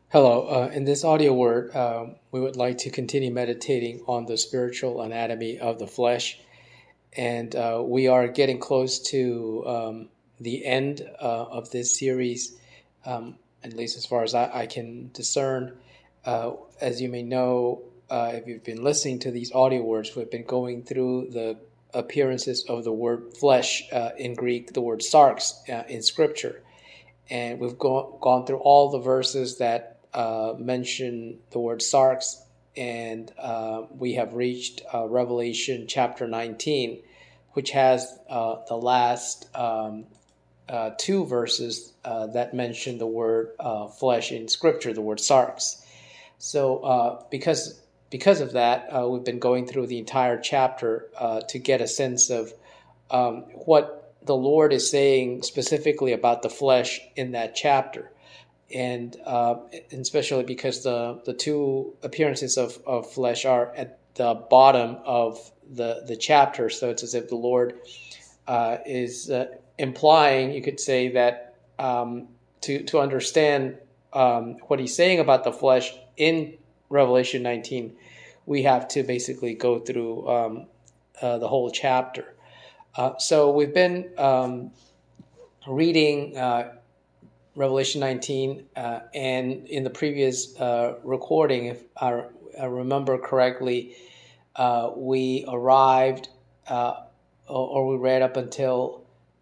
Hello. In this audio word, we would like to continue meditating on the spiritual anatomy of the flesh. And we are getting close to the end of this series, at least as far as I can discern. As you may know, if you've been listening to these audio words, we've been going through the appearances of the word flesh in Greek, the word sarx in Scripture. And we've gone through all the verses that mention the word sarx, and we have reached Revelation chapter 19, which has the last two verses that mention the word flesh in Scripture, the word sarx. So because of that, we've been going through the entire chapter to get a sense of what the Lord is saying specifically about the flesh in that chapter. And especially because the two appearances of flesh are at the bottom of the chapter. So it's as if the Lord is implying, you could say, that to understand what he's saying about the flesh in Revelation 19, we have to basically go through the whole chapter. So we've been reading Revelation 19, and in the previous recording, if I remember correctly, we arrived or we read up until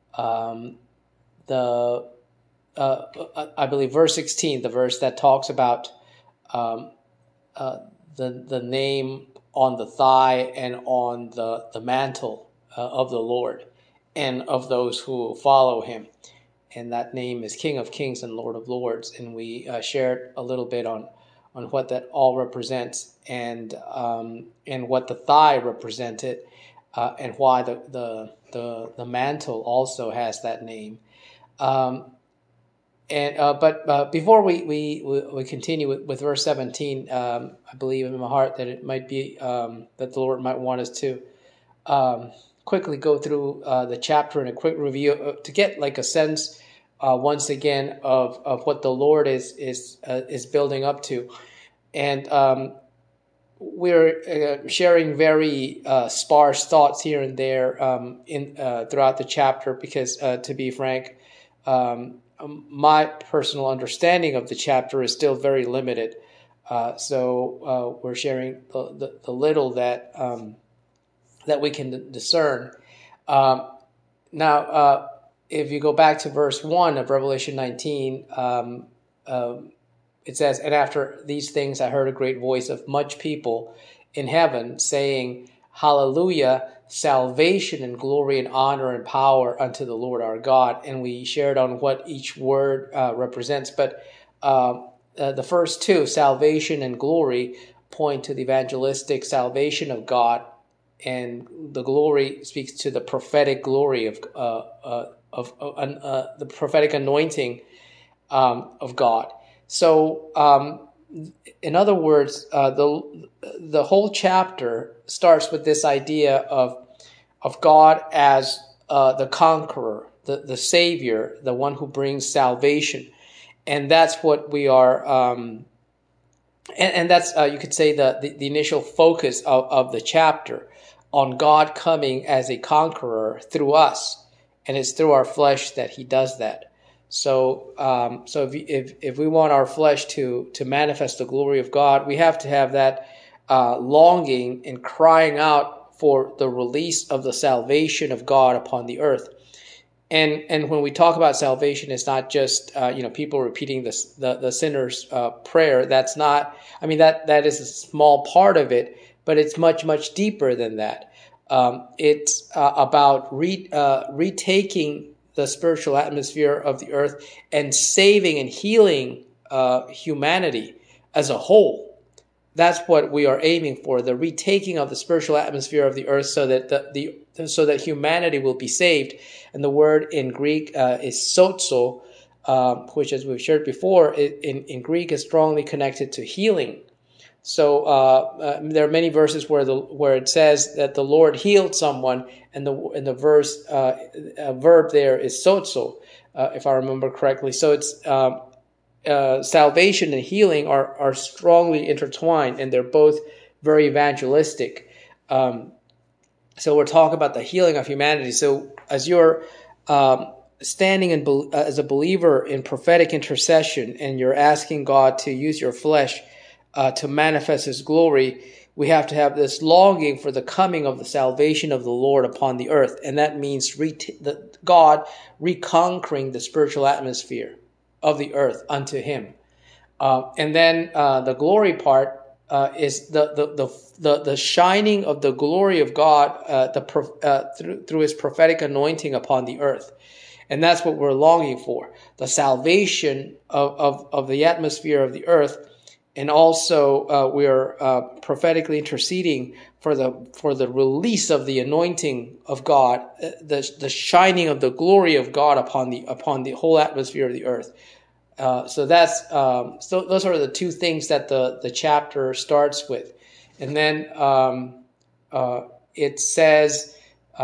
the I believe verse 16, the verse that talks about the name on the thigh and on the mantle of the Lord and of those who follow him. And that name is King of Kings and Lord of Lords. And we shared a little bit on what that all represents, and what the thigh represented, and why the mantle also has that name. But before we continue with verse 17, I believe in my heart that it might be that the Lord might want us to quickly go through the chapter in a quick review to get like a sense once again of what the Lord is building up to. And we're sharing very sparse thoughts here and there throughout the chapter because, to be frank, my personal understanding of the chapter is still very limited. So we're sharing the little that we can discern. Now, if you go back to verse 1 of Revelation 19, it says, "And after these things I heard a great voice of much people in heaven saying, Hallelujah, salvation and glory and honor and power unto the Lord our God." And we shared on what each word represents. But the first two, salvation and glory, point to the evangelistic salvation of God, and the glory speaks to the prophetic glory of the prophetic anointing of God. So, in other words, the whole chapter starts with this idea of God as the conqueror, the Savior, the one who brings salvation, and that's what we are. And that's you could say the initial focus of the chapter, on God coming as a conqueror through us, and it's through our flesh that He does that. So, if we want our flesh to manifest the glory of God, we have to have that longing and crying out for the release of the salvation of God upon the earth. And when we talk about salvation, it's not just people repeating the sinner's prayer. That's not. I mean, that is a small part of it, but it's much deeper than that. It's about retaking the spiritual atmosphere of the earth and saving and healing humanity as a whole. That's what we are aiming for: the retaking of the spiritual atmosphere of the earth, so that so that humanity will be saved. And the word in Greek is sozo, which, as we've shared before, in Greek is strongly connected to healing. So there are many verses where it says that the Lord healed someone, and the verse verb there is sozo, if I remember correctly. So salvation and healing are strongly intertwined, and they're both very evangelistic. So we're talking about the healing of humanity. So as you're standing as a believer in prophetic intercession, and you're asking God to use your flesh to manifest His glory, we have to have this longing for the coming of the salvation of the Lord upon the earth. And that means God reconquering the spiritual atmosphere of the earth unto Him. And then the glory part is the shining of the glory of God through His prophetic anointing upon the earth. And that's what we're longing for, the salvation of the atmosphere of the earth. And also we are prophetically interceding for the release of the anointing of God, the shining of the glory of God upon the whole atmosphere of the earth. So those are the two things that the chapter starts with. And then it says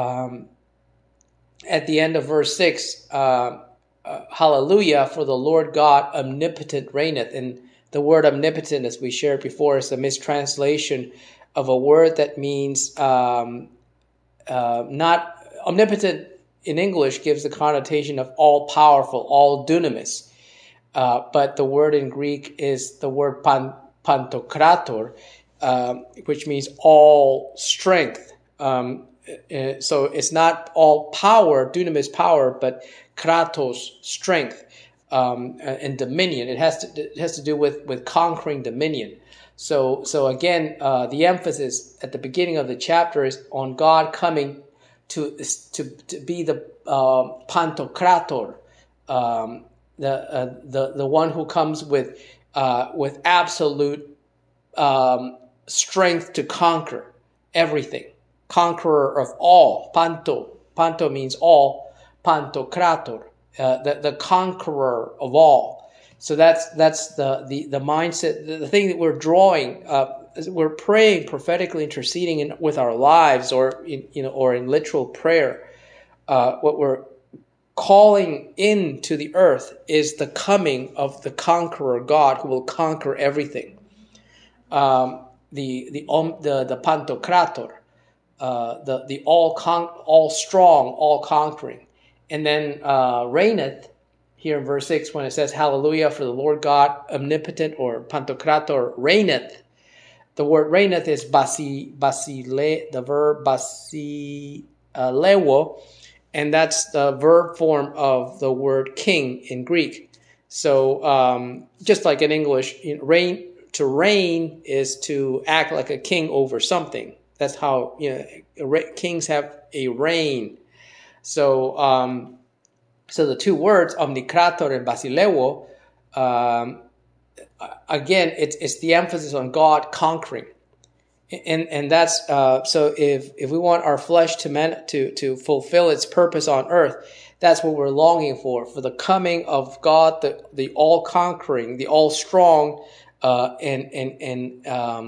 at the end of verse 6, hallelujah, for the Lord God omnipotent reigneth. And the word omnipotent, as we shared before, is a mistranslation of a word that means not omnipotent in English gives the connotation of all powerful, all dunamis. But the word in Greek is the word pantokrator, which means all strength. So it's not all power, dunamis power, but kratos, strength, and dominion. It has to do with conquering dominion. So again, the emphasis at the beginning of the chapter is on God coming to be the pantokrator, the one who comes with absolute strength to conquer everything, conqueror of all. Panto means all. Pantokrator, the conqueror of all. So that's the mindset. The thing that we're drawing. We're praying, prophetically interceding with our lives, or in literal prayer. What we're calling into the earth is the coming of the conqueror God, who will conquer everything. The pantokrator, the all strong, all conquering, and then reigneth here in verse 6 when it says hallelujah, for the Lord God omnipotent, or pantokrator reigneth. The word reigneth is the verb basilewo. And that's the verb form of the word king in Greek. So just like in English, to reign is to act like a king over something. That's how kings have a reign. So the two words, omnicrator and basilewo, again, it's the emphasis on God conquering. And that's so if we want our flesh to fulfill its purpose on earth, that's what we're longing for the coming of God, the all conquering, the all strong, and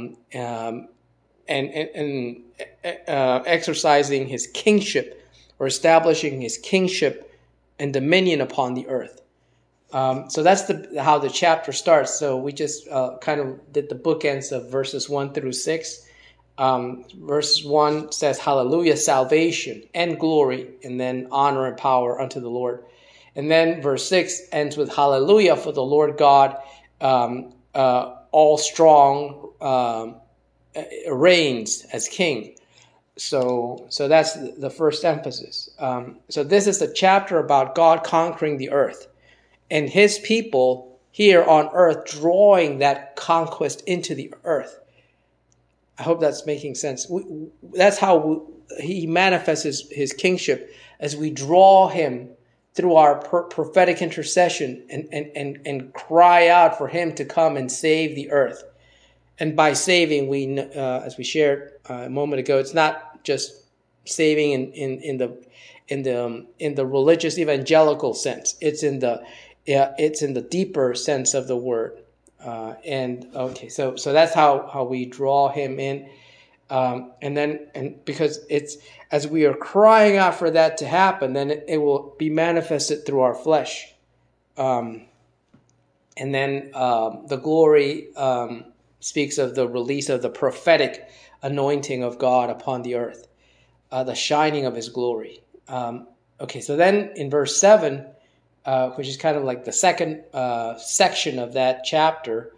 exercising His kingship, or establishing His kingship and dominion upon the earth. So that's how the chapter starts. So we just kind of did the bookends of verses 1 through 6. Verse 1 says, hallelujah, salvation and glory, and then honor and power unto the Lord. And then verse 6 ends with hallelujah, for the Lord God, all strong, reigns as king. So that's the first emphasis. So this is the chapter about God conquering the earth, and His people here on earth drawing that conquest into the earth. I hope that's making sense. That's how He manifests His kingship, as we draw Him through our prophetic intercession and cry out for Him to come and save the earth. And by saving, we, as we shared a moment ago, it's not just saving in the religious evangelical sense. It's in the deeper sense of the word. So that's how we draw Him in, and because it's as we are crying out for that to happen, then it will be manifested through our flesh. And then the glory speaks of the release of the prophetic anointing of God upon the earth, the shining of his glory. Okay, so then in verse 7, which is kind of like the second section of that chapter,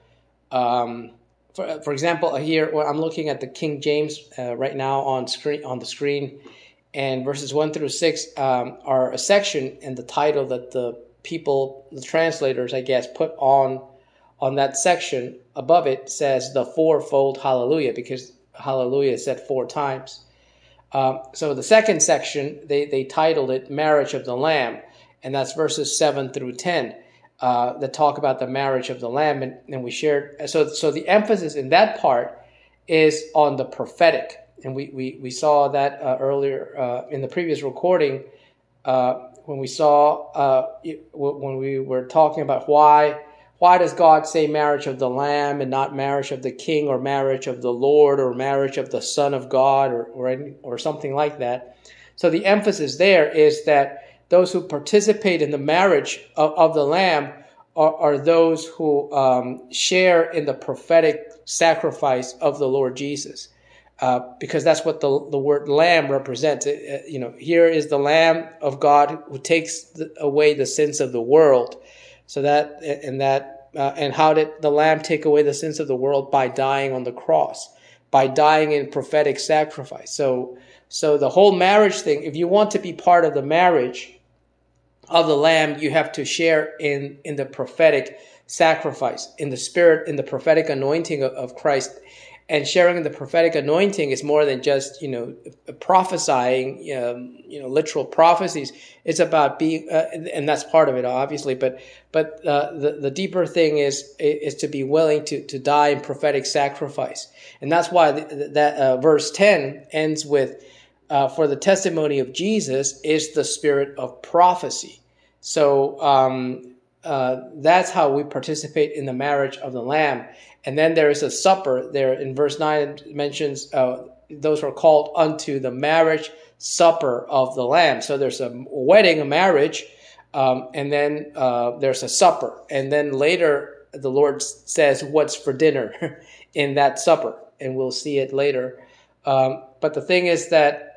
for example, here I'm looking at the King James right now on the screen, and verses 1 through 6 are a section, and the title that the translators, I guess, put on that section above it says the fourfold hallelujah, because hallelujah is said 4 times. So the second section, they titled it Marriage of the Lamb, and that's verses 7 through 10 that talk about the marriage of the Lamb. And we shared, so the emphasis in that part is on the prophetic. And we saw that earlier in the previous recording when we saw, when we were talking about why does God say marriage of the Lamb and not marriage of the King, or marriage of the Lord, or marriage of the Son of God, or something like that. So the emphasis there is that those who participate in the marriage of the Lamb are those who share in the prophetic sacrifice of the Lord Jesus. Because that's what the word Lamb represents. Here is the Lamb of God who takes away the sins of the world. So and how did the Lamb take away the sins of the world? By dying on the cross, by dying in prophetic sacrifice. So the whole marriage thing, if you want to be part of the marriage of the Lamb, you have to share in the prophetic sacrifice, in the spirit, in the prophetic anointing of Christ. And sharing in the prophetic anointing is more than just, prophesying, literal prophecies. It's about being, and that's part of it, obviously. But the deeper thing is to be willing to die in prophetic sacrifice, and that's why that verse 10 ends with, "For the testimony of Jesus is the spirit of prophecy." So that's how we participate in the marriage of the Lamb. And then there is a supper there in verse 9. It mentions those who are called unto the marriage supper of the Lamb. So there's a wedding, a marriage, and then there's a supper. And then later the Lord says what's for dinner in that supper. And we'll see it later. But the thing is that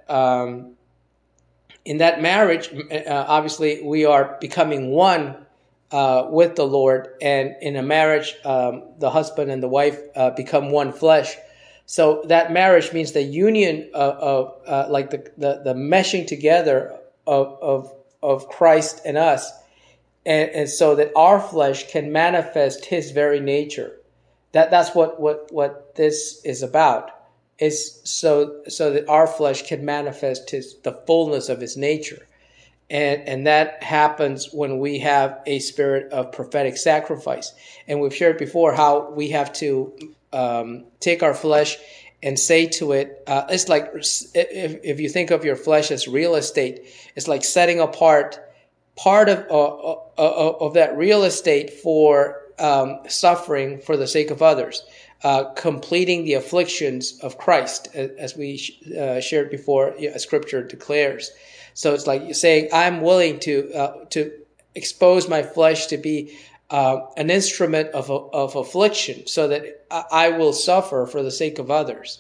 in that marriage, obviously we are becoming one with the Lord, and in a marriage, the husband and the wife become one flesh. So that marriage means the union of like the meshing together of Christ and us, and so that our flesh can manifest His very nature. That's what this is about. Is so that our flesh can manifest the fullness of His nature. And that happens when we have a spirit of prophetic sacrifice. And we've shared before how we have to take our flesh and say to it, it's like, if you think of your flesh as real estate, it's like setting apart part of that real estate for suffering for the sake of others, completing the afflictions of Christ, as we shared before, Scripture declares. So it's like you're saying, I'm willing to expose my flesh to be an instrument of affliction, so that I will suffer for the sake of others,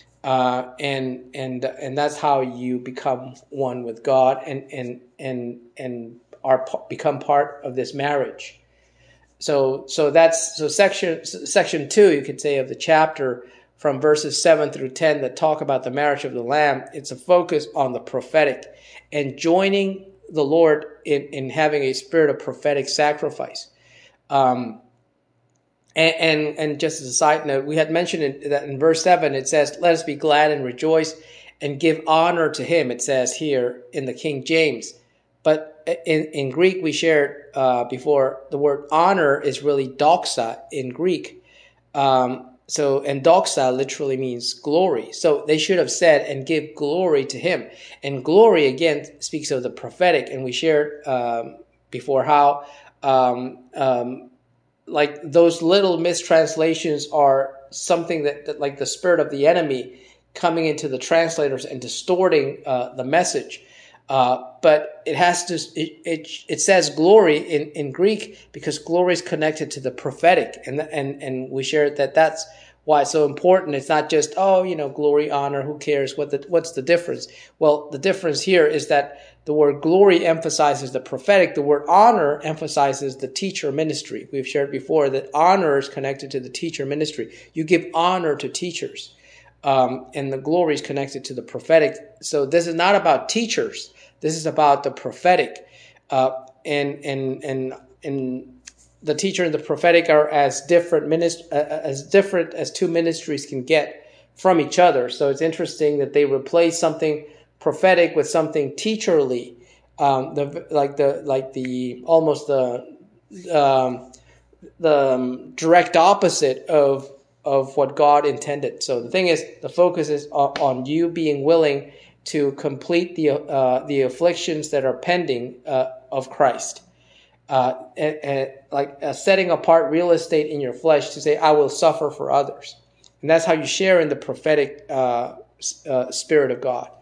and that's how you become one with God and become part of this marriage. So section 2, you could say, of the chapter, from verses 7 through 10 that talk about the marriage of the Lamb, it's a focus on the prophetic and joining the Lord in having a spirit of prophetic sacrifice. And just as a side note, we had mentioned that in verse 7, it says, "Let us be glad and rejoice and give honor to Him," it says here in the King James. But in Greek, we shared before, the word honor is really doxa in Greek. And doxa literally means glory. So they should have said, "and give glory to Him." And glory, again, speaks of the prophetic. And we shared before how like those little mistranslations are something that like the spirit of the enemy coming into the translators and distorting the message. But it has to. It says glory in Greek because glory is connected to the prophetic, and we shared that that's why it's so important. It's not just glory, honor. Who cares? What's the difference? Well, the difference here is that the word glory emphasizes the prophetic. The word honor emphasizes the teacher ministry. We've shared before that honor is connected to the teacher ministry. You give honor to teachers, and the glory is connected to the prophetic. So this is not about teachers. This is about the prophetic, and the teacher and the prophetic are as different as two ministries can get from each other. So it's interesting that they replace something prophetic with something teacherly, the direct opposite of what God intended. So the thing is, the focus is on you being willing to complete the afflictions that are pending of Christ, setting apart real estate in your flesh to say, I will suffer for others. And that's how you share in the prophetic Spirit of God.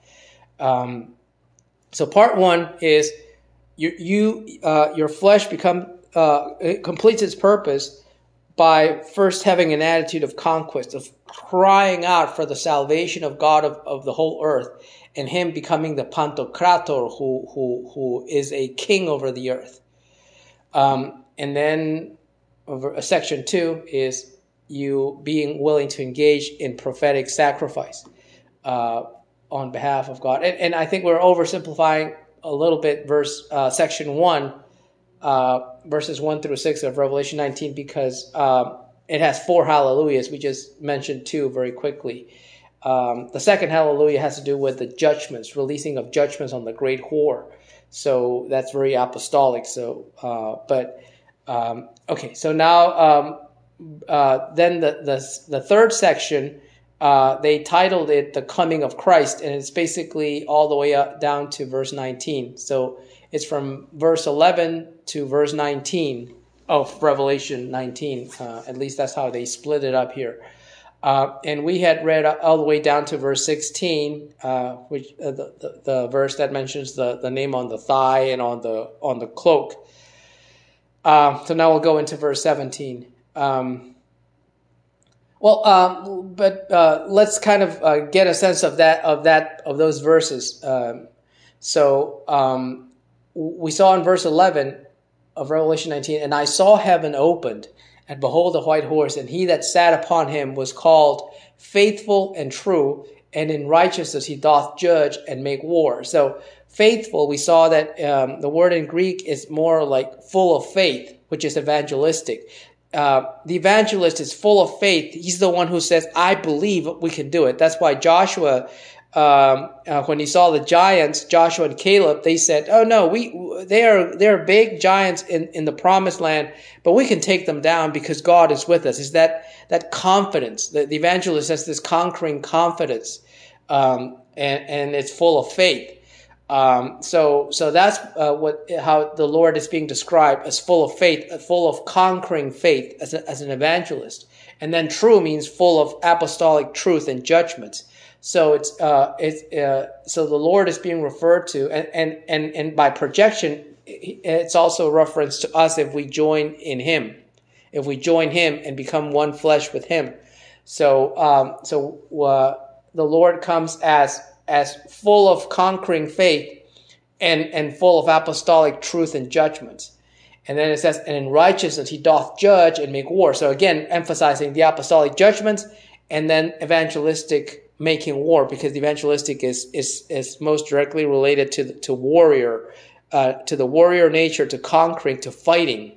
So part one is your flesh it completes its purpose by first having an attitude of conquest, of crying out for the salvation of God of the whole earth, and Him becoming the Pantocrator, who is a king over the earth. And then section 2 is you being willing to engage in prophetic sacrifice on behalf of God. And I think we're oversimplifying a little bit section 1, verses 1 through 6 of Revelation 19, because it has 4 hallelujahs. We just mentioned 2 very quickly. The second hallelujah has to do with the judgments, releasing of judgments on the great whore. So that's very apostolic. So, okay. So now, then the third section, they titled it "The Coming of Christ," and it's basically all the way up down to verse 19. So it's from verse 11 to verse 19 of Revelation 19. At least that's how they split it up here. And we had read all the way down to verse 16, which the verse that mentions the name on the thigh and on the cloak. So now we'll go into verse 17. Let's kind of get a sense of those verses. We saw in verse 11 of Revelation 19, and I saw heaven opened, and behold, a white horse, and he that sat upon him was called Faithful and True, and in righteousness he doth judge and make war. So faithful, we saw that the word in Greek is more like full of faith, which is evangelistic. The evangelist is full of faith. He's the one who says, I believe we can do it. That's why Joshua, when he saw the giants, Joshua and Caleb, they said, oh no, they're big giants in the promised land, but we can take them down because God is with us. Is that confidence? The evangelist has this conquering confidence, and it's full of faith. So that's how the Lord is being described, as full of faith, full of conquering faith as an evangelist. And then true means full of apostolic truth and judgments. So so the Lord is being referred to, and by projection, it's also a reference to us if we join in Him, if we join Him and become one flesh with Him. So the Lord comes as full of conquering faith and full of apostolic truth and judgments. And then it says, and in righteousness he doth judge and make war. So again, emphasizing the apostolic judgments and then evangelistic making war, because the evangelistic is most directly related to warrior, to the warrior nature, to conquering, to fighting.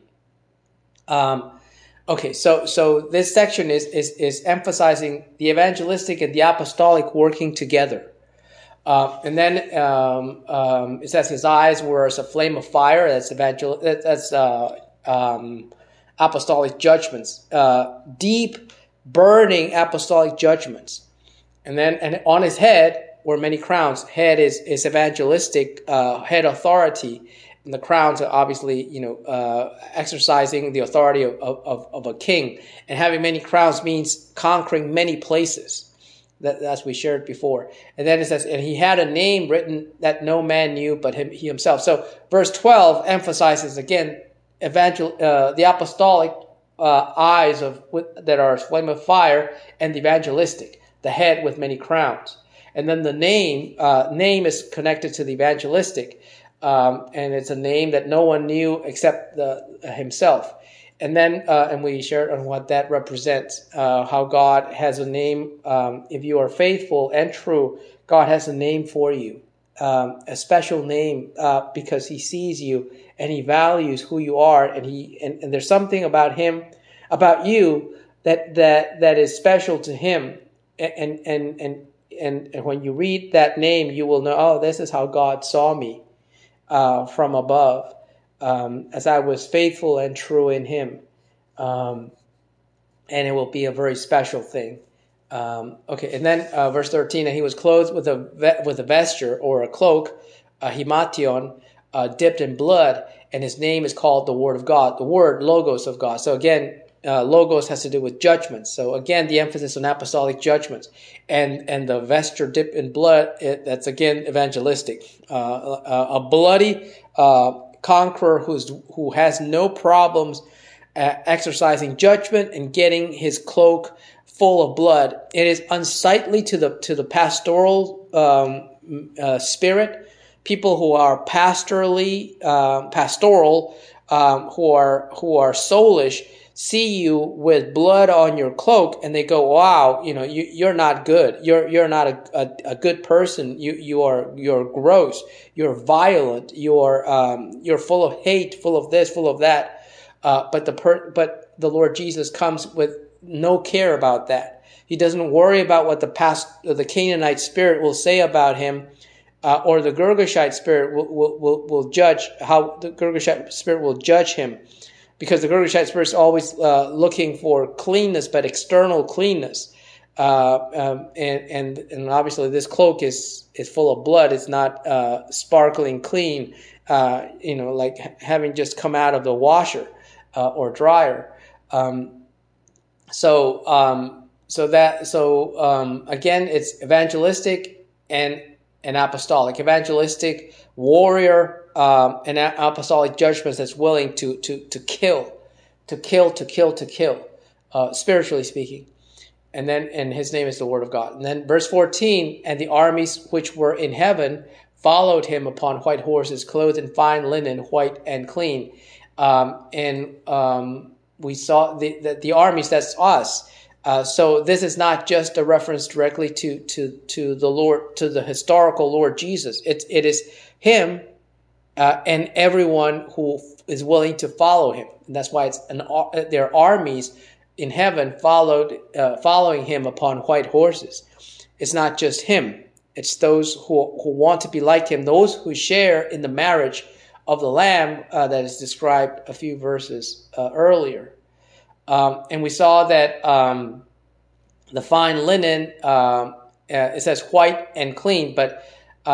Okay, so this section is emphasizing the evangelistic and the apostolic working together. And then it says his eyes were as a flame of fire. That's apostolic judgments, deep, burning apostolic judgments. And on his head were many crowns. Head is evangelistic, head authority. And the crowns are obviously, exercising the authority of a king. And having many crowns means conquering many places. That's we shared before. And then it says, and he had a name written that no man knew but he himself. So verse 12 emphasizes again the apostolic eyes that are a flame of fire, and the evangelistic, the head with many crowns. And then the name is connected to the evangelistic, and it's a name that no one knew except himself. And then, and we shared on what that represents, how God has a name. If you are faithful and true, God has a name for you, a special name, because he sees you and he values who you are. And there's something about you that is special to him. And when you read that name, you will know, oh, this is how God saw me from above. As I was faithful and true in him. And it will be a very special thing. Okay, and then verse 13, and he was clothed with a vesture or a cloak, a himation, dipped in blood, and his name is called the Word of God, the Word, Logos of God. So again, Logos has to do with judgments. So again, the emphasis on apostolic judgments. And the vesture dipped in blood, that's again evangelistic. A bloody conqueror who has no problems exercising judgment and getting his cloak full of blood. It is unsightly to the pastoral spirit. People who are pastoral, who are soulish, see you with blood on your cloak, and they go, "Wow, you're not good. You're not a good person. You're gross. You're violent. You're full of hate, full of this, full of that." But the Lord Jesus comes with no care about that. He doesn't worry about what the Canaanite spirit will say about him, or the Girgashite spirit will judge, how the Girgashite spirit will judge him. Because the Girgashite spirit is always looking for cleanness, but external cleanness, and obviously this cloak is full of blood. It's not sparkling clean, like having just come out of the washer or dryer. Again, it's evangelistic and apostolic. Evangelistic warrior. And apostolic judgments that's willing to kill, spiritually speaking. And his name is the Word of God. And then verse 14, and the armies which were in heaven followed him upon white horses, clothed in fine linen, white and clean. We saw the armies, that's us. So this is not just a reference directly to the Lord, to the historical Lord Jesus. It is him. And everyone who is willing to follow him. And that's why there are armies in heaven following him upon white horses. It's not just him. It's those who want to be like him, those who share in the marriage of the Lamb that is described a few verses earlier. And we saw that the fine linen, it says white and clean, but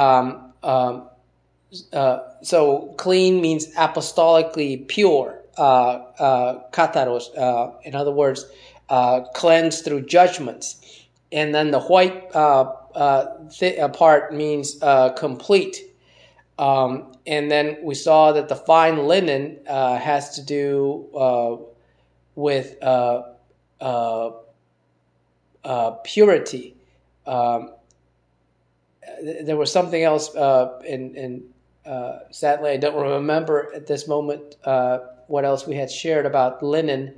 so clean means apostolically pure, kataros, in other words, cleansed through judgments. And then the white part means complete. And then we saw that the fine linen has to do with purity. There was something else sadly, I don't remember at this moment what else we had shared about linen.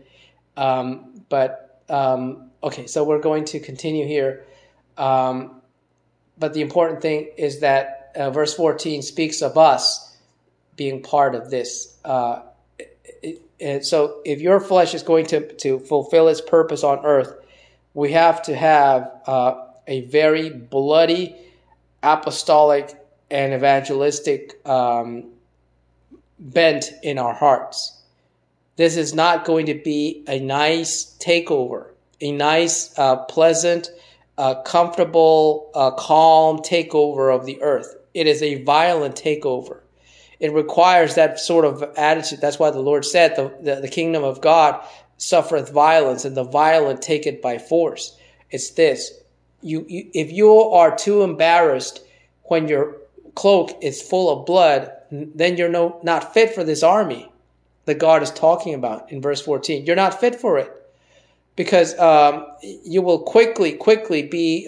Okay, so we're going to continue here. But the important thing is that verse 14 speaks of us being part of this. So if your flesh is going to fulfill its purpose on earth, we have to have a very bloody, apostolic, and evangelistic bent in our hearts. This is not going to be a nice takeover, a nice, pleasant, comfortable, calm takeover of the earth. It is a violent takeover. It requires that sort of attitude. That's why the Lord said the kingdom of God suffereth violence, and the violent take it by force. It's this. if you are too embarrassed when your cloak is full of blood, then you're not fit for this army that God is talking about in verse 14. You're not fit for it, because you will quickly be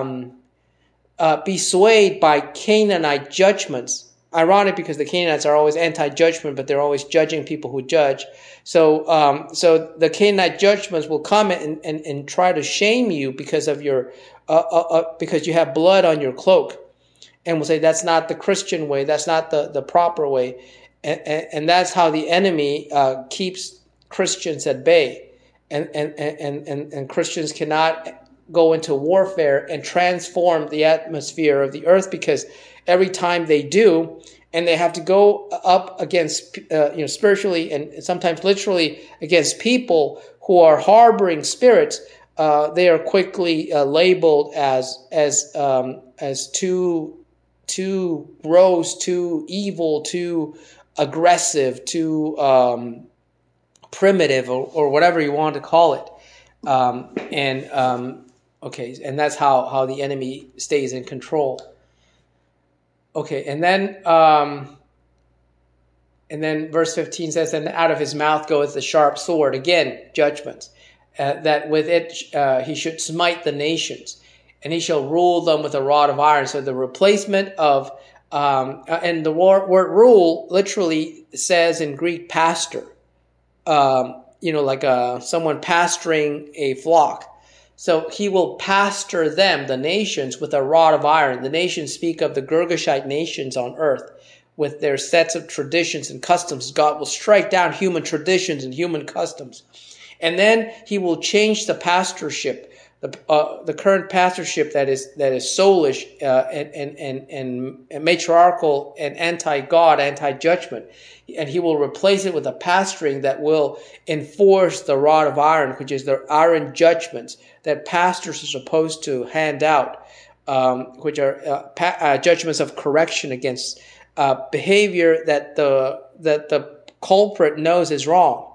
swayed by Canaanite judgments. Ironic, because the Canaanites are always anti-judgment, but they're always judging people who judge. So the Canaanite judgments will come and try to shame you because of your because you have blood on your cloak, and will say that's not the Christian way, that's not the proper way, and that's how the enemy keeps Christians at bay, and Christians cannot go into warfare and transform the atmosphere of the earth, because every time they do, and they have to go up against, spiritually and sometimes literally against people who are harboring spirits, they are quickly labeled as too gross, too evil, too aggressive, too primitive, or whatever you want to call it. Okay, and that's how the enemy stays in control. Okay, and then verse 15 says, "And out of his mouth goeth the sharp sword," again, judgments, "that with it he should smite the nations, and he shall rule them with a rod of iron." So the replacement of, and the word rule literally says in Greek pastor, like someone pasturing a flock. So he will pastor them, the nations, with a rod of iron. The nations speak of the Girgashite nations on earth with their sets of traditions and customs. God will strike down human traditions and human customs. And then he will change the pastorship, the current pastorship that is soulish and matriarchal and anti-God, anti-judgment. And he will replace it with a pastoring that will enforce the rod of iron, which is the iron judgments that pastors are supposed to hand out, which are judgments of correction against behavior that the culprit knows is wrong.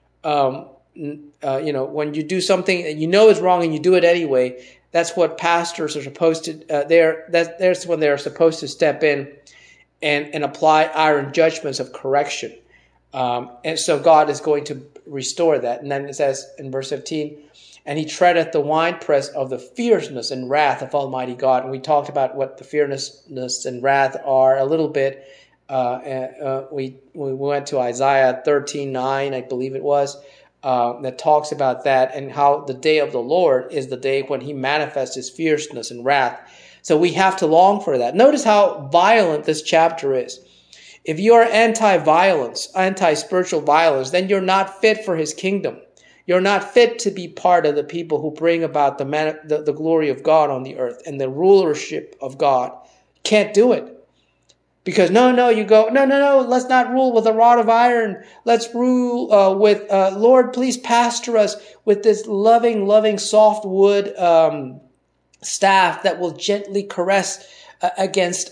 When you do something that you know is wrong and you do it anyway, that's what pastors are supposed to. That's when they're supposed to step in and apply iron judgments of correction. And so God is going to restore that. And then it says in verse 15, "And he treadeth the winepress of the fierceness and wrath of Almighty God." And we talked about what the fierceness and wrath are a little bit. We went to Isaiah 13:9, I believe it was, that talks about that, and how the day of the Lord is the day when he manifests his fierceness and wrath. So we have to long for that. Notice how violent this chapter is. If you are anti-violence, anti-spiritual violence, then you're not fit for his kingdom. You're not fit to be part of the people who bring about the glory of God on the earth and the rulership of God. You can't do it. Because no, let's not rule with a rod of iron. Let's rule with, Lord, please pastor us with this loving, soft wood staff that will gently caress against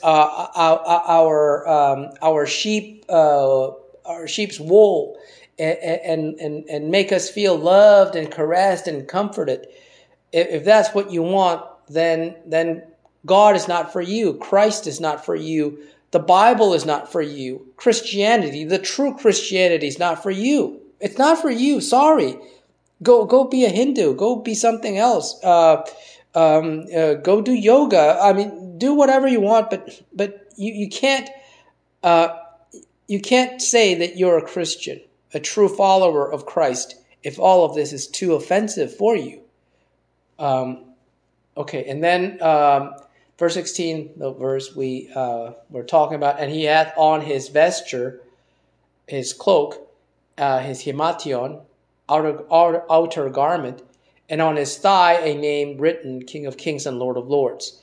our sheep's wool, and make us feel loved and caressed and comforted. If that's what you want, then God is not for you. Christ is not for you. The Bible is not for you. Christianity, the true Christianity, is not for you. It's not for you. Sorry. Go be a Hindu. Go be something else. Go do yoga. I mean, do whatever you want, but you can't say that you're a Christian, a true follower of Christ, if all of this is too offensive for you. Okay, and then verse 16, the verse we were talking about, "And he hath on his vesture, his cloak, his himation, outer garment, and on his thigh a name written, King of Kings and Lord of Lords."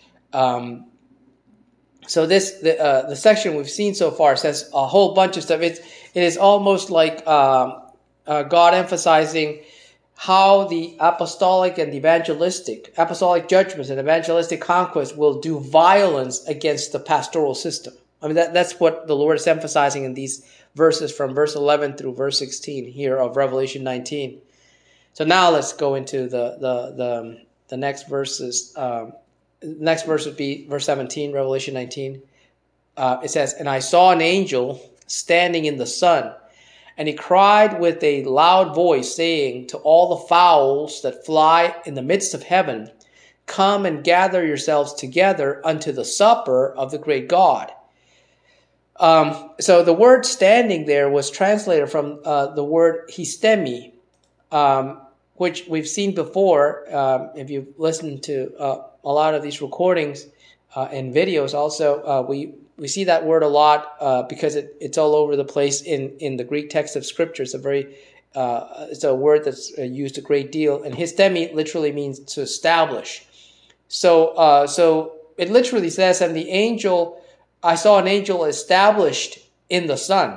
So the section we've seen so far says a whole bunch of stuff. It is almost like God emphasizing how the apostolic judgments and evangelistic conquest will do violence against the pastoral system. I mean, that's what the Lord is emphasizing in these verses from verse 11 through verse 16 here of Revelation 19. So now let's go into the the next verses. Next verse would be verse 17, Revelation 19. It says, "And I saw an angel standing in the sun, and he cried with a loud voice, saying to all the fowls that fly in the midst of heaven, Come and gather yourselves together unto the supper of the great God." So the word standing there was translated from the word histemi, which we've seen before. If you've listened to a lot of these recordings and videos also, we see that word a lot because it's all over the place in the Greek text of Scripture. It's a word that's used a great deal. And histemi literally means to establish. So it literally says, "And I saw an angel established in the sun."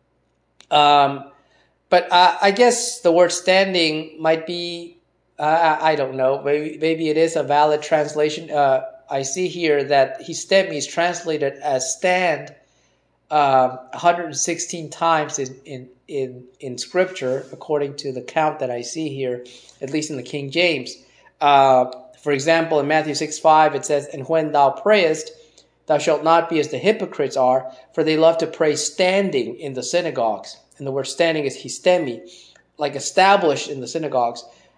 But I guess the word standing might be, I don't know, maybe it is a valid translation. I see here that histemi is translated as stand 116 times in Scripture, according to the count that I see here, at least in the King James. For example, in Matthew 6:5, it says, "And when thou prayest, thou shalt not be as the hypocrites are, for they love to pray standing in the synagogues." And the word standing is histemi, like established in the synagogues,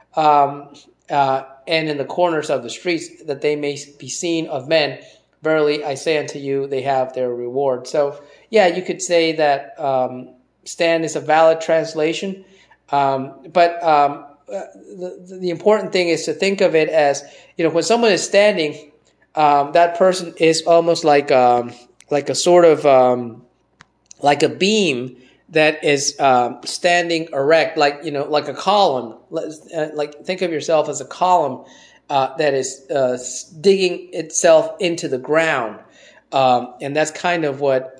and in the corners of the streets, that they may be seen of men. Verily, I say unto you, they have their reward. So, yeah, you could say that stand is a valid translation. But the important thing is to think of it as, when someone is standing, that person is almost like a sort of like a beam that is standing erect, like a column. Like think of yourself as a column that is digging itself into the ground, and that's kind of what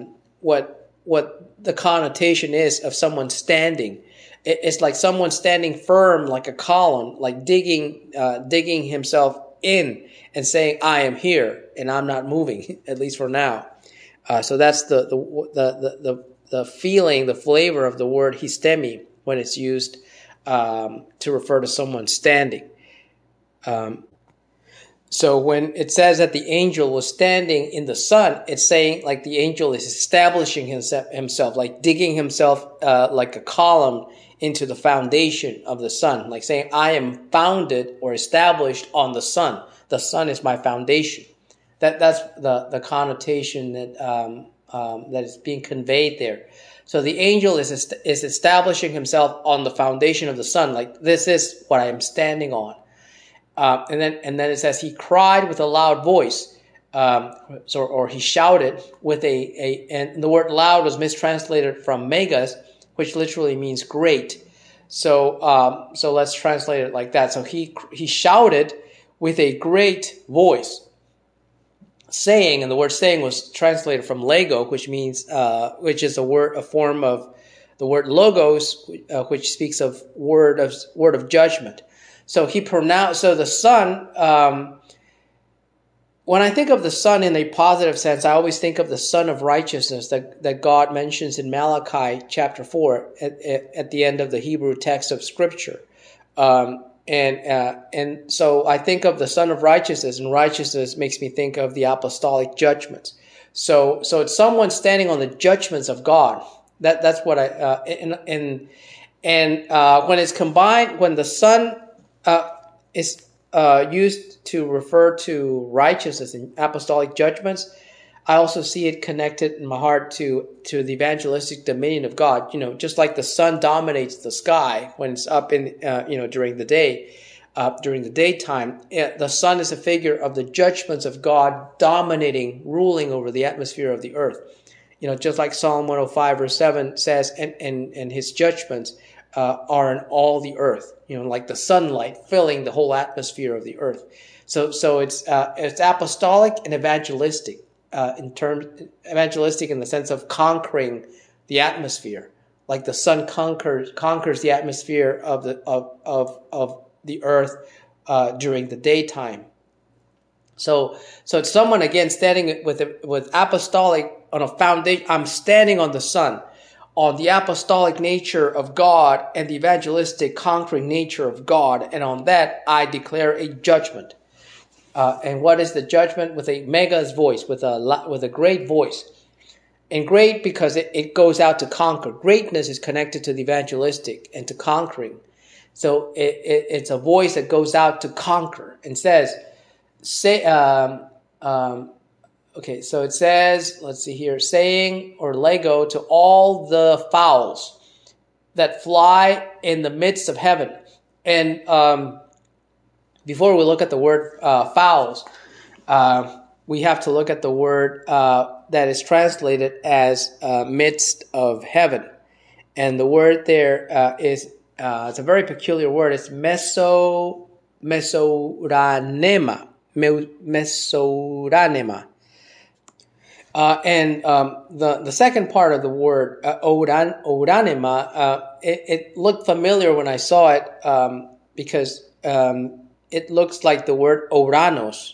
the connotation is of someone standing. It's like someone standing firm, like a column, like digging himself in and saying, "I am here and I'm not moving," at least for now. So that's the feeling, the flavor of the word histemi when it's used to refer to someone standing. So when it says that the angel was standing in the sun, it's saying like the angel is establishing himself, like digging himself like a column into the foundation of the sun, like saying, "I am founded or established on the sun. The sun is my foundation." That's the connotation that is being conveyed there. So the angel is establishing himself on the foundation of the sun, like this is what I am standing on. And then it says he cried with a loud voice, or he shouted with and the word loud was mistranslated from megas, which literally means great. So let's translate it like that. So he shouted with a great voice, saying, and the word "saying" was translated from lego, which means which is a form of the word logos, which speaks of word of judgment. So the sun. When I think of the sun in a positive sense, I always think of the Son of Righteousness that God mentions in Malachi chapter 4 at the end of the Hebrew text of Scripture. And so I think of the Son of Righteousness, and righteousness makes me think of the apostolic judgments. So it's someone standing on the judgments of God. That's what when it's combined, when the Son is used to refer to righteousness and apostolic judgments, I also see it connected in my heart to the evangelistic dominion of God. Just like the sun dominates the sky when it's up in during the day, during the daytime, the sun is a figure of the judgments of God dominating, ruling over the atmosphere of the earth. Just like Psalm 105 verse 7 says, and his judgments are in all the earth. Like the sunlight filling the whole atmosphere of the earth. So it's apostolic and evangelistic. Evangelistic in the sense of conquering the atmosphere, like the sun conquers the atmosphere of the earth during the daytime. So it's someone again standing with apostolic on a foundation. I'm standing on the sun, on the apostolic nature of God and the evangelistic conquering nature of God. And on that, I declare a judgment. And what is the judgment? With a mega's voice, with a great voice. And great because it goes out to conquer. Greatness is connected to the evangelistic and to conquering. So it's a voice that goes out to conquer and says, okay, so it says, let's see here, saying or lego to all the fowls that fly in the midst of heaven. And before we look at the word fowls, we have to look at the word that is translated as midst of heaven. And the word there is, it's a very peculiar word. It's mesoranema. Mesoranema. And the second part of the word, oranema, it looked familiar when I saw it because it looks like the word Ouranos,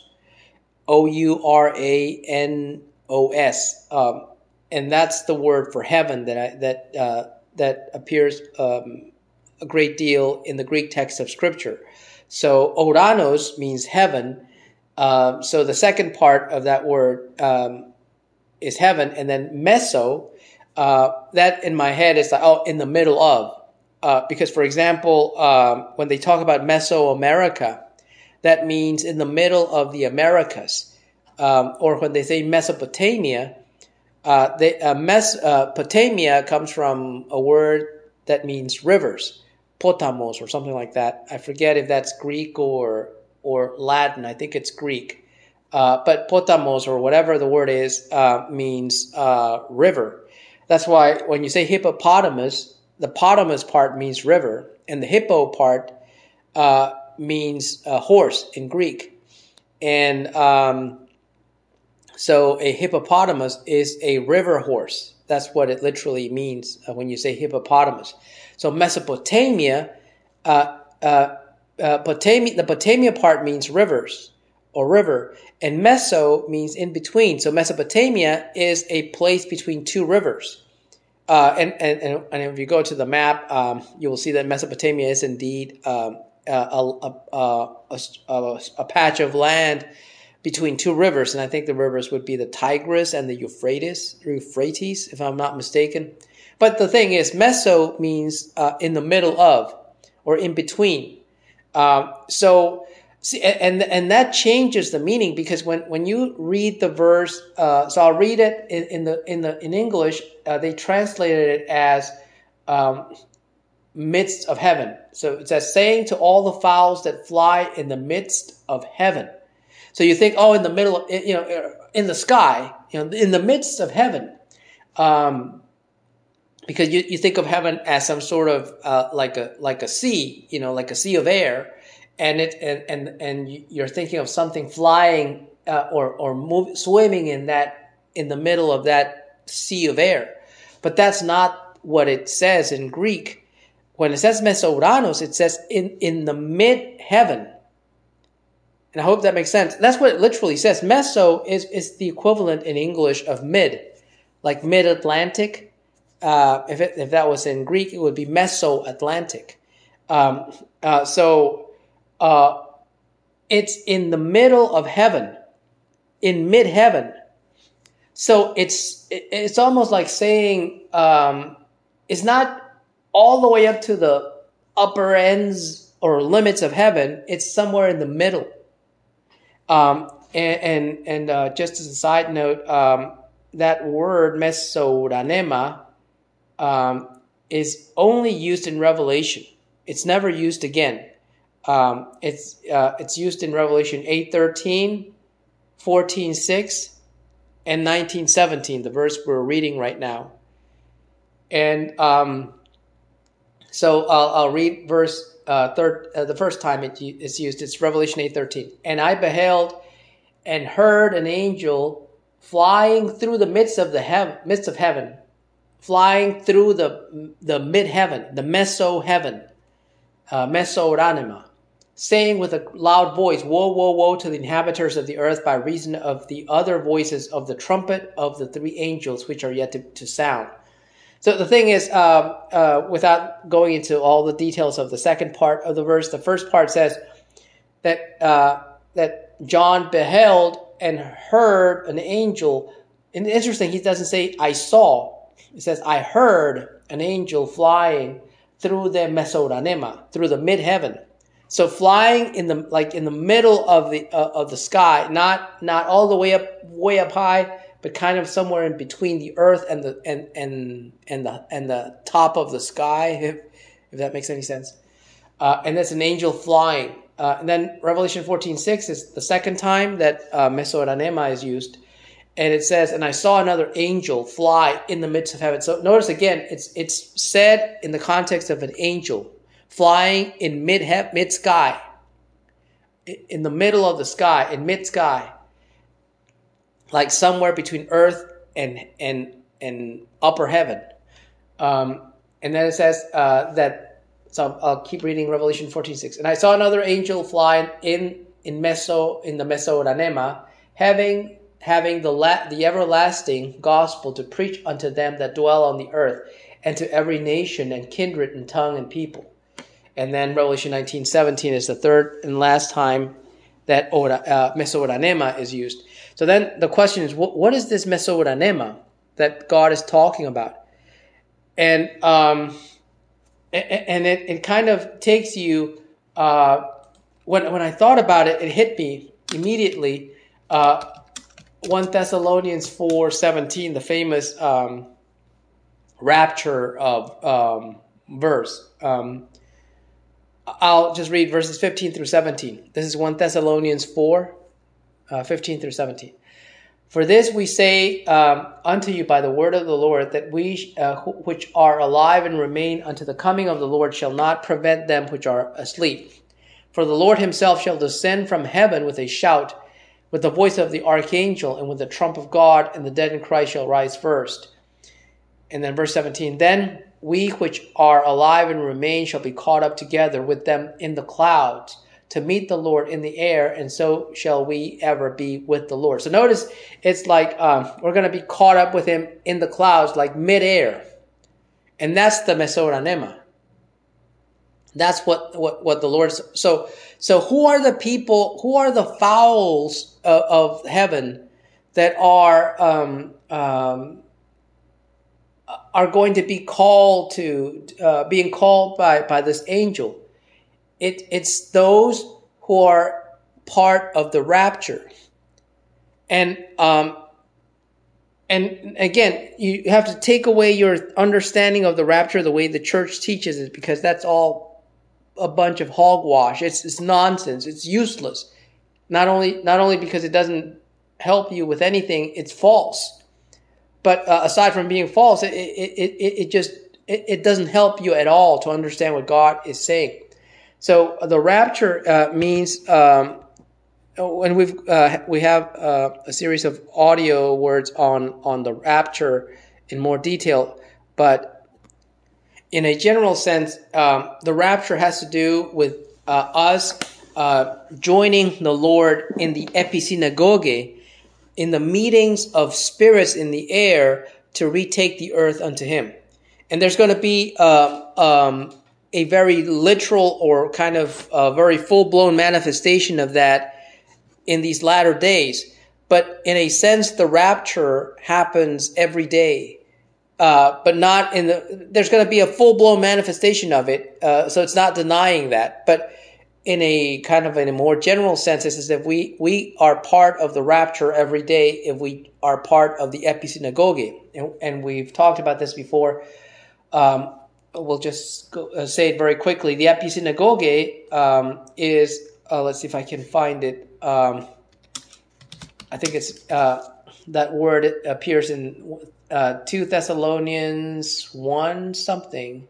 Ouranos, and that's the word for heaven that appears a great deal in the Greek text of Scripture. So Ouranos means heaven. So the second part of that word is heaven, and then meso, that in my head is like, in the middle of. Because, for example, when they talk about Mesoamerica, that means in the middle of the Americas. Or when they say Mesopotamia, Mesopotamia comes from a word that means rivers, potamos or something like that. I forget if that's Greek or Latin. I think it's Greek. But potamos, or whatever the word is, means river. That's why when you say hippopotamus, the potamus part means river, and the hippo part means horse in Greek. And so a hippopotamus is a river horse. That's what it literally means when you say hippopotamus. So Mesopotamia, the Potamia part means rivers or river, and Meso means in between. So Mesopotamia is a place between two rivers. And if you go to the map, you will see that Mesopotamia is indeed a patch of land between two rivers, and I think the rivers would be the Tigris and the Euphrates, if I'm not mistaken. But the thing is, Meso means in the middle of, or in between. So that changes the meaning, because when you read the verse, so I'll read it in English. They translated it as midst of heaven. So it says, saying to all the fowls that fly in the midst of heaven. So you think, in the middle, in the sky, in the midst of heaven, because you think of heaven as some sort of like a sea, like a sea of air, and you're thinking of something flying or swimming in the middle of that sea of air. But that's not what it says in Greek. When it says Mesouranos, it says in the mid-heaven. And I hope that makes sense. That's what it literally says. Meso is the equivalent in English of mid, like mid-Atlantic. If that was in Greek, it would be Meso-Atlantic. So it's in the middle of heaven, in mid-heaven. So it's almost like saying it's not all the way up to the upper ends or limits of heaven. It's somewhere in the middle. And just as a side note, that word mesoranema is only used in Revelation. It's never used again. It's used in Revelation 8:13, 14:6, and 19:17, the verse we're reading right now. And so I'll read verse the first time it's used. It's Revelation 8:13. And I beheld and heard an angel flying through the midst of heaven, flying through the mid-heaven, the meso-heaven, mesoranema, saying with a loud voice, woe, woe, woe to the inhabitants of the earth by reason of the other voices of the trumpet of the three angels which are yet to sound. So the thing is, without going into all the details of the second part of the verse, the first part says that that John beheld and heard an angel. And it's interesting, he doesn't say I saw. It says I heard an angel flying through the Mesoranema, through the mid-heaven. So flying in the middle of the sky, not all the way up high, but kind of somewhere in between the earth and the top of the sky, if that makes any sense. And that's an angel flying. And then Revelation 14:6 is the second time that Mesoranema is used. And it says, and I saw another angel fly in the midst of heaven. So notice again, it's said in the context of an angel flying in mid-sky, in the middle of the sky, in mid-sky, like somewhere between earth and upper heaven. And then it says that, so I'll keep reading Revelation 14:6. And I saw another angel flying in the Mesoranema, having the everlasting gospel to preach unto them that dwell on the earth, and to every nation and kindred and tongue and people. And then Revelation 19:17 is the third and last time that Mesoranema is used. So then the question is, what is this Mesoranema that God is talking about? And it kind of takes you, when I thought about it, it hit me immediately. 1 Thessalonians 4:17, the famous rapture of verse. I'll just read verses 15 through 17. This is 1 Thessalonians 4, 15 through 17. For this we say unto you by the word of the Lord, that we which are alive and remain unto the coming of the Lord shall not prevent them which are asleep. For the Lord himself shall descend from heaven with a shout, with the voice of the archangel, and with the trump of God, and the dead in Christ shall rise first. And then verse 17, then we which are alive and remain shall be caught up together with them in the clouds to meet the Lord in the air, and so shall we ever be with the Lord. So notice it's like we're going to be caught up with him in the clouds, like midair. And that's the Mesoranema. That's what the Lord. So who are the people? Who are the fowls of heaven that are going to be called to being called by this angel? It's those who are part of the rapture, and again, you have to take away your understanding of the rapture the way the church teaches it, because that's all a bunch of hogwash. It's nonsense. It's useless. Not only because it doesn't help you with anything, it's false. But aside from being false, it doesn't help you at all to understand what God is saying. So the rapture means, and we have a series of audio words on the rapture in more detail, but in a general sense, the rapture has to do with us joining the Lord in the episynagoge, in the meetings of spirits in the air to retake the earth unto him. And there's going to be a very literal or kind of very full-blown manifestation of that in these latter days. But in a sense, the rapture happens every day. But not there's going to be a full-blown manifestation of it. So it's not denying that. But in a more general sense, it's as if we are part of the rapture every day if we are part of the episynagoge. And we've talked about this before. We'll just say it very quickly. The episynagoge is, let's see if I can find it. I think it's that word appears in 2 Thessalonians 1 something.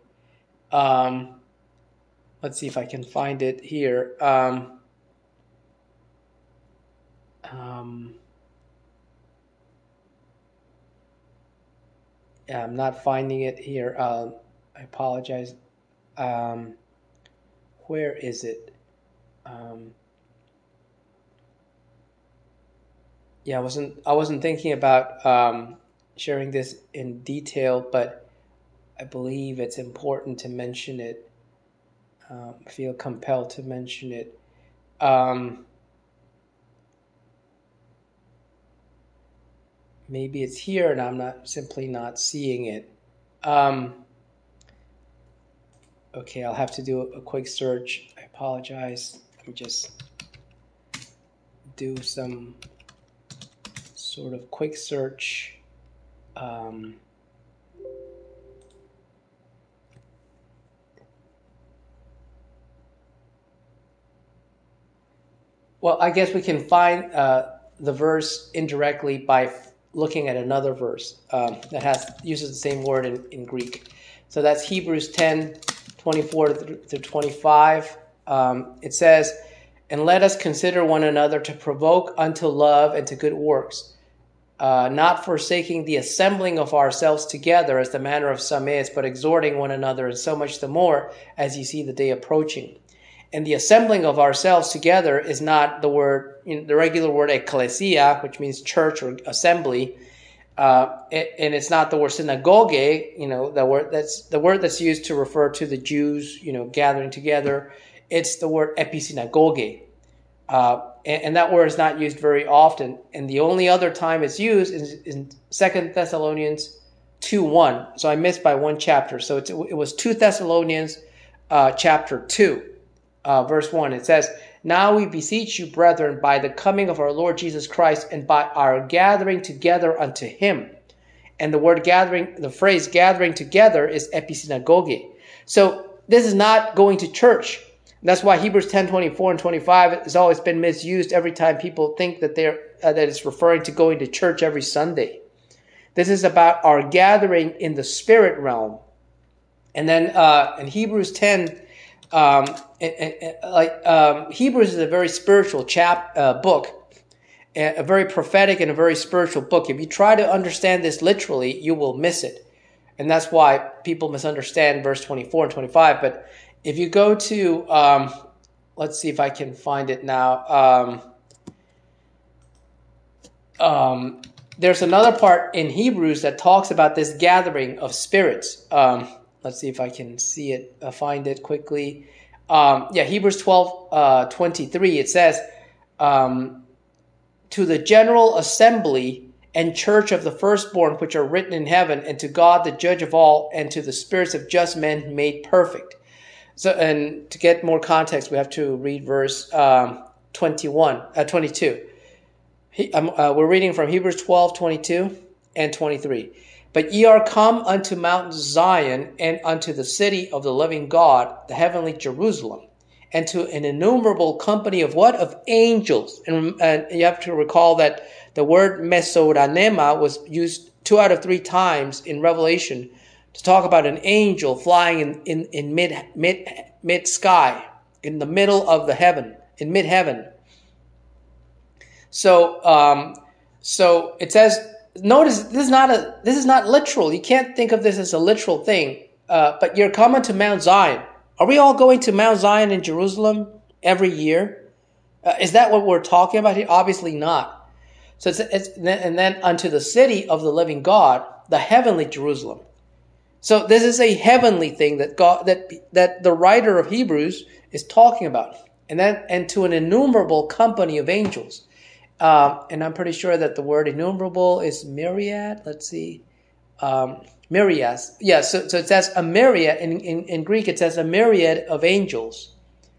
Let's see if I can find it here. Yeah, I'm not finding it here. I apologize. Where is it? Yeah, I wasn't thinking about sharing this in detail, but I believe it's important to mention it. I feel compelled to mention it. Maybe it's here and I'm simply not seeing it. Okay, I'll have to do a quick search. I apologize. Let me just do some sort of quick search. Well, I guess we can find the verse indirectly by looking at another verse that uses the same word in Greek. So that's Hebrews 10:24-25. It says, "And let us consider one another to provoke unto love and to good works, not forsaking the assembling of ourselves together as the manner of some is, but exhorting one another, and so much the more as you see the day approaching." And the assembling of ourselves together is not the regular word ecclesia, which means church or assembly, and it's not the word synagogue. The word that's used to refer to the Jews, gathering together. It's the word episynagoge, and that word is not used very often. And the only other time it's used is in 2 Thessalonians 2:1. So I missed by one chapter. So it was 2 Thessalonians chapter 2. Verse 1, it says, "Now we beseech you, brethren, by the coming of our Lord Jesus Christ, and by our gathering together unto him." And the phrase gathering together is episynagoge. So this is not going to church. That's why Hebrews 10:24 and 25 has always been misused every time people think that that it's referring to going to church every Sunday. This is about our gathering in the spirit realm. And then in Hebrews 10, Hebrews is a very spiritual book, a very prophetic and a very spiritual book. If you try to understand this literally, you will miss it. And that's why people misunderstand verse 24 and 25. But if you go to, let's see if I can find it now. There's another part in Hebrews that talks about this gathering of spirits. Let's see if I can see it, find it quickly. Hebrews 12:23, it says, "To the general assembly and church of the firstborn which are written in heaven, and to God the judge of all, and to the spirits of just men made perfect." So, and to get more context, we have to read verse 22. We're reading from Hebrews 12:22 and 23. "But ye are come unto Mount Zion, and unto the city of the living God, the heavenly Jerusalem, and to an innumerable company of" what? "Of angels." And you have to recall that the word mesoranema was used 2 out of 3 times in Revelation to talk about an angel flying in mid sky, in the middle of the heaven, in mid heaven. So it says, notice this is not literal. You can't think of this as a literal thing. But you're coming to Mount Zion. Are we all going to Mount Zion in Jerusalem every year? Is that what we're talking about here? Obviously not. So and then unto the city of the living God, the heavenly Jerusalem. So this is a heavenly thing that the writer of Hebrews is talking about, and to an innumerable company of angels. And I'm pretty sure that the word innumerable is myriad. Let's see. Myrias. Yeah, so it says a myriad. In Greek, it says a myriad of angels.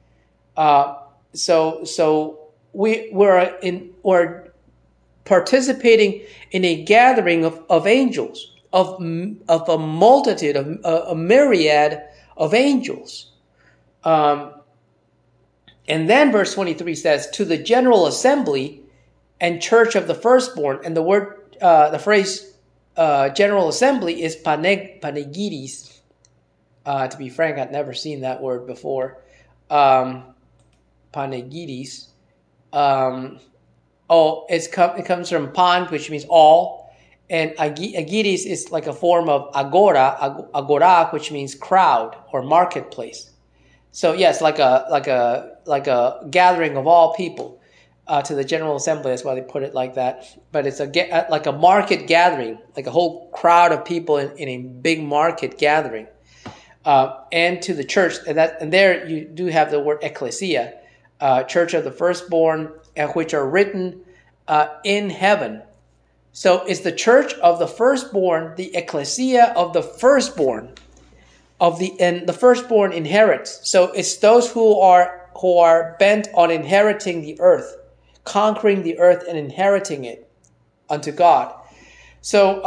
So we're participating in a gathering of angels, of a multitude, of a myriad of angels. And then verse 23 says, "To the general assembly and church of the firstborn," and the phrase general assembly is panegidis. To be frank, I'd never seen that word before. Panegidis. It comes from pan, which means all, and agidis is like a form of agora, which means crowd or marketplace. So yes, like a gathering of all people. to the General Assembly. That's why they put it like that. But it's like a market gathering, like a whole crowd of people in a big market gathering. And to the church, and there you do have the word ecclesia, church of the firstborn, which are written in heaven. So it's the church of the firstborn, the ecclesia of the firstborn, and the firstborn inherits. So it's those who are bent on inheriting the earth, conquering the earth and inheriting it unto God. So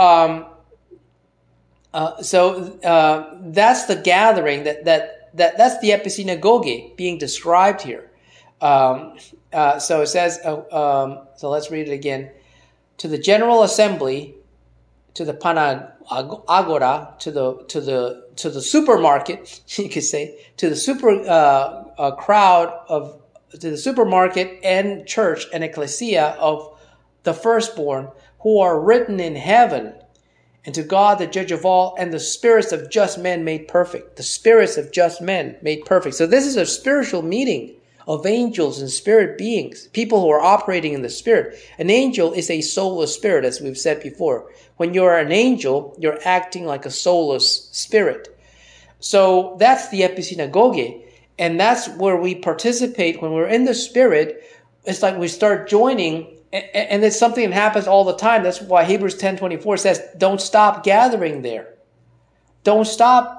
that's the gathering that's the episynagoge being described here. So it says. So let's read it again. To the general assembly, to the panagora, to the supermarket, you could say, to the crowd to the supermarket and church and ecclesia of the firstborn who are written in heaven, and to God, the judge of all, and the spirits of just men made perfect. The spirits of just men made perfect. So this is a spiritual meeting of angels and spirit beings, people who are operating in the spirit. An angel is a soulless spirit, as we've said before. When you're an angel, you're acting like a soulless spirit. So that's the episynagoge, and that's where we participate when we're in the spirit. It's like we start joining, and it's something that happens all the time. That's why Hebrews 10:24 says, don't stop gathering there. Don't stop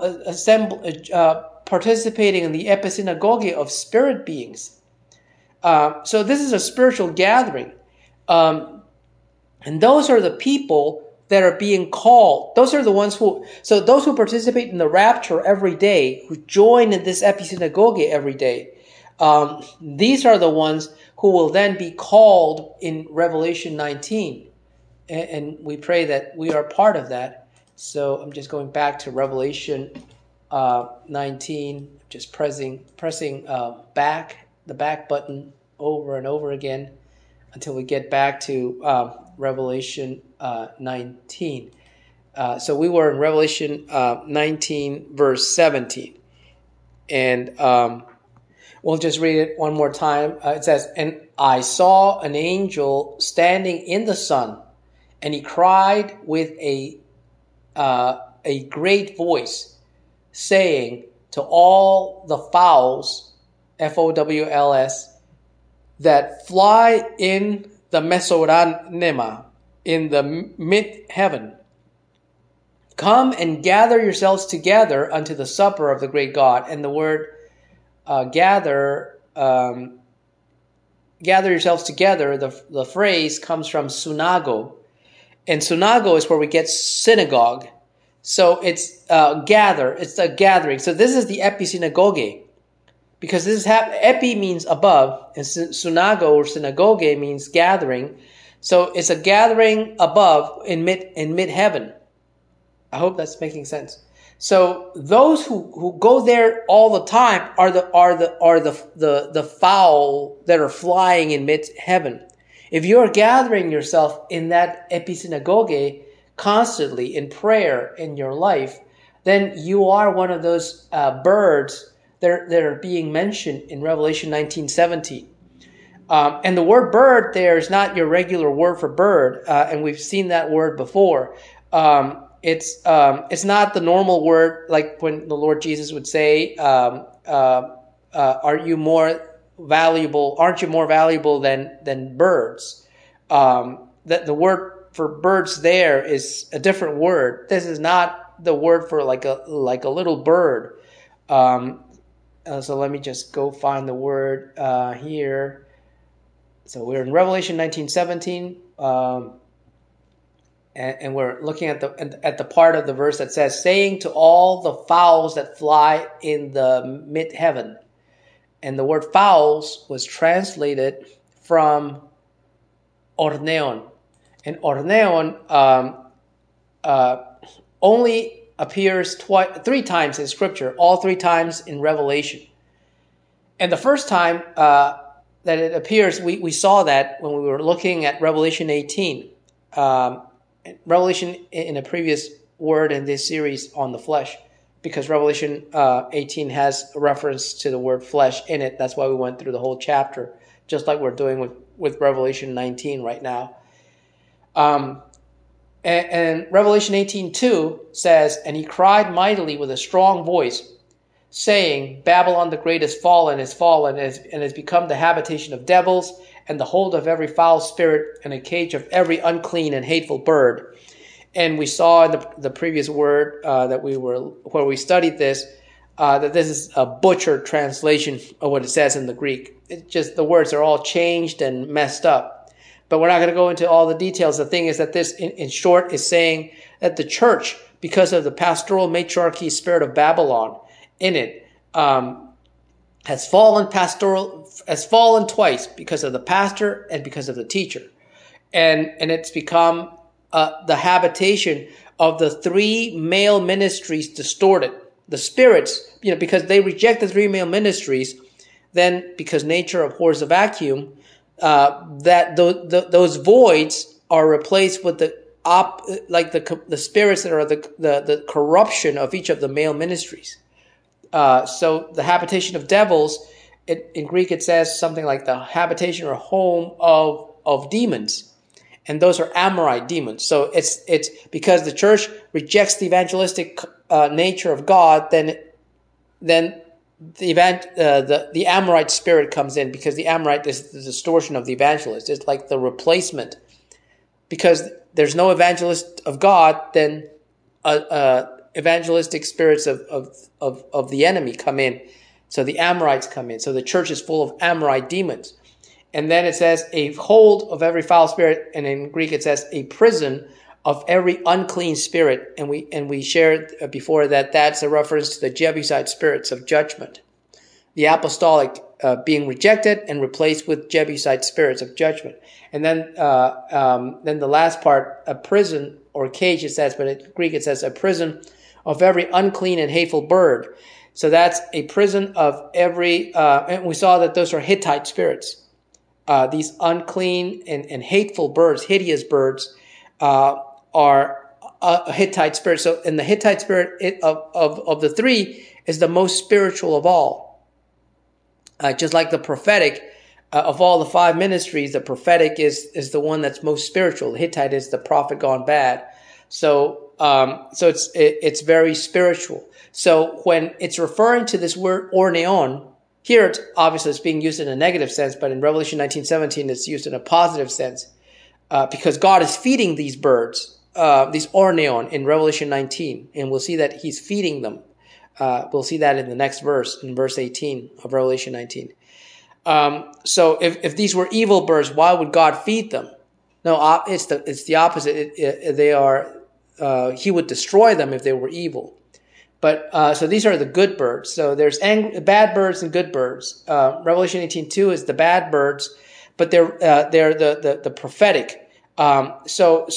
participating in the episynagoge of spirit beings. So this is a spiritual gathering. And those are the people that are being called. Those are the ones those who participate in the rapture every day, who join in this episynagoge every day, these are the ones who will then be called in Revelation 19. And we pray that we are part of that. So I'm just going back to Revelation 19, just pressing the back button over and over again until we get back to Revelation 19. So we were in Revelation 19, verse 17. And we'll just read it one more time. It says, and I saw an angel standing in the sun, and he cried with a great voice, saying to all the fowls, Fowls, that fly in the Mesoranema, in the mid-heaven, come and gather yourselves together unto the supper of the great God. And the word gather yourselves together, the phrase comes from sunago. And sunago is where we get synagogue. So it's gather. It's a gathering. So this is the episynagoge, because this is epi means above, and sunago or synagogue means gathering. So it's a gathering above in mid heaven. I hope that's making sense. So those who go there all the time are the fowl that are flying in mid heaven. If you're gathering yourself in that episynagoge constantly in prayer in your life, then you are one of those birds that are being mentioned in Revelation 19:17. And the word bird there is not your regular word for bird, and we've seen that word before. It's not the normal word like when the Lord Jesus would say, "Aren't you more valuable than birds?" That the word for birds there is a different word. This is not the word for like a little bird. So let me just go find the word here. So we're in Revelation 19:17, and we're looking at the part of the verse that says, "Saying to all the fowls that fly in the mid-heaven." And the word fowls was translated from orneon. And orneon only appears three times in Scripture, all three times in Revelation. And the first time that it appears, we saw that when we were looking at Revelation 18. Revelation in a previous word in this series on the flesh. because Revelation 18 has a reference to the word flesh in it. That's why we went through the whole chapter, just like we're doing with Revelation 19 right now. And Revelation 18:2 says, "And he cried mightily with a strong voice, saying, Babylon the great is fallen, and has become the habitation of devils, and the hold of every foul spirit, and a cage of every unclean and hateful bird." And we saw in the previous word where we studied this, that this is a butchered translation of what it says in the Greek. It's just the words are all changed and messed up. But we're not going to go into all the details. The thing is that this, in short, is saying that the church, because of the pastoral matriarchy spirit of Babylon in it, has fallen twice because of the pastor and because of the teacher. And it's become the habitation of the three male ministries distorted. The spirits, because they reject the three male ministries, then because nature abhors a vacuum, those voids are replaced with the spirits that are the corruption of each of the male ministries. So the habitation of devils, in Greek it says something like the habitation or home of demons. And those are Amorite demons. So it's because the church rejects the evangelistic nature of God, then the Amorite spirit comes in, because the Amorite is the distortion of the evangelist. It's like the replacement. Because there's no evangelist of God, then evangelistic spirits of the enemy come in. So the Amorites come in. So the church is full of Amorite demons. And then it says a hold of every foul spirit, and in Greek it says a prison of every unclean spirit. And we shared before that that's a reference to the Jebusite spirits of judgment. The apostolic being rejected and replaced with Jebusite spirits of judgment. And then the last part, a prison or cage it says, but in Greek it says a prison of every unclean and hateful bird. So that's a prison of every, and we saw that those are Hittite spirits. These unclean and hateful birds, hideous birds, are a Hittite spirit. So, and the Hittite spirit of the three is the most spiritual of all. Just like the prophetic, of all the five ministries, the prophetic is the one that's most spiritual. The Hittite is the prophet gone bad. So it's very spiritual. So when it's referring to this word orneon, here it's being used in a negative sense, but in Revelation 19:17 it's used in a positive sense, because God is feeding these birds, these orneon in Revelation 19, and we'll see that He's feeding them. We'll see that in the next verse, in verse 18 of Revelation 19. So if these were evil birds, why would God feed them? No, it's the opposite. They are. He would destroy them if they were evil. But so these are the good birds. So there's bad birds and good birds. Revelation 18:2 is the bad birds, but they're the prophetic. So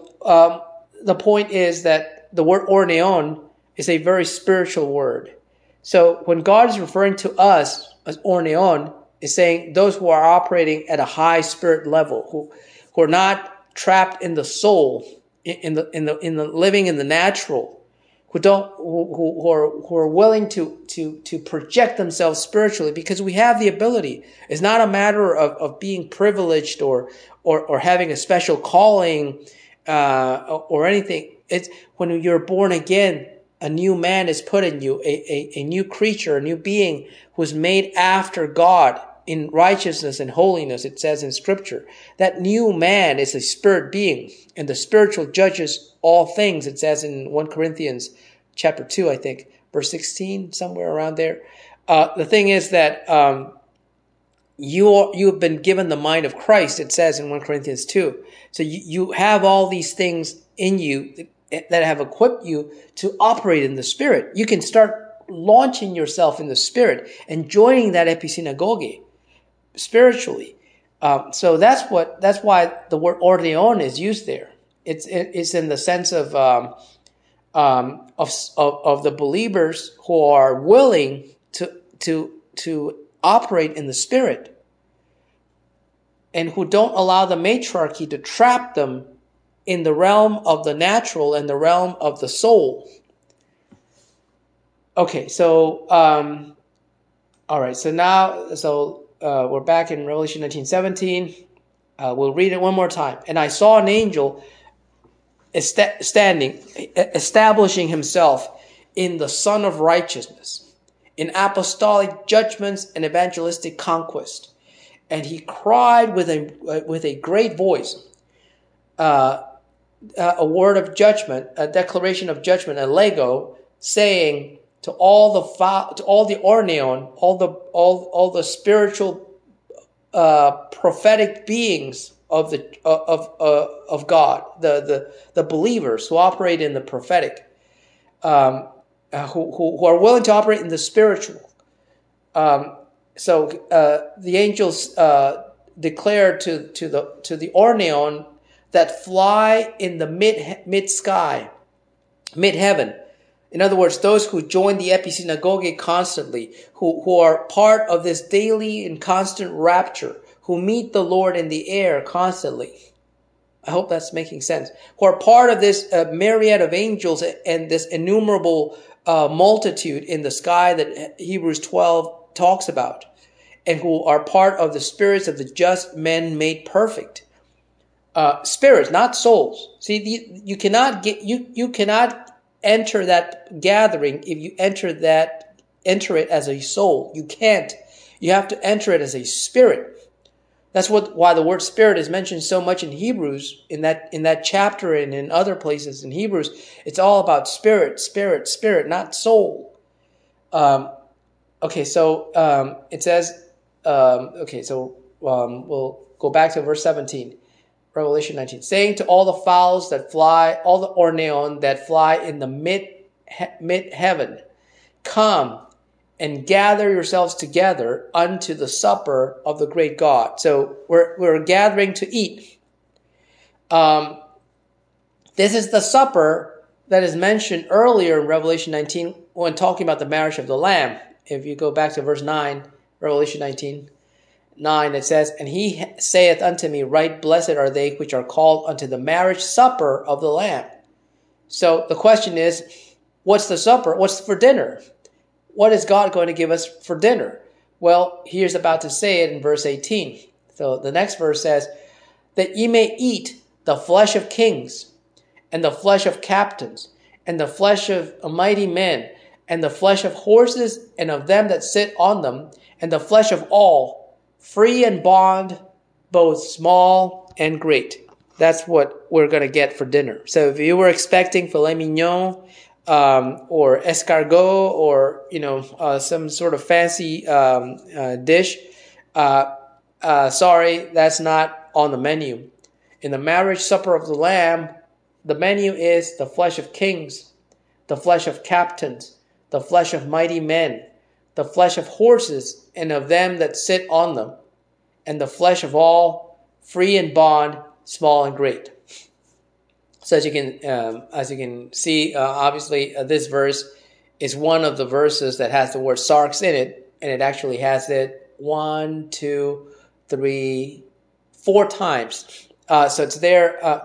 the point is that the word orneon is a very spiritual word. So when God is referring to us as orneon, is saying those who are operating at a high spirit level, who are not trapped in the soul, in the living in the natural, who are willing to project themselves spiritually, because we have the ability. It's not a matter of being privileged or having a special calling or anything. It's when you're born again, a new man is put in you, a new creature, a new being who's made after God in righteousness and holiness, it says in Scripture. That new man is a spirit being, and the spiritual judges all things, it says in 1 Corinthians chapter 2, I think, verse 16, somewhere around there. The thing is that you have been given the mind of Christ, it says in 1 Corinthians 2. So you have all these things in you that have equipped you to operate in the Spirit. You can start launching yourself in the Spirit and joining that episynagoge spiritually. So that's why the word ordeon is used there. It's in the sense of the believers who are willing to operate in the Spirit, and who don't allow the matriarchy to trap them in the realm of the natural and the realm of the soul. Okay, so all right. So now, we're back in Revelation 19:17. We'll read it one more time. And I saw an angel standing, establishing himself in the Sun of Righteousness, in apostolic judgments and evangelistic conquest. And he cried with a great voice, a word of judgment, a declaration of judgment, a lego, saying to all the orneon, all the spiritual prophetic beings of God, the believers who operate in the prophetic, who are willing to operate in the spiritual. So the angels declare to the orneon that fly in the mid sky, mid heaven. In other words, those who join the episynagoge constantly, who are part of this daily and constant rapture, who meet the Lord in the air constantly. I hope that's making sense. Who are part of this myriad of angels and this innumerable multitude in the sky that Hebrews 12 talks about, and who are part of the spirits of the just men made perfect. Spirits, not souls. See, you cannot enter that gathering if you enter it as a soul. You can't. You have to enter it as a spirit. That's why the word spirit is mentioned so much in Hebrews, in that chapter and in other places in Hebrews. It's all about spirit, not soul. Okay, so it says. We'll go back to verse 17. Revelation 19, saying to all the fowls that fly, all the orneon that fly in the mid heaven, come and gather yourselves together unto the supper of the great God. So we're gathering to eat. This is the supper that is mentioned earlier in Revelation 19 when talking about the marriage of the Lamb. If you go back to verse 9, Revelation 19. 9, it says, and he saith unto me, right blessed are they which are called unto the marriage supper of the Lamb. So the question is, what's the supper? What's for dinner? What is God going to give us for dinner? Well, here's about to say it in verse 18. So the next verse says, that ye may eat the flesh of kings, and the flesh of captains, and the flesh of mighty men, and the flesh of horses, and of them that sit on them, and the flesh of all, free and bond, both small and great. That's what we're going to get for dinner. So if you were expecting filet mignon or escargot or some sort of fancy dish, sorry, that's not on the menu. In the marriage supper of the Lamb, the menu is the flesh of kings, the flesh of captains, the flesh of mighty men, the flesh of horses, and of them that sit on them, and the flesh of all, free and bond, small and great. So as you can see, obviously this verse is one of the verses that has the word sarx in it, and it actually has it 1, 2, 3, 4 times. So it's there.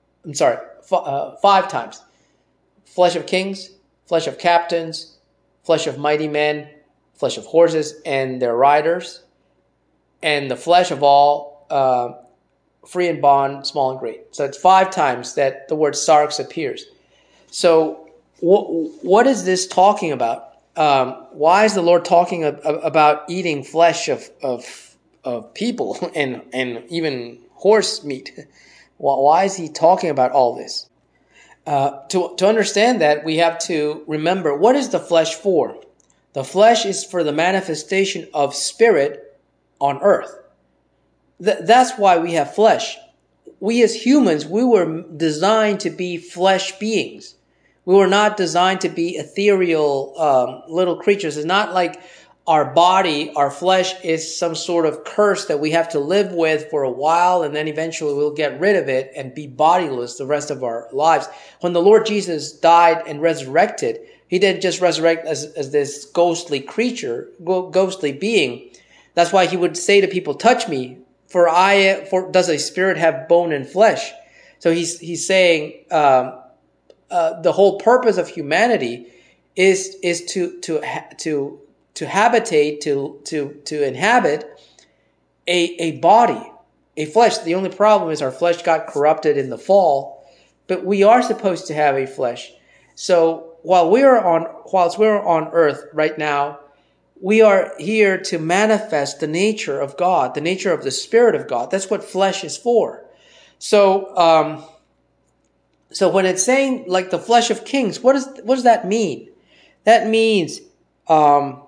5 times. Flesh of kings, flesh of captains, flesh of mighty men, flesh of horses and their riders, and the flesh of all, free and bond, small and great. So it's 5 times that the word sarx appears. So what is this talking about? Why is the Lord talking about eating flesh of people and even horse meat? Why is he talking about all this? To understand that, we have to remember, what is the flesh for? The flesh is for the manifestation of spirit on earth. That's why we have flesh. We as humans, we were designed to be flesh beings. We were not designed to be ethereal little creatures. It's not like our body, our flesh is some sort of curse that we have to live with for a while, and then eventually we'll get rid of it and be bodiless the rest of our lives. When the Lord Jesus died and resurrected, he didn't just resurrect as this ghostly creature, ghostly being. That's why he would say to people, touch me, for does a spirit have bone and flesh? So he's saying the whole purpose of humanity is to habitate, to inhabit a body, a flesh. The only problem is our flesh got corrupted in the fall, but we are supposed to have a flesh. So whilst we're on earth right now, we are here to manifest the nature of God, the nature of the Spirit of God. That's what flesh is for. So when it's saying like the flesh of kings, what does that mean? That means, how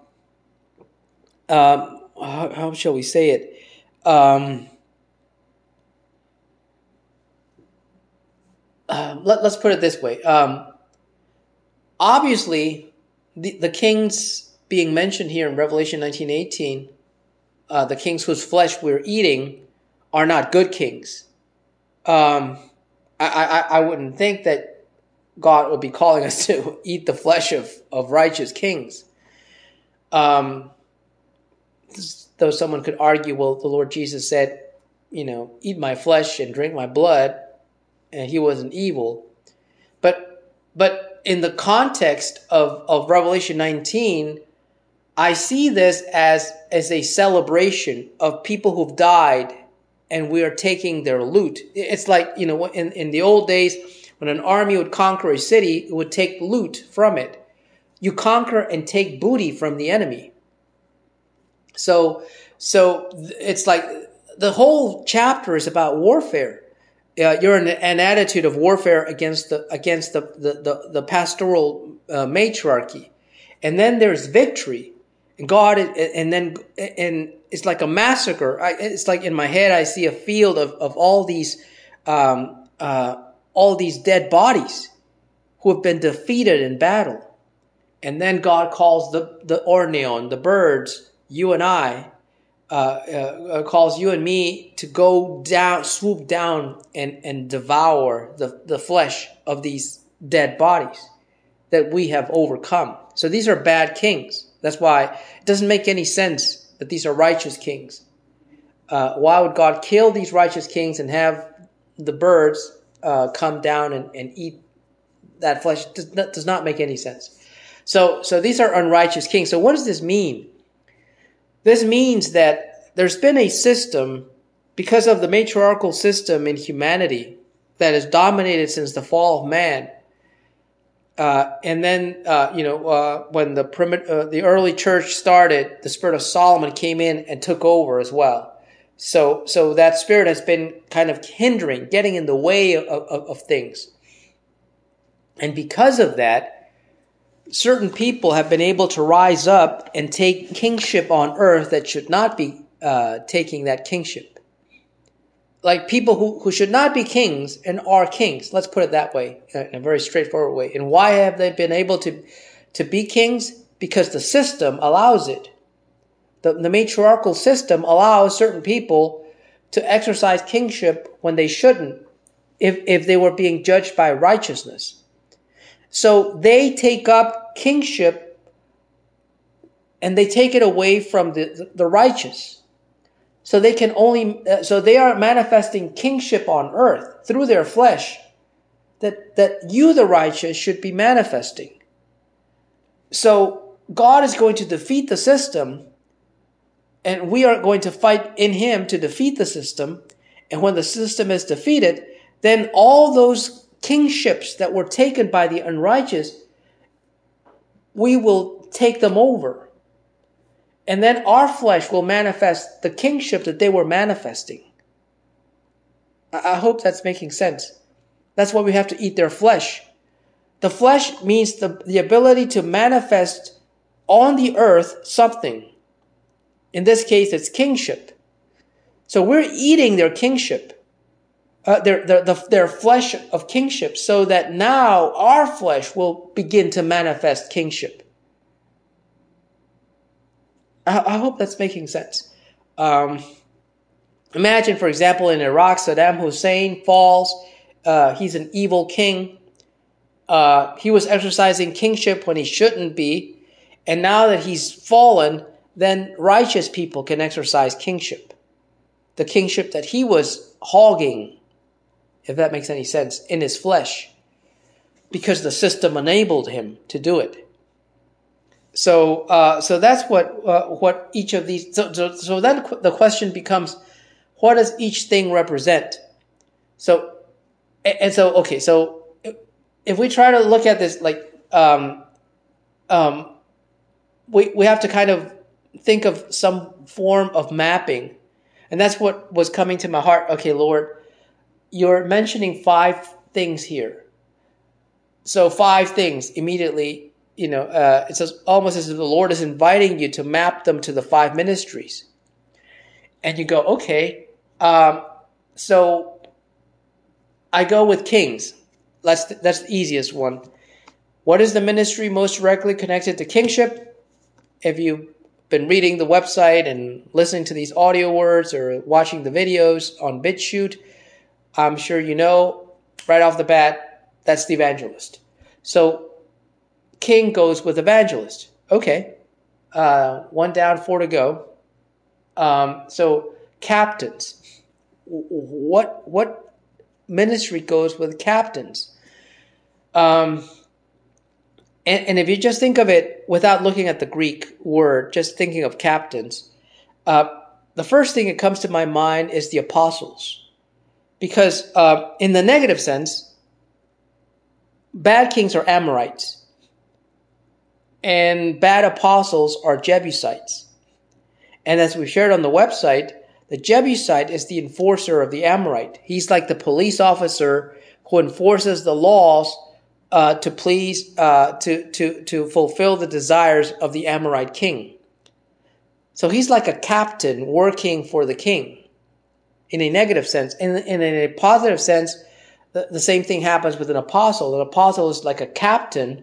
shall we say it? Let's put it this way. Obviously, the kings being mentioned here in Revelation 19:18, the kings whose flesh we're eating are not good kings. I wouldn't think that God would be calling us to eat the flesh of righteous kings. Though someone could argue, well, the Lord Jesus said, eat my flesh and drink my blood, and he wasn't evil. But in the context of Revelation 19, I see this as a celebration of people who've died, and we are taking their loot. It's like, in the old days, when an army would conquer a city, it would take loot from it. You conquer and take booty from the enemy. So it's like the whole chapter is about warfare. You're in an attitude of warfare against the pastoral matriarchy, and then there's victory. And God, and it's like a massacre. It's like in my head, I see a field of all these dead bodies who have been defeated in battle. And then God calls the Orneon, the birds, you and I, calls you and me to go down, swoop down and devour the flesh of these dead bodies that we have overcome. So these are bad kings. That's why it doesn't make any sense that these are righteous kings. Why would God kill these righteous kings and have the birds come down and eat that flesh? Does not make any sense. So these are unrighteous kings. So what does this mean? This means that there's been a system, because of the matriarchal system in humanity that has dominated since the fall of man. And then, when the early church started, the spirit of Solomon came in and took over as well. So that spirit has been kind of hindering, getting in the way of things. And because of that, certain people have been able to rise up and take kingship on earth that should not be taking that kingship. Like people who should not be kings and are kings. Let's put it that way, in a very straightforward way. And why have they been able to be kings? Because the system allows it. The matriarchal system allows certain people to exercise kingship when they shouldn't, if they were being judged by righteousness. So they take up kingship and they take it away from the righteous. So they are manifesting kingship on earth through their flesh that you, the righteous, should be manifesting. So God is going to defeat the system, and we are going to fight in Him to defeat the system. And when the system is defeated, then all those kingships that were taken by the unrighteous, we will take them over. And then our flesh will manifest the kingship that they were manifesting. I hope that's making sense. That's why we have to eat their flesh. The flesh means the ability to manifest on the earth something. In this case, it's kingship. So we're eating their kingship, their flesh of kingship, so that now our flesh will begin to manifest kingship. I hope that's making sense. Imagine, for example, in Iraq, Saddam Hussein falls. He's an evil king. He was exercising kingship when he shouldn't be. And now that he's fallen, then righteous people can exercise kingship. The kingship that he was hogging, if that makes any sense, in his flesh. Because the system enabled him to do it. So that's what each of these. So then the question becomes, what does each thing represent? So okay. So if we try to look at this, like we have to kind of think of some form of mapping, and that's what was coming to my heart. Okay, Lord, you're mentioning 5 things here. So 5 things immediately, it's almost as if the Lord is inviting you to map them to the 5 ministries. And you go, okay, so I go with kings. That's the easiest one. What is the ministry most directly connected to kingship? If you've been reading the website and listening to these audio words or watching the videos on BitChute, I'm sure you know right off the bat, that's the evangelist. So king goes with evangelist. Okay. 1 down, 4 to go. So captains. What ministry goes with captains? And if you just think of it without looking at the Greek word, just thinking of captains, the first thing that comes to my mind is the apostles. Because in the negative sense, bad kings are Amorites, and bad apostles are Jebusites. And as we shared on the website, the Jebusite is the enforcer of the Amorite. He's like the police officer who enforces the laws to please, to fulfill the desires of the Amorite king. So he's like a captain working for the king in a negative sense. And in a positive sense, the same thing happens with an apostle. An apostle is like a captain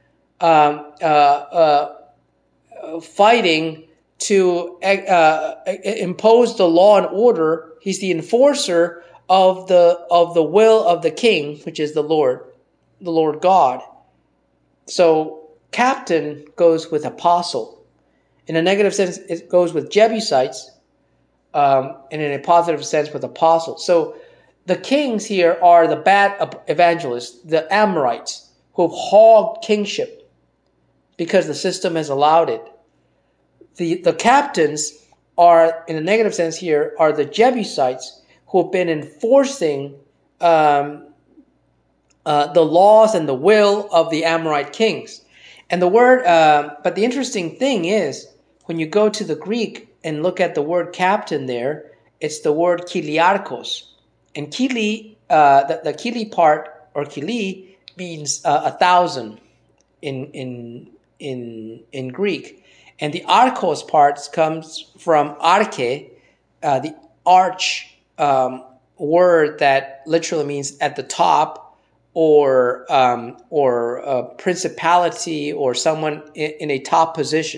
fighting to impose the law and order. He's the enforcer of the will of the king, which is the Lord God. So captain goes with apostle. In a negative sense, it goes with Jebusites, and in a positive sense with apostles. So the kings here are the bad evangelists, the Amorites, who have hogged kingship because the system has allowed it. The captains are, in a negative sense here, are the Jebusites who have been enforcing the laws and the will of the Amorite kings. And the word, but the interesting thing is, when you go to the Greek and look at the word captain there, it's the word kiliarchos. And kili, the kili part, or kili, means 1,000 in Greek. And the archos part comes from arche, the arch word that literally means at the top, or a principality, or someone in a top position.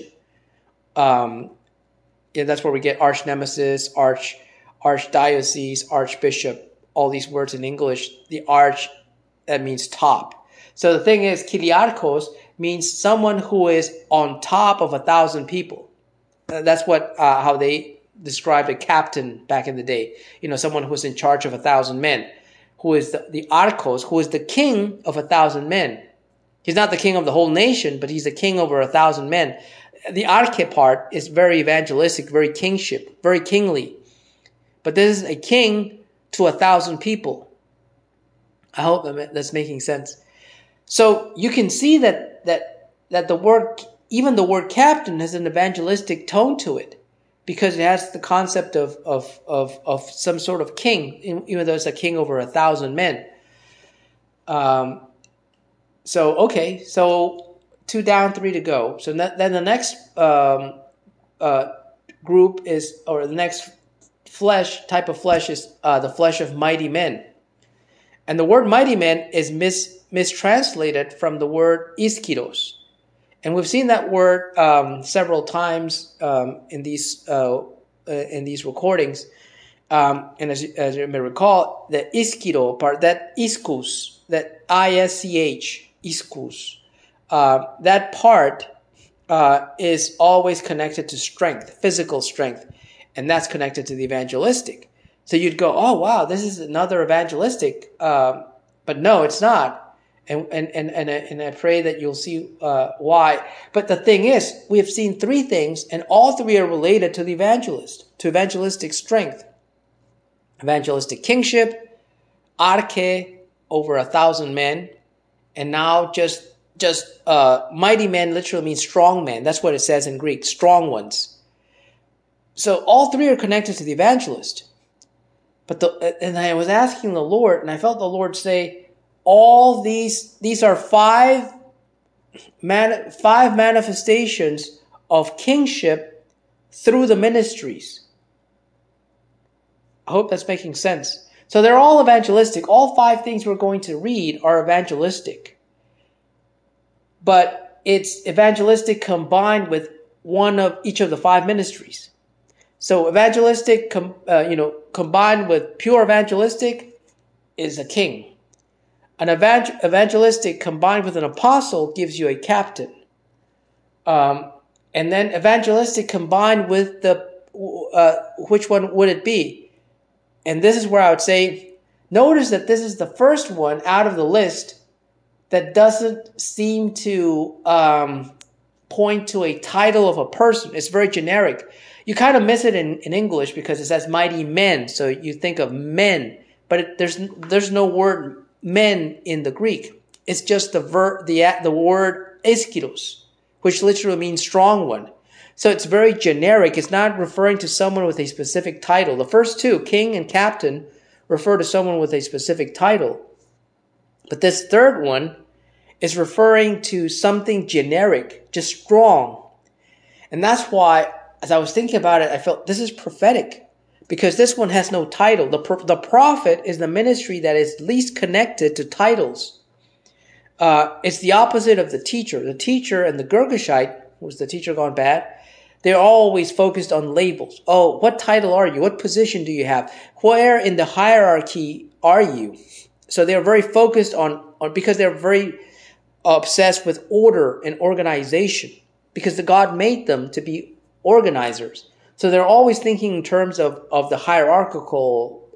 That's where we get arch nemesis, archdiocese, archbishop, all these words in English. The arch, that means top. So the thing is, kiliarchos means someone who is on top of 1,000 people. That's what how they described a captain back in the day. Someone who's in charge of 1,000 men, who is the archos, who is the king of 1,000 men. He's not the king of the whole nation, but he's the king over 1,000 men. The arche part is very evangelistic, very kingship, very kingly. But this is a king to 1,000 people. I hope that's making sense. So you can see that the word, even the word captain, has an evangelistic tone to it, because it has the concept of some sort of king, even though it's a king over 1,000 men. So 2 down, 3 to go. So then the next group is, or the next type of flesh is the flesh of mighty men. And the word mighty men is mistranslated from the word iskiros. And we've seen that word several times in these recordings. And as you may recall, the iskiro part, that iskus, that I-S-C-H, iskus, that part is always connected to strength, physical strength, and that's connected to the evangelistic. So you'd go, oh wow, this is another evangelistic, but no, it's not. And I pray that you'll see why. But the thing is, we have seen three things, and all three are related to the evangelist, to evangelistic strength. Evangelistic kingship, arche, over 1,000 men, and now just mighty men literally means strong men. That's what it says in Greek, strong ones. So all three are connected to the evangelist. And I was asking the Lord, and I felt the Lord say, all these are five manifestations of kingship through the ministries. I hope that's making sense. So they're all evangelistic. All five things we're going to read are evangelistic. But it's evangelistic combined with one of each of the five ministries. So evangelistic, combined with pure evangelistic is a king. An evangelistic combined with an apostle gives you a captain. And then evangelistic combined with which one would it be? And this is where I would say, notice that this is the first one out of the list that doesn't seem to point to a title of a person. It's very generic. You kind of miss it in English because it says mighty men, so you think of men, but there's no word men in the Greek. It's just the word iskiros, which literally means strong one. So it's very generic. It's not referring to someone with a specific title. The first two, king and captain, refer to someone with a specific title. But this third one is referring to something generic, just strong. And that's why, as I was thinking about it, I felt this is prophetic, because this one has no title. The prophet is the ministry that is least connected to titles. It's the opposite of the teacher. The teacher and the Girgashite, was the teacher gone bad? They're always focused on labels. Oh, what title are you? What position do you have? Where in the hierarchy are you? So they're very focused on because they're very obsessed with order and organization, because the God made them to be organizers. So they're always thinking in terms of the hierarchical,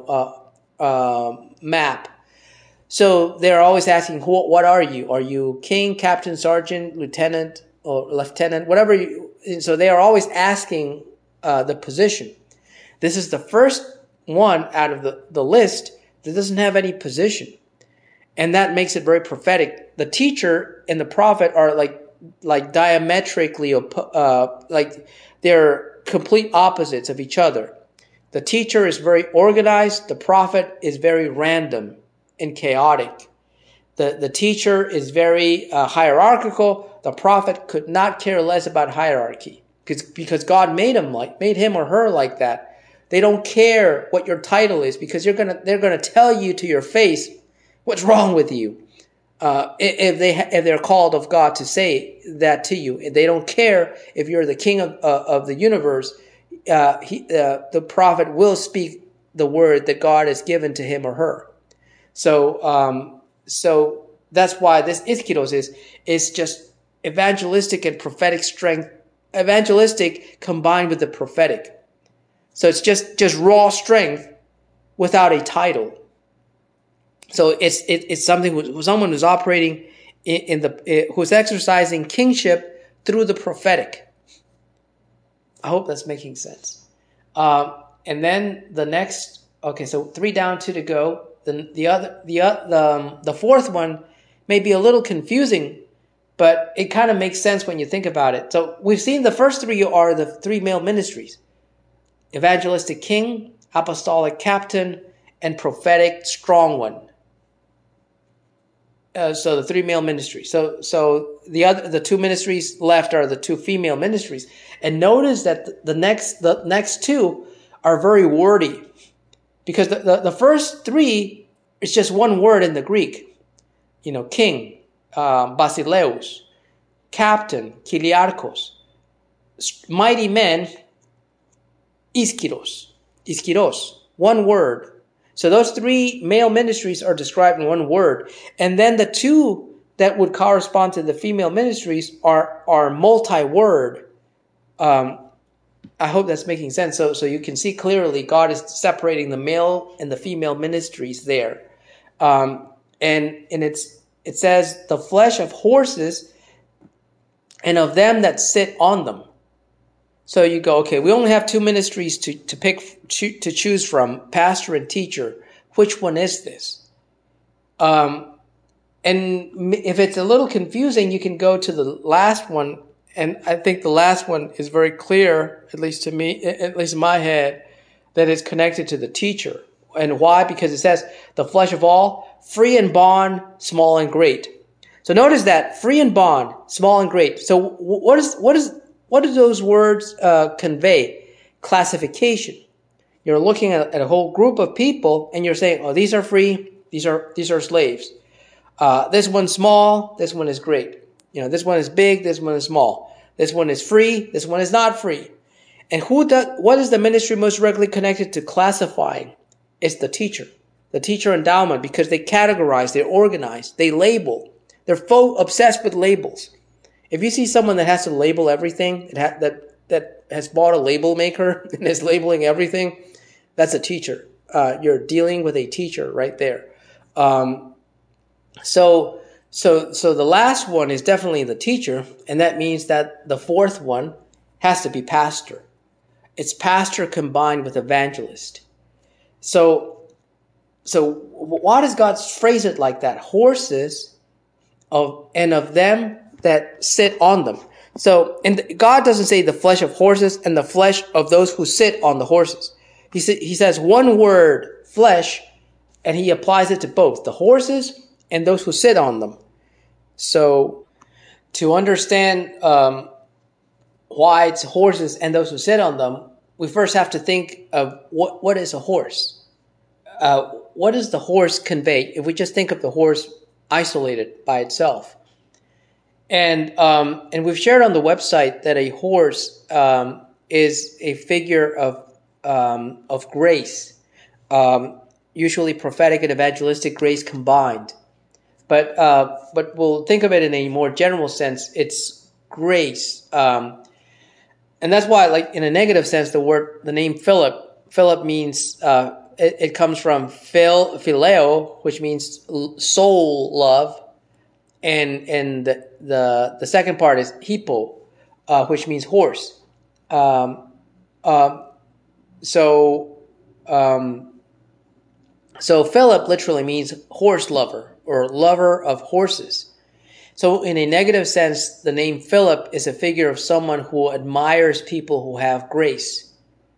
map. So they're always asking, what are you? Are you king, captain, sergeant, lieutenant, or lieutenant, whatever you... So they are always asking the position. This is the first one out of the list that doesn't have any position. And that makes it very prophetic. The teacher and the prophet are like diametrically, like they're complete opposites of each other. The teacher is very organized. The prophet is very random and chaotic. The teacher is very hierarchical. The prophet could not care less about hierarchy because God made him or her like that. They don't care what your title is, because they're gonna tell you to your face what's wrong with you. If they're called of God to say that to you, they don't care if you're the king of the universe. The prophet will speak the word that God has given to him or her. So that's why this iskiros is just evangelistic and prophetic strength, evangelistic combined with the prophetic. So it's just raw strength without a title. So it's something, someone who's operating who's exercising kingship through the prophetic. I hope that's making sense. And then the next, okay, so 3 down, 2 to go. The fourth one may be a little confusing, but it kind of makes sense when you think about it. So we've seen the first 3 are the 3 male ministries: evangelistic king, apostolic captain, and prophetic strong one. So the 3 male ministries. So the 2 ministries left are the 2 female ministries. And notice that the next 2 are very wordy, because the first 3 is just one word in the Greek. King, basileus, captain, kiliarchos, mighty men, iskiros, one word. So those 3 male ministries are described in one word. And then the 2 that would correspond to the female ministries are multi-word. I hope that's making sense. So you can see clearly God is separating the male and the female ministries there. And it says the flesh of horses and of them that sit on them. So you go, okay, we only have two ministries to choose from, pastor and teacher. Which one is this? And if it's a little confusing, you can go to the last one. And I think the last one is very clear, at least to me, at least in my head, that it's connected to the teacher. And why? Because it says the flesh of all, free and bond, small and great. So notice that free and bond, small and great. So what do those words convey? Classification. You're looking at a whole group of people, and you're saying, "Oh, these are free. These are slaves. This one's small. This one is great. This one is big. This one is small. This one is free. This one is not free." And what is the ministry most regularly connected to classifying? It's the teacher endowment, because they categorize, they organize, they label. They're obsessed with labels. If you see someone that has to label everything, that has bought a label maker and is labeling everything, that's a teacher. You're dealing with a teacher right there. So the last one is definitely the teacher, and that means that the fourth one has to be pastor. It's pastor combined with evangelist. So why does God phrase it like that? Horses and of them that sit on them. So, and God doesn't say the flesh of horses and the flesh of those who sit on the horses. He says one word, flesh, and he applies it to both the horses and those who sit on them. So, to understand why it's horses and those who sit on them, we first have to think of what is a horse. What does the horse convey? If we just think of the horse isolated by itself, and we've shared on the website that a horse is a figure of grace, usually prophetic and evangelistic grace combined. But we'll think of it in a more general sense. It's grace, and that's why, like in a negative sense, the name Philip means it comes from phileo, which means soul love, and the second part is hippo, which means horse. So Philip literally means horse lover or lover of horses. So in a negative sense, the name Philip is a figure of someone who admires people who have grace.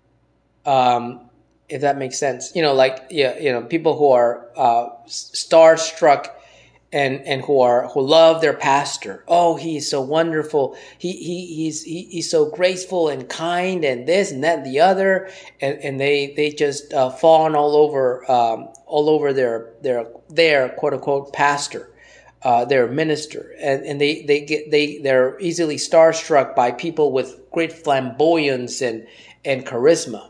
If that makes sense, people who are starstruck and who love their pastor. Oh, he's so wonderful. He's so graceful and kind and this and that and the other, and they just fawn all over their quote unquote pastor, their minister, and they're easily starstruck by people with great flamboyance and charisma.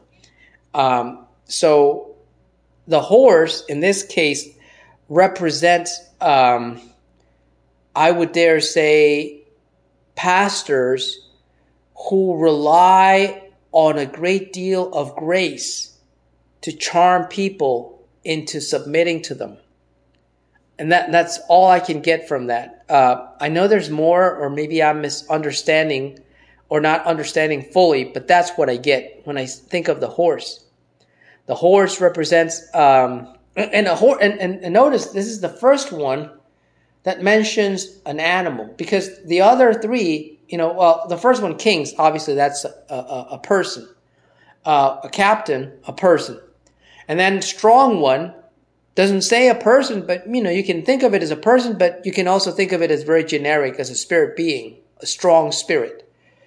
So the horse in this case represents, I would dare say, pastors who rely on a great deal of grace to charm people into submitting to them. And that's all I can get from that. I know there's more, or maybe I'm misunderstanding or not understanding fully, but that's what I get when I think of the horse. The horse represents, and notice this is the first one that mentions an animal, because the other three, the first one, kings, obviously that's a person, a captain, a person, and then strong one doesn't say a person, but you can think of it as a person, but you can also think of it as very generic, as a spirit being, a strong spirit.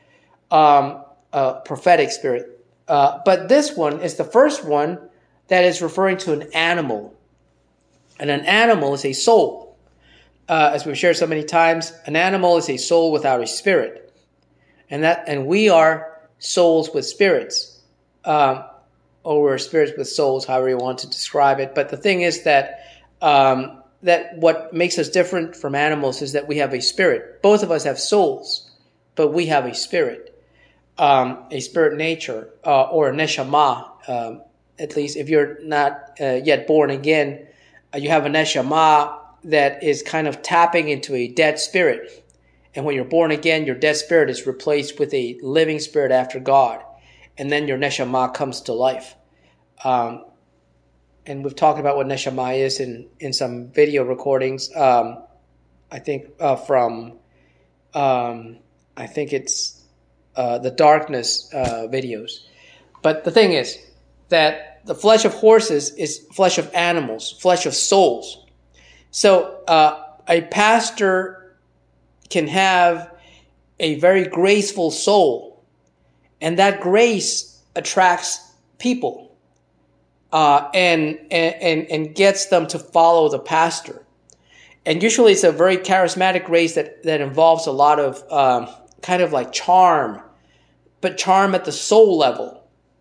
A prophetic spirit. But this one is the first one that is referring to an animal. And an animal is a soul. As we've shared so many times, an animal is a soul without a spirit. And we are souls with spirits. Or we're spirits with souls, however you want to describe it. But the thing is that what makes us different from animals is that we have a spirit. Both of us have souls, but we have a spirit. A spirit nature, or a neshama. At least if you're not yet born again, you have a neshama, that is kind of tapping into a dead spirit. And when you're born again, your dead spirit is replaced with a living spirit after God. And then your neshama comes to life. And we've talked about what neshama is in some video recordings. I think I think it's the darkness videos. But the thing is that the flesh of horses is flesh of animals, flesh of souls. So a pastor can have a very graceful soul, and that grace attracts people and gets them to follow the pastor. And usually it's a very charismatic grace that involves a lot of kind of like charm, but charm at the soul level.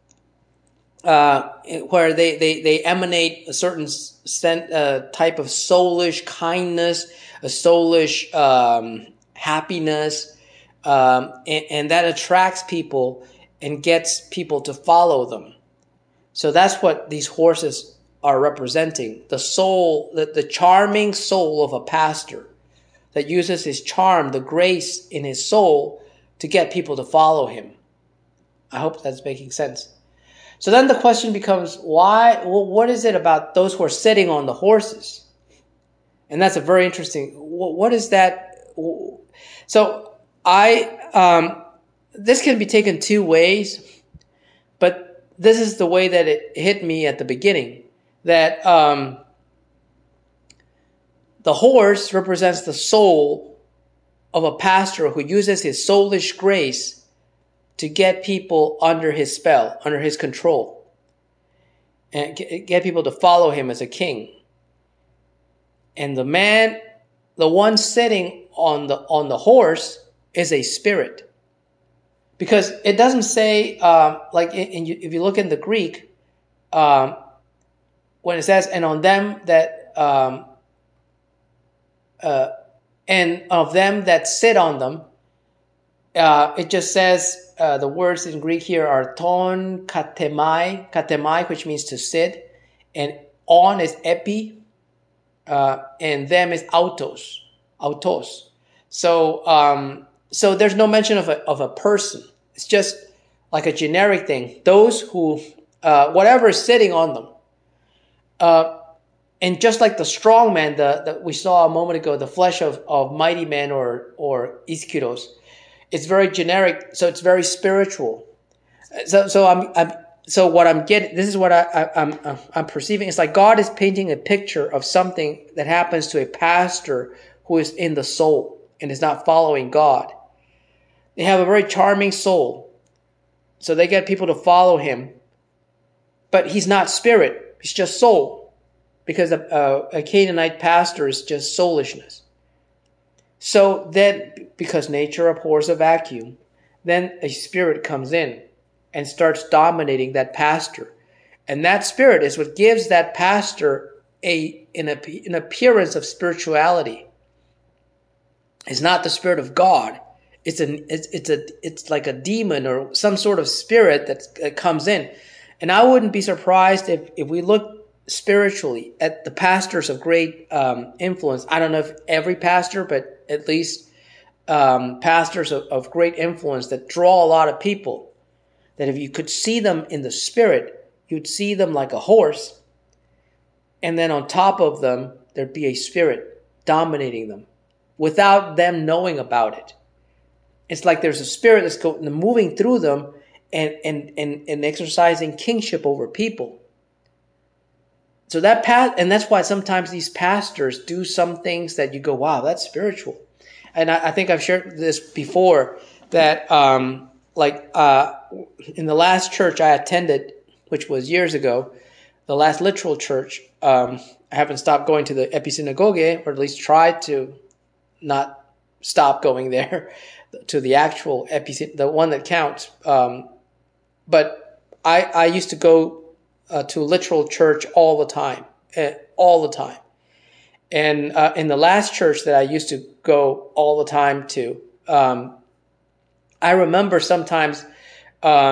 Where they emanate a certain type of soulish kindness, a soulish happiness, and that attracts people and gets people to follow them. So that's what these horses are representing. The soul, the charming soul of a pastor that uses his charm, the grace in his soul to get people to follow him. I hope that's making sense. So then the question becomes, why? Well, what is it about those who are sitting on the horses? And that's a very interesting. What is that? So this can be taken two ways, but this is the way that it hit me at the beginning. That the horse represents the soul of a pastor who uses his soulish grace to get people under his spell, under his control, and get people to follow him as a king. And the one sitting on the horse is a spirit. Because it doesn't say, if you look in the Greek, when it says, and on them that, and of them that sit on them, it just says, the words in Greek here are ton katemai, which means to sit, and on is epi, and them is autos. So there's no mention of a person. It's just like a generic thing. Those who, whatever is sitting on them, and just like the strong man that we saw a moment ago, the flesh of mighty men or ischiros. It's very generic, so it's very spiritual. So what I'm getting, this is what I'm perceiving. It's like God is painting a picture of something that happens to a pastor who is in the soul and is not following God. They have a very charming soul, so they get people to follow him. But he's not spirit; he's just soul, because a Canaanite pastor is just soulishness. So then, because nature abhors a vacuum, then a spirit comes in and starts dominating that pastor. And that spirit is what gives that pastor an appearance of spirituality. It's not the spirit of God. It's like a demon or some sort of spirit that comes in. And I wouldn't be surprised if we look spiritually at the pastors of great influence. I don't know if every pastor, but at least pastors of great influence that draw a lot of people, that if you could see them in the spirit, you'd see them like a horse, and then on top of them, there'd be a spirit dominating them without them knowing about it. It's like there's a spirit that's moving through them and exercising kingship over people. So that's why sometimes these pastors do some things that you go, wow, that's spiritual. And I think I've shared this before that, in the last church I attended, which was years ago, the last literal church, I haven't stopped going to the Episynagoge, or at least tried to not stop going there to the actual the one that counts. But I used to go to literal church all the time. And in the last church that I used to go all the time to, I remember sometimes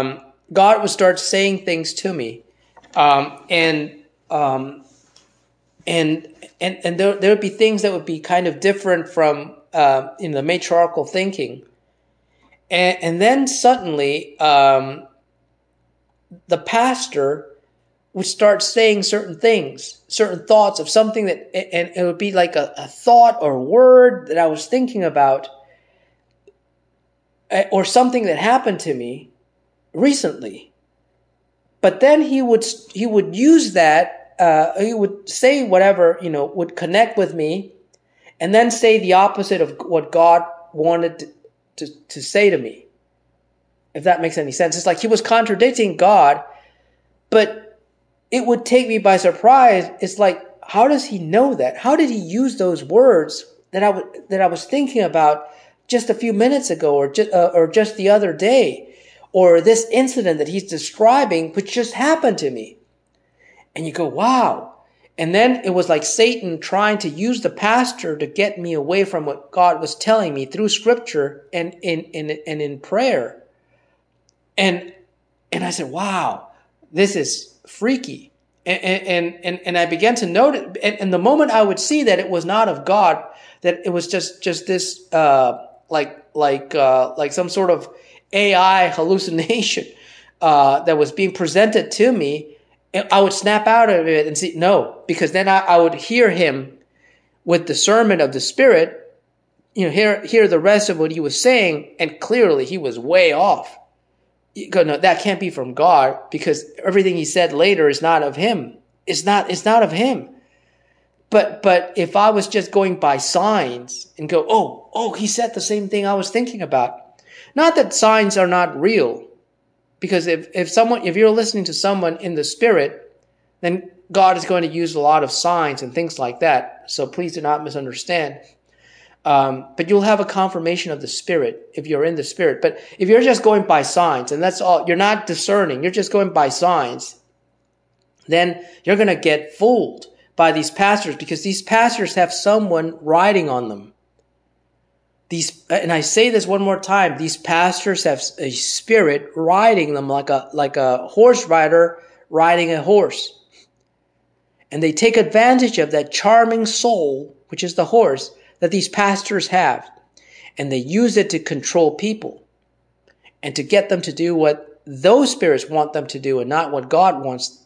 God would start saying things to me, and And there would be things that would be kind of different from the matriarchal thinking. And then suddenly the pastor would start saying certain things, certain thoughts of something that, and it would be like a thought or word that I was thinking about, or something that happened to me recently. But then he would use that, he would say whatever, would connect with me, and then say the opposite of what God wanted to say to me. If that makes any sense. It's like he was contradicting God, but it would take me by surprise. It's like, how does he know that? How did he use those words that I was thinking about just a few minutes ago, or just the other day, or this incident that he's describing, which just happened to me? And you go, wow. And then it was like Satan trying to use the pastor to get me away from what God was telling me through Scripture and in prayer. And I said, wow, this is freaky. And I began to note it. And the moment I would see that it was not of God, that it was just this like some sort of AI hallucination that was being presented to me, I would snap out of it and see, no, because then I would hear him with discernment of the Spirit, hear the rest of what he was saying, and clearly he was way off. You go, no, that can't be from God, because everything he said later is not of him. It's not of him. But if I was just going by signs and go, oh, he said the same thing I was thinking about. Not that signs are not real, because if you're listening to someone in the Spirit, then God is going to use a lot of signs and things like that. So please do not misunderstand. But you'll have a confirmation of the Spirit if you're in the Spirit. But if you're just going by signs, and that's all, you're not discerning, you're just going by signs, then you're going to get fooled by these pastors, because these pastors have someone riding on them. And I say this one more time, these pastors have a spirit riding them like a horse rider riding a horse. And they take advantage of that charming soul, which is the horse, that these pastors have, and they use it to control people and to get them to do what those spirits want them to do, and not what God wants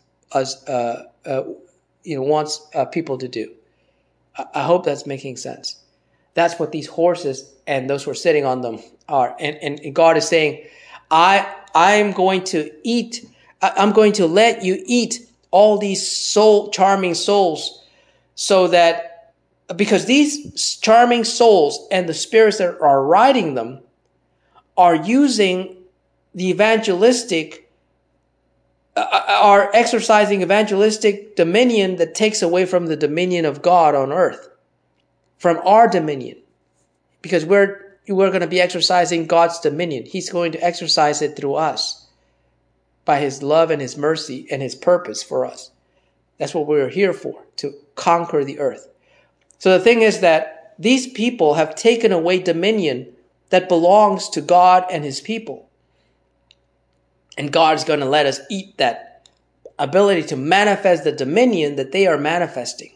people to do. I hope that's making sense. That's what these horses and those who are sitting on them are, and God is saying, I'm going to let you eat all these charming souls, so that. Because these charming souls and the spirits that are riding them are using the are exercising evangelistic dominion that takes away from the dominion of God on earth, from our dominion. Because we're going to be exercising God's dominion. He's going to exercise it through us by his love and his mercy and his purpose for us. That's what we're here for, to conquer the earth. So the thing is that these people have taken away dominion that belongs to God and his people. And God is going to let us eat that ability to manifest the dominion that they are manifesting.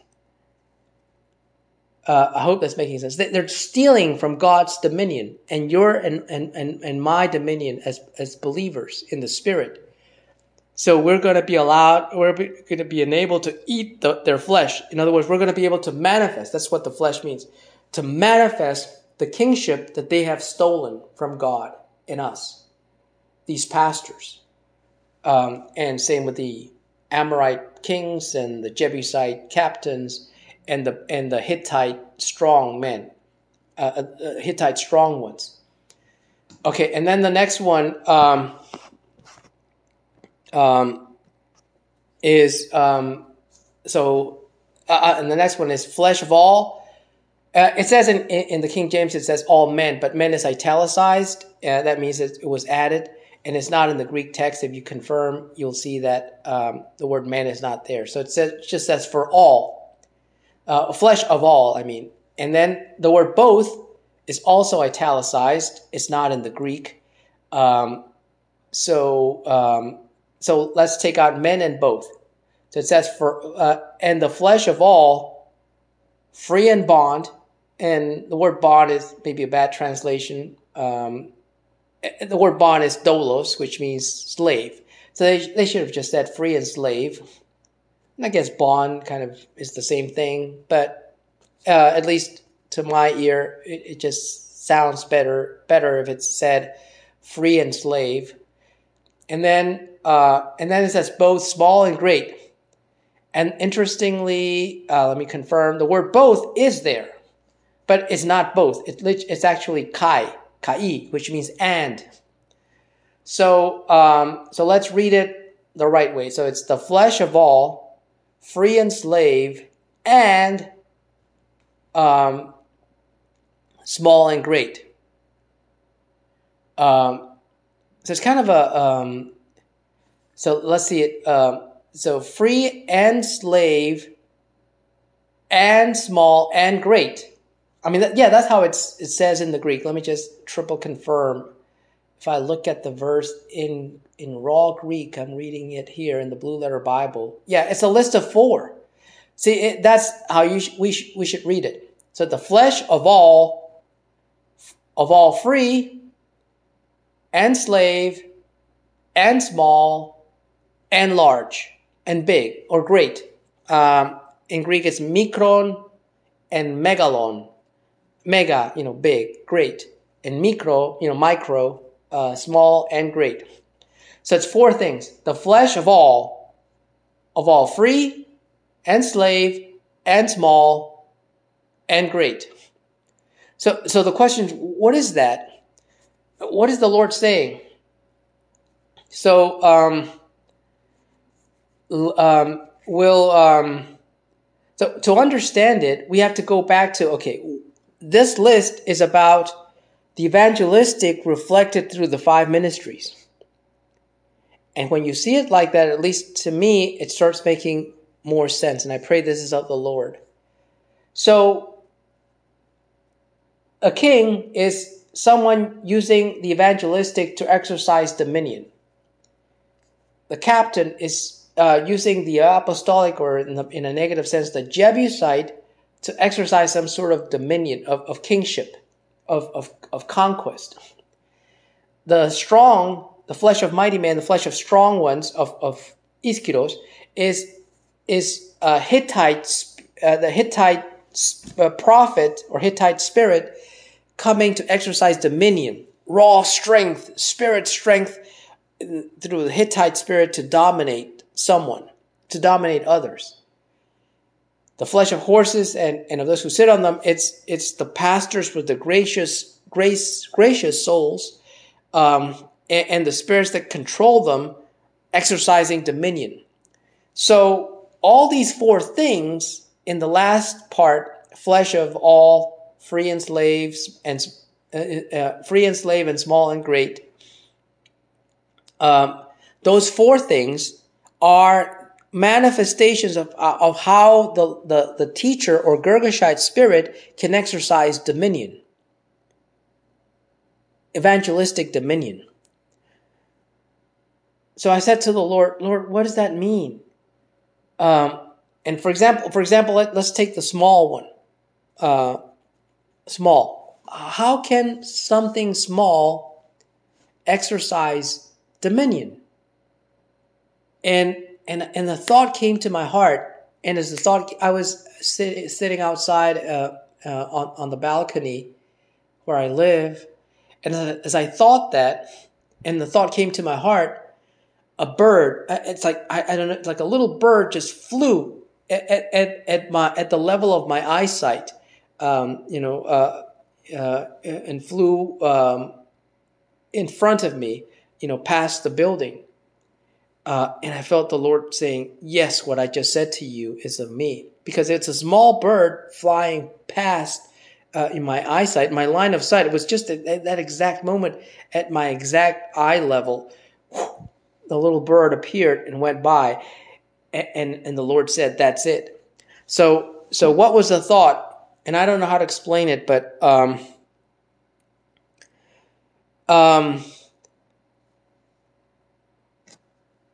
I hope that's making sense. They're stealing from God's dominion and your and my dominion as believers in the Spirit. So we're going to be enabled to eat their flesh. In other words, we're going to be able to manifest. That's what the flesh means. To manifest the kingship that they have stolen from God in us. These pastors. And same with the Amorite kings and the Jebusite captains and the Hittite strong men. Hittite strong ones. Okay, and then the next one... and the next one is flesh of all. It says in the King James, it says all men, but men is italicized. That means it was added, and it's not in the Greek text. If you confirm, you'll see that the word man is not there. So it just says for all, flesh of all, I mean. And then the word both is also italicized. It's not in the Greek. So let's take out men and both. So it says, and the flesh of all, free and bond, and the word bond is maybe a bad translation. The word bond is doulos, which means slave. So they should have just said free and slave. And I guess bond kind of is the same thing, but at least to my ear, it just sounds better if it's said free and slave. And then it says both small and great. And interestingly, let me confirm, the word both is there, but it's not both. It's actually kai, which means and. So let's read it the right way. So it's the flesh of all, free and slave, and small and great. So it's kind of a so let's see it. So free and slave and small and great. I mean, that's how it says in the Greek. Let me just triple confirm. If I look at the verse in raw Greek, I'm reading it here in the Blue Letter Bible. Yeah, it's a list of 4. See, that's how we should read it. So the flesh of all free and slave and small and large and big or great. In Greek, it's mikron and megalon. Mega, big, great. And micro, micro, small and great. So it's 4 things. The flesh of all free and slave and small and great. So the question is, what is that? What is the Lord saying? So so to understand it, we have to go back to, this list is about the evangelistic reflected through the 5 ministries. And when you see it like that, at least to me, it starts making more sense. And I pray this is of the Lord. So a king is someone using the evangelistic to exercise dominion. The captain is using the apostolic, or in a negative sense, the Jebusite, to exercise some sort of dominion, of kingship, of conquest. The strong, the flesh of mighty men, the flesh of strong ones, of Ischyros, is Hittite, the Hittite prophet or Hittite spirit coming to exercise dominion, raw strength, spirit strength through the Hittite spirit to dominate someone, to dominate others. The flesh of horses and of those who sit on them, it's the pastors with the gracious souls, and the spirits that control them exercising dominion. So all these 4 things in the last part, flesh of all, free and slave and small and great, those 4 things are manifestations of how the teacher or Girgashite spirit can exercise dominion, evangelistic dominion. So I said to the Lord, what does that mean? And for example, let's take the small one. Small. How can something small exercise dominion? And the thought came to my heart, and as the thought, I was sitting outside on the balcony where I live, and as I thought that, and the thought came to my heart, a bird. It's like I don't know. It's like a little bird just flew at the level of my eyesight, and flew in front of me, past the building. And I felt the Lord saying, yes, what I just said to you is of me. Because it's a small bird flying past in my eyesight, my line of sight. It was just at that exact moment, at my exact eye level, the little bird appeared and went by. And the Lord said, that's it. So what was the thought? And I don't know how to explain it, but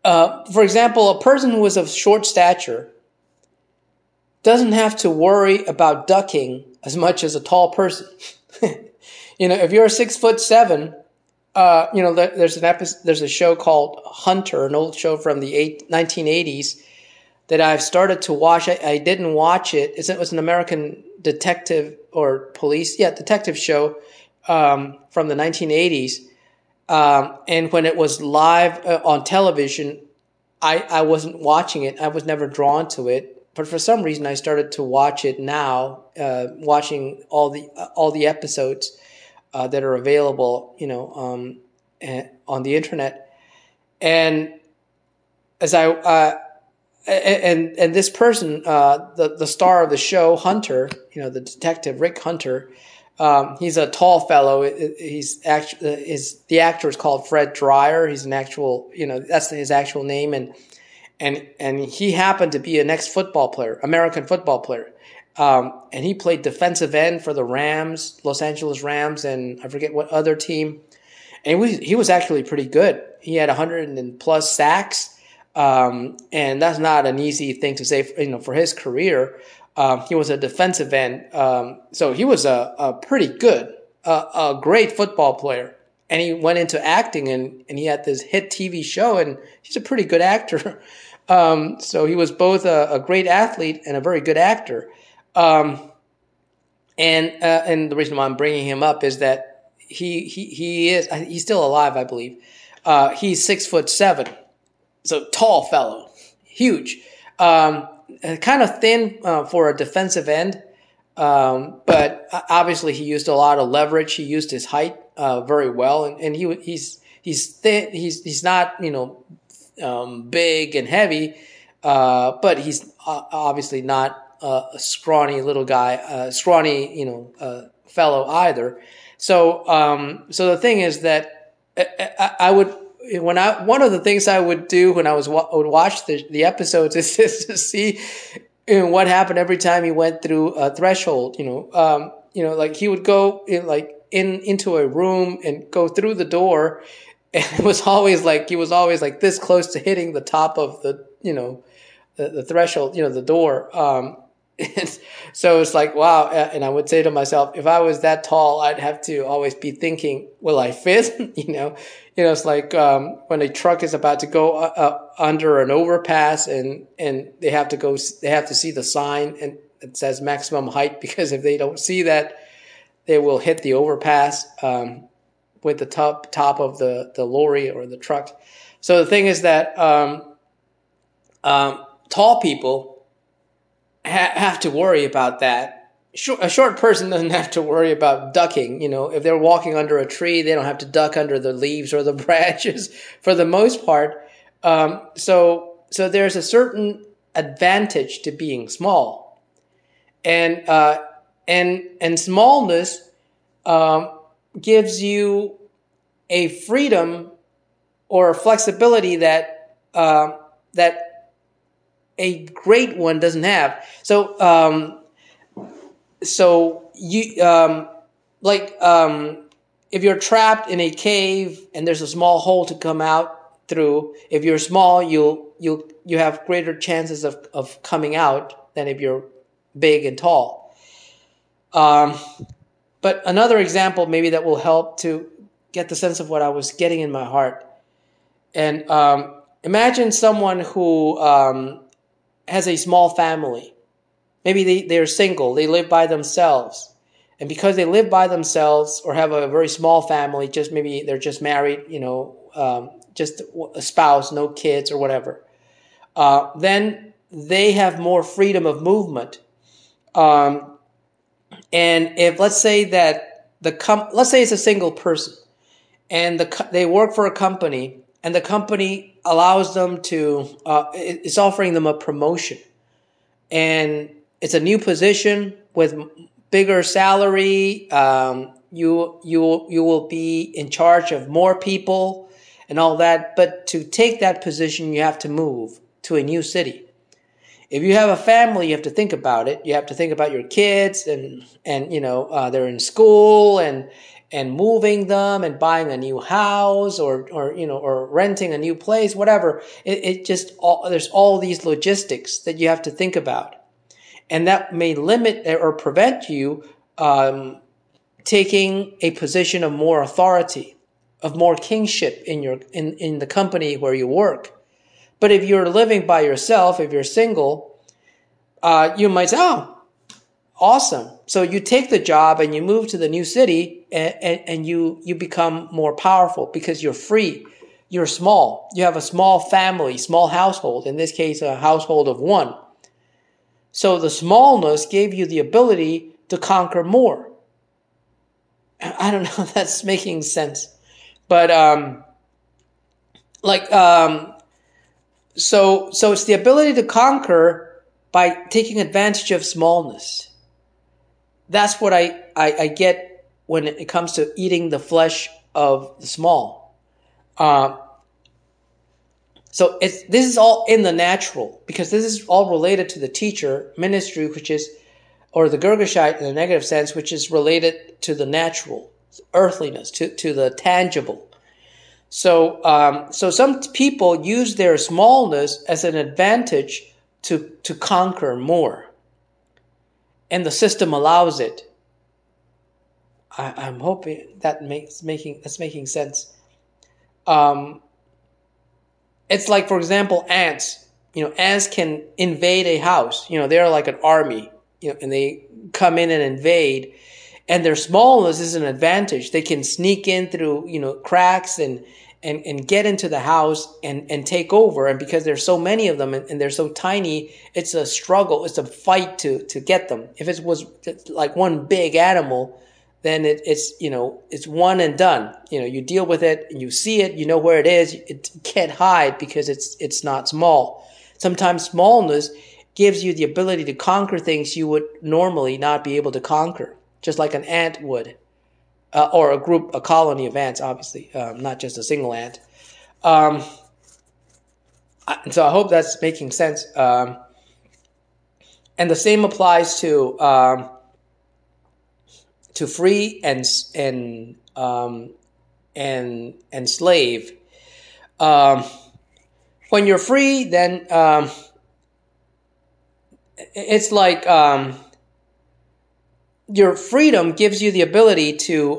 For example, a person who is of short stature doesn't have to worry about ducking as much as a tall person. If you're 6'7", there's a show called Hunter, an old show from the 1980s that I've started to watch. I didn't watch it. It was an American detective or detective show from the 1980s. And when it was live on television, I wasn't watching it. I was never drawn to it. But for some reason, I started to watch it now, watching all the episodes that are available, on the internet. And as and this person, the star of the show, Hunter, the detective Rick Hunter, he's a tall fellow. The actor is called Fred Dryer. He's an actual, that's his actual name, and he happened to be an ex-football player, American football player. And he played defensive end for the Rams, Los Angeles Rams, and I forget what other team. And he was actually pretty good. He had 100+ sacks, and that's not an easy thing to say, for his career. He was a defensive end, so he was a pretty good, a great football player. And he went into acting, and he had this hit TV show, and he's a pretty good actor. So he was both a great athlete and a very good actor. And the reason why I'm bringing him up is that he's still alive, I believe. He's 6'7", so tall fellow, huge, kind of thin for a defensive end, but obviously he used a lot of leverage. He used his height very well, and he's thin. He's not big and heavy, but he's obviously not a scrawny little guy, fellow either. So the thing is that I would, one of the things I would do when I would watch the episodes is to see what happened every time he went through a threshold. Like he would go into a room and go through the door, and it was always like he was always like this close to hitting the top of the the threshold, the door. And so it's like, wow. And I would say to myself, if I was that tall, I'd have to always be thinking, will I fit? It's like when a truck is about to go under an overpass, and they have to see the sign and it says maximum height, because if they don't see that, they will hit the overpass with the top of the lorry or the truck. So the thing is that tall people have to worry about that. A short person doesn't have to worry about ducking. If they're walking under a tree, they don't have to duck under the leaves or the branches for the most part. So there's a certain advantage to being small, and smallness gives you a freedom or a flexibility that a great one doesn't have. So you if you're trapped in a cave and there's a small hole to come out through, if you're small, you have greater chances of coming out than if you're big and tall. But another example maybe that will help to get the sense of what I was getting in my heart. And imagine someone who has a small family. Maybe they're single. They live by themselves. And because they live by themselves or have a very small family, maybe they're just married, just a spouse, no kids or whatever, then they have more freedom of movement. And if let's say that let's say it's a single person, and they work for a company, and the company allows them to, it's offering them a promotion, and it's a new position with bigger salary. You will be in charge of more people and all that. But to take that position, you have to move to a new city. If you have a family, you have to think about it. You have to think about your kids, and they're in school, and and moving them and buying a new house or renting a new place, whatever. There's all these logistics that you have to think about. And that may limit or prevent you taking a position of more authority, of more kingship in the company where you work. But if you're living by yourself, if you're single, you might say, oh, awesome. So you take the job and you move to the new city and you become more powerful because you're free. You're small. You have a small family, small household, in this case, a household of one. So the smallness gave you the ability to conquer more. I don't know if that's making sense. But so it's the ability to conquer by taking advantage of smallness. That's what I get when it comes to eating the flesh of the small. So this is all in the natural, because this is all related to the teacher ministry, or the Girgashite in a negative sense, which is related to the natural, earthliness, to the tangible. So some people use their smallness as an advantage to conquer more, and the system allows it. I'm hoping that's making sense. It's like, for example, ants. Ants can invade a house. They're like an army. And they come in and invade, and their smallness is an advantage. They can sneak in through cracks and get into the house and take over. And because there's so many of them and they're so tiny, it's a struggle. It's a fight to get them. If it was like one big animal, then it's one and done. You deal with it and you see it, you know where it is. It can't hide because it's not small. Sometimes smallness gives you the ability to conquer things you would normally not be able to conquer, just like an ant would, or a colony of ants, obviously, not just a single ant. So I hope that's making sense. And the same applies to free and slave. When you're free, then it's like your freedom gives you the ability to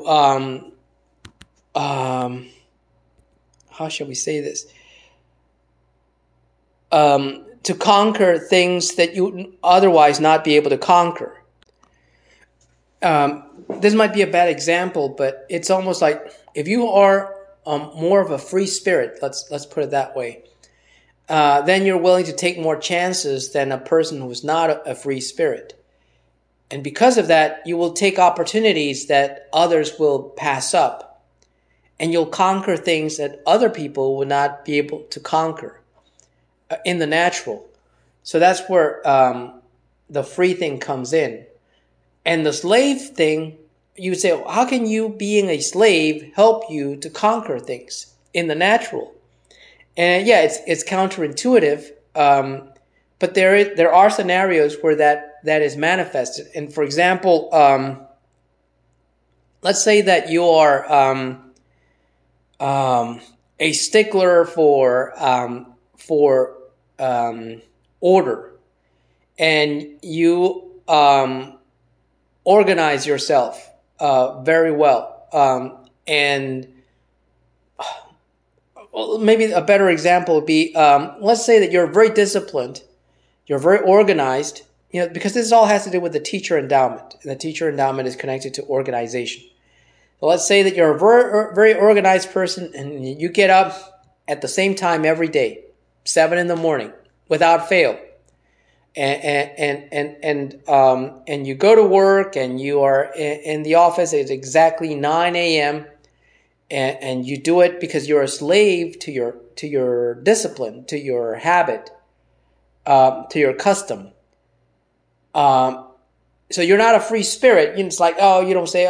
how shall we say this? To conquer things that you otherwise not be able to conquer. This might be a bad example, but it's almost like if you are more of a free spirit, let's put it that way, then you're willing to take more chances than a person who's not a free spirit. And because of that, you will take opportunities that others will pass up. And you'll conquer things that other people would not be able to conquer in the natural. So that's where the free thing comes in. And the slave thing, you would say, well, how can you, being a slave, help you to conquer things in the natural? And yeah, it's counterintuitive, but there are scenarios where that is manifested. And for example, let's say that you are a stickler for order, and you organize yourself very well, and maybe a better example would be, let's say that you're very disciplined, you're very organized, because this all has to do with the teacher endowment, and the teacher endowment is connected to organization. So let's say that you're a very, very organized person, and you get up at the same time every day, 7 a.m, without fail, and you go to work, and you are in the office at exactly 9 a.m. And you do it because you're a slave to your discipline, to your habit, to your custom. So you're not a free spirit. It's like, you don't say,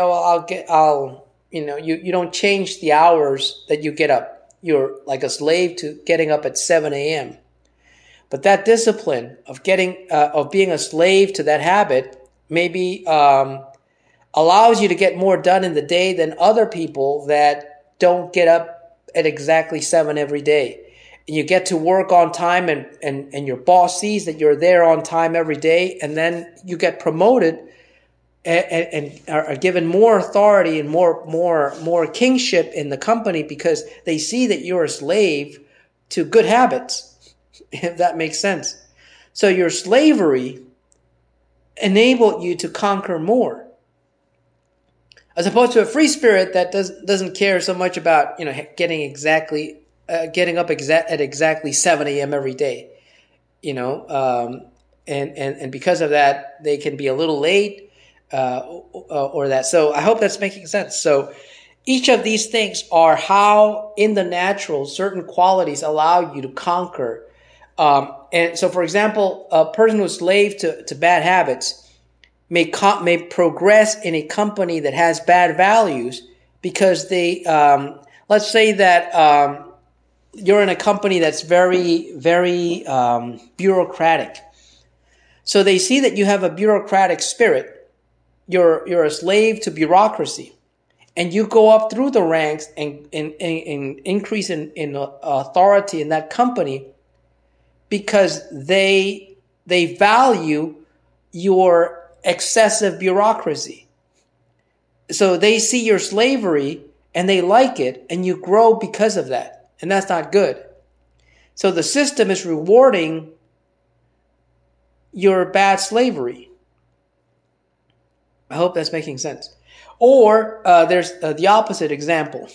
you don't change the hours that you get up. You're like a slave to getting up at 7 a.m. But that discipline of being a slave to that habit may be allows you to get more done in the day than other people that don't get up at exactly 7 every day. And you get to work on time, and your boss sees that you're there on time every day, and then you get promoted and are given more authority and more kingship in the company because they see that you're a slave to good habits, if that makes sense. So your slavery enabled you to conquer more, as opposed to a free spirit that doesn't care so much about getting up at exactly 7 a.m. every day, and because of that they can be a little late. Or that. So I hope that's making sense. So each of these things are how in the natural certain qualities allow you to conquer. And so, for example, a person who's slave to bad habits may progress in a company that has bad values because they, let's say that you're in a company that's very, very bureaucratic. So they see that you have a bureaucratic spirit. You're a slave to bureaucracy, and you go up through the ranks and increase in authority in that company because they value your excessive bureaucracy. So they see your slavery and they like it, and you grow because of that, and that's not good. So the system is rewarding your bad slavery. I hope that's making sense. Or there's the opposite example.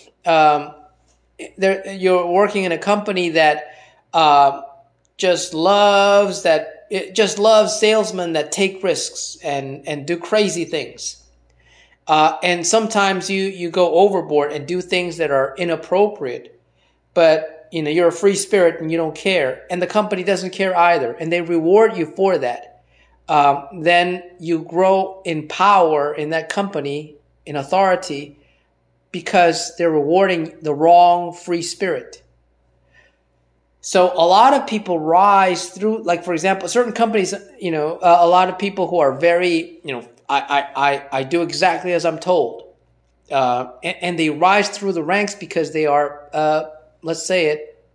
You're working in a company that just loves salesmen that take risks and do crazy things. And sometimes you go overboard and do things that are inappropriate. But you're a free spirit and you don't care, and the company doesn't care either, and they reward you for that. Then you grow in power in that company, in authority, because they're rewarding the wrong free spirit. So a lot of people rise through, like, for example, certain companies, a lot of people who are very, I do exactly as I'm told. And they rise through the ranks because they are, let's say it,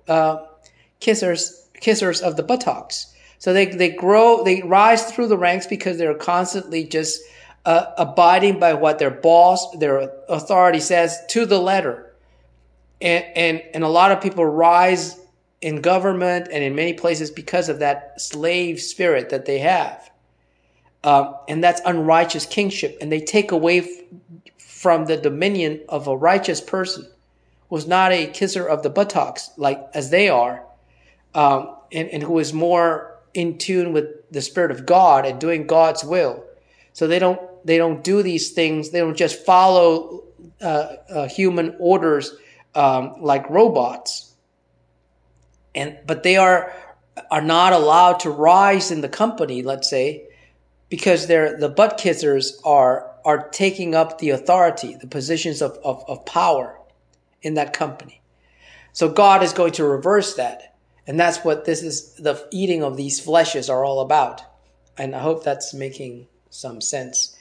kissers of the buttocks. So they rise through the ranks because they're constantly just abiding by what their boss, their authority says to the letter. And a lot of people rise in government and in many places because of that slave spirit that they have. And that's unrighteous kingship. And they take away from the dominion of a righteous person who's not a kisser of the buttocks like as they are, and who is more in tune with the Spirit of God and doing God's will. So they don't do these things. They don't just follow human orders like robots. But they are not allowed to rise in the company, let's say, because the butt kissers are taking up the authority, the positions of power in that company. So God is going to reverse that. And that's what the eating of these fleshes are all about. And I hope that's making some sense.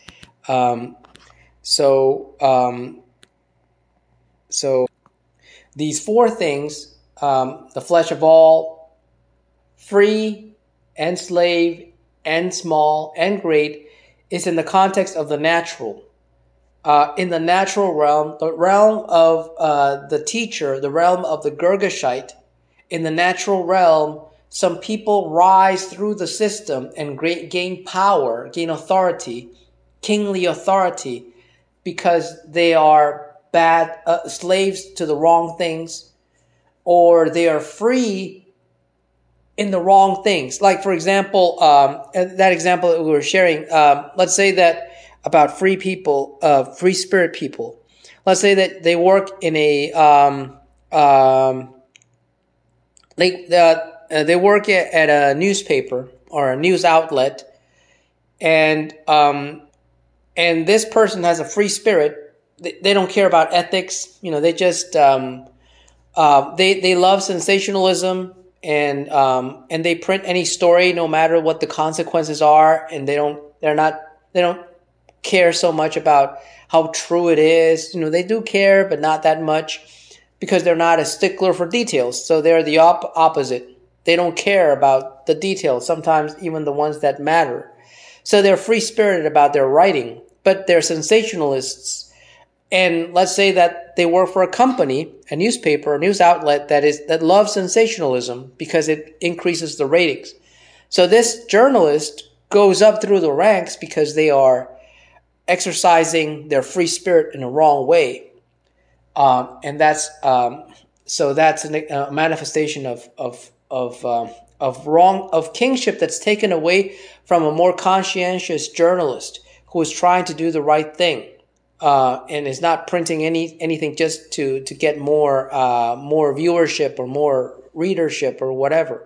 So these 4 things, the flesh of all, free and slave and small and great, is in the context of the natural. In the natural realm, the realm of the teacher, the realm of the Girgashite, in the natural realm, some people rise through the system and gain power, gain authority, kingly authority, because they are bad slaves to the wrong things, or they are free in the wrong things. Like, for example, that example that we were sharing, let's say that about free people, free spirit people. Let's say that they work in a they work at a newspaper or a news outlet, and this person has a free spirit. They don't care about ethics. They just they love sensationalism, and they print any story no matter what the consequences are, and they don't care so much about how true it is. They do care, but not that much, because they're not a stickler for details. So they're the opposite. They don't care about the details, sometimes even the ones that matter. So they're free-spirited about their writing, but they're sensationalists. And let's say that they work for a company, a newspaper, a news outlet that loves sensationalism because it increases the ratings. So this journalist goes up through the ranks because they are exercising their free spirit in a wrong way, and that's a manifestation of kingship that's taken away from a more conscientious journalist who is trying to do the right thing, and is not printing anything just to get more viewership or more readership or whatever.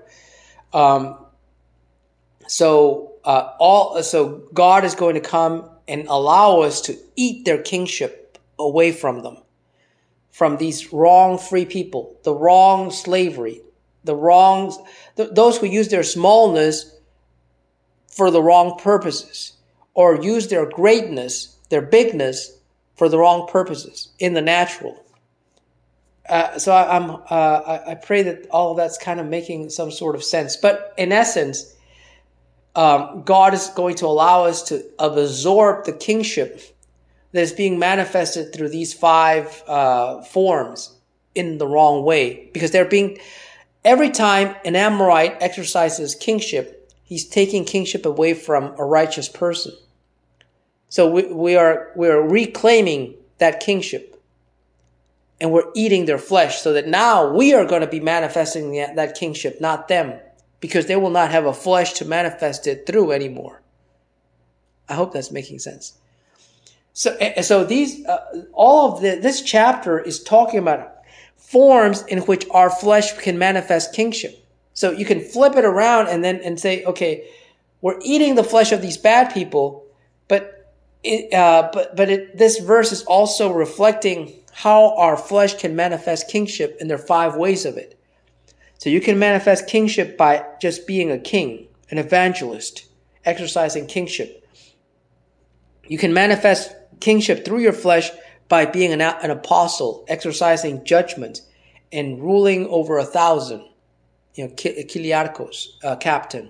So God is going to come and allow us to eat their kingship away from them, from these wrong free people, the wrong slavery, those who use their smallness for the wrong purposes, or use their greatness, their bigness, for the wrong purposes in the natural. So I pray that all of that's kind of making some sort of sense. But in essence, God is going to allow us to absorb the kingship that is being manifested through these 5 forms in the wrong way, because every time an Amorite exercises kingship, he's taking kingship away from a righteous person. So we are reclaiming that kingship, and we're eating their flesh, so that now we are going to be manifesting that kingship, not them, because they will not have a flesh to manifest it through anymore. I hope that's making sense. So this chapter is talking about forms in which our flesh can manifest kingship. So you can flip it around and say, okay, we're eating the flesh of these bad people, but this verse is also reflecting how our flesh can manifest kingship, and there are 5 ways of it. So you can manifest kingship by just being a king, an evangelist, exercising kingship. You can manifest kingship through your flesh by being an apostle, exercising judgment and ruling over 1,000, kiliarchos, captain.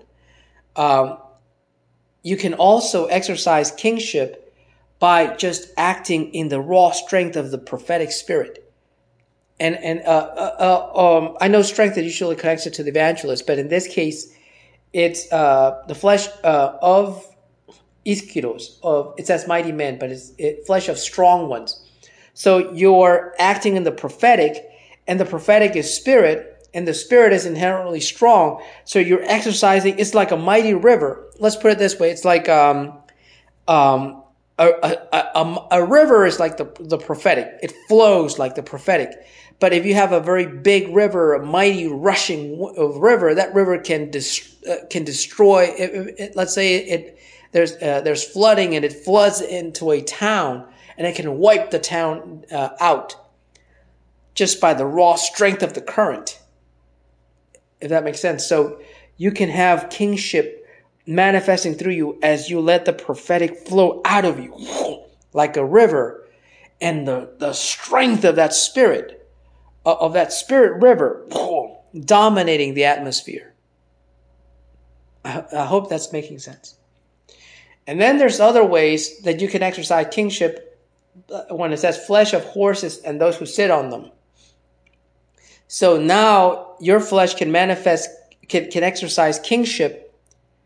You can also exercise kingship by just acting in the raw strength of the prophetic spirit. And I know strength that usually connects it to the evangelist, but in this case, it's the flesh of ischyros, it says mighty men, but it's flesh of strong ones. So you're acting in the prophetic, and the prophetic is spirit, and the spirit is inherently strong. So you're exercising. It's like a mighty river. Let's put it this way: it's like a river is like the prophetic. It flows like the prophetic. But if you have a very big river, a mighty rushing river, that river can destroy. Let's say there's flooding and it floods into a town, and it can wipe the town out just by the raw strength of the current, if that makes sense. So you can have kingship manifesting through you as you let the prophetic flow out of you like a river, and the strength of that spirit river dominating the atmosphere. I hope that's making sense. And then there's other ways that you can exercise kingship when it says flesh of horses and those who sit on them. So now your flesh can exercise kingship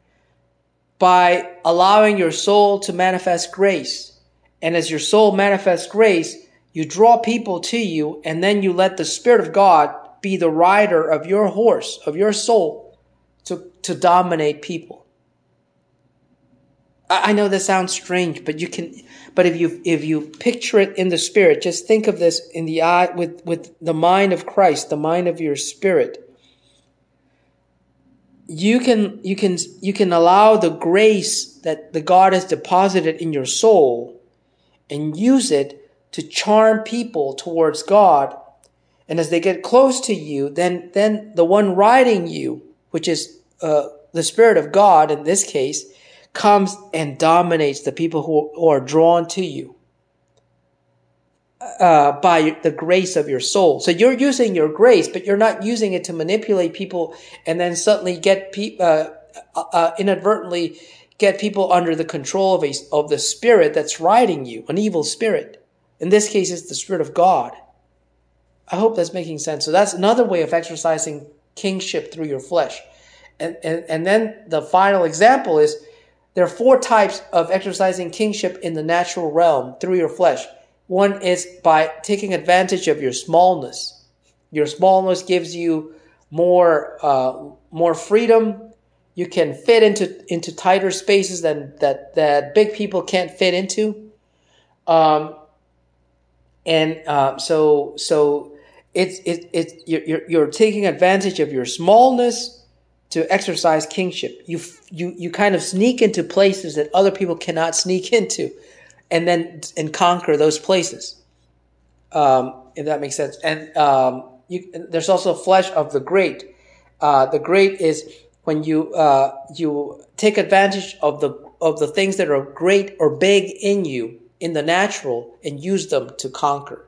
by allowing your soul to manifest grace. And as your soul manifests grace, you draw people to you, and then you let the Spirit of God be the rider of your horse, of your soul, to dominate people. I know this sounds strange, but if you picture it in the spirit, just think of this in the eye with the mind of Christ, the mind of your spirit. You can allow the grace that the God has deposited in your soul and use it to charm people towards God. And as they get close to you, then the one riding you, which is the Spirit of God in this case, comes and dominates the people who are drawn to you by the grace of your soul. So you're using your grace, but you're not using it to manipulate people and then suddenly get inadvertently get people under the control of the spirit that's riding you, an evil spirit. In this case, it's the Spirit of God. I hope that's making sense. So that's another way of exercising kingship through your flesh. And then the final example is there are 4 types of exercising kingship in the natural realm through your flesh. One is by taking advantage of your smallness. Your smallness gives you more freedom. You can fit into tighter spaces than that big people can't fit into. So you're taking advantage of your smallness to exercise kingship. You kind of sneak into places that other people cannot sneak into, and conquer those places. If that makes sense. And there's also flesh of the great. The great is when you take advantage of the things that are great or big in you in the natural and use them to conquer.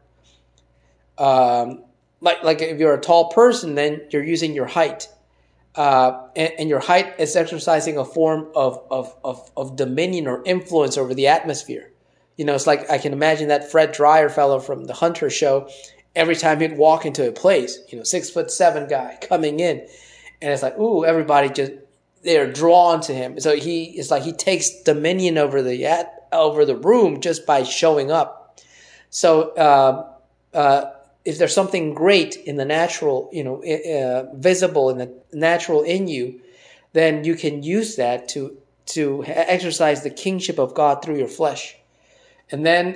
Like if you're a tall person, then you're using your height. And your height is exercising a form of dominion or influence over the atmosphere. It's like I can imagine that Fred Dryer fellow from the Hunter show. Every time he'd walk into a place, 6'7" guy coming in, and it's like, ooh, everybody they're drawn to him. So it's like he takes dominion over the room just by showing up. So if there's something great in the natural, visible in the natural in you, then you can use that to exercise the kingship of God through your flesh. And then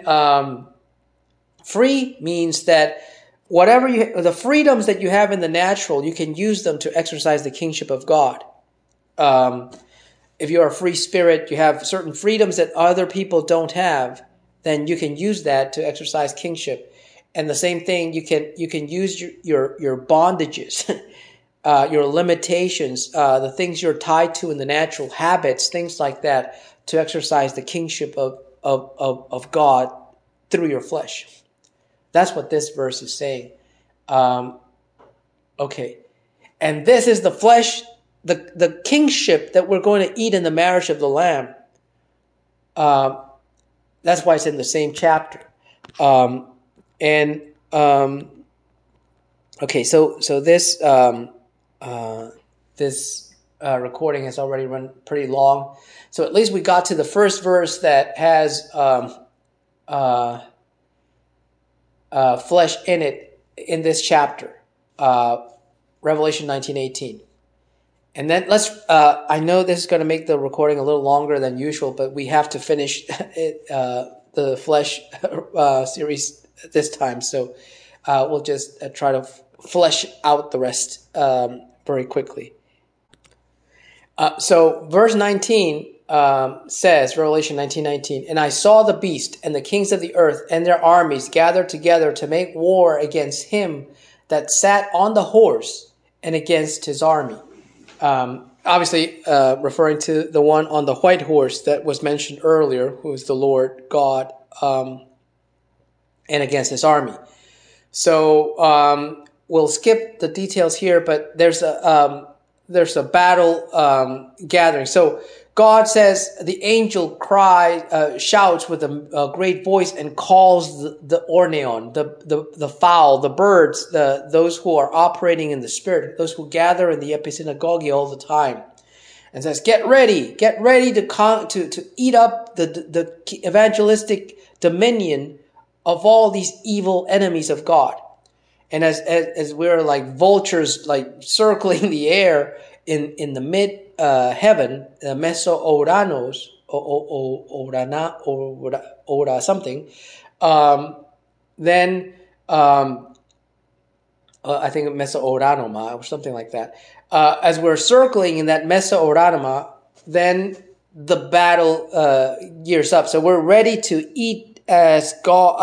free means that the freedoms that you have in the natural, you can use them to exercise the kingship of God. If you're a free spirit, you have certain freedoms that other people don't have, then you can use that to exercise kingship. And the same thing, you can use your bondages, your limitations, the things you're tied to in the natural, habits, things like that, to exercise the kingship of God through your flesh. That's what this verse is saying. Okay. And this is the flesh, the kingship that we're going to eat in the marriage of the Lamb. That's why it's in the same chapter. Okay, so this recording has already run pretty long. So at least we got to the first verse that has flesh in it in this chapter, Revelation 19:18. And then I know this is going to make the recording a little longer than usual, but we have to finish it, the flesh series this time. So we'll just try to flesh out the rest very quickly. So verse 19 says, Revelation 19:19, "And I saw the beast and the kings of the earth and their armies gathered together to make war against him that sat on the horse and against his army." Obviously referring to the one on the white horse that was mentioned earlier, who is the Lord God, and against his army. So we'll skip the details here, but there's a battle gathering. So God says the angel shouts with a great voice and calls the orneon, the fowl, the birds, those who are operating in the spirit, those who gather in the episynagogue all the time, and says, get ready to eat up the evangelistic dominion of all these evil enemies of God. And as we're like vultures, like circling the air in the mid heaven, Meso-Oranos, Ora something, then I think Meso-Oranoma or something like that. As we're circling in that Meso-Oranoma, then the battle gears up. So we're ready to eat as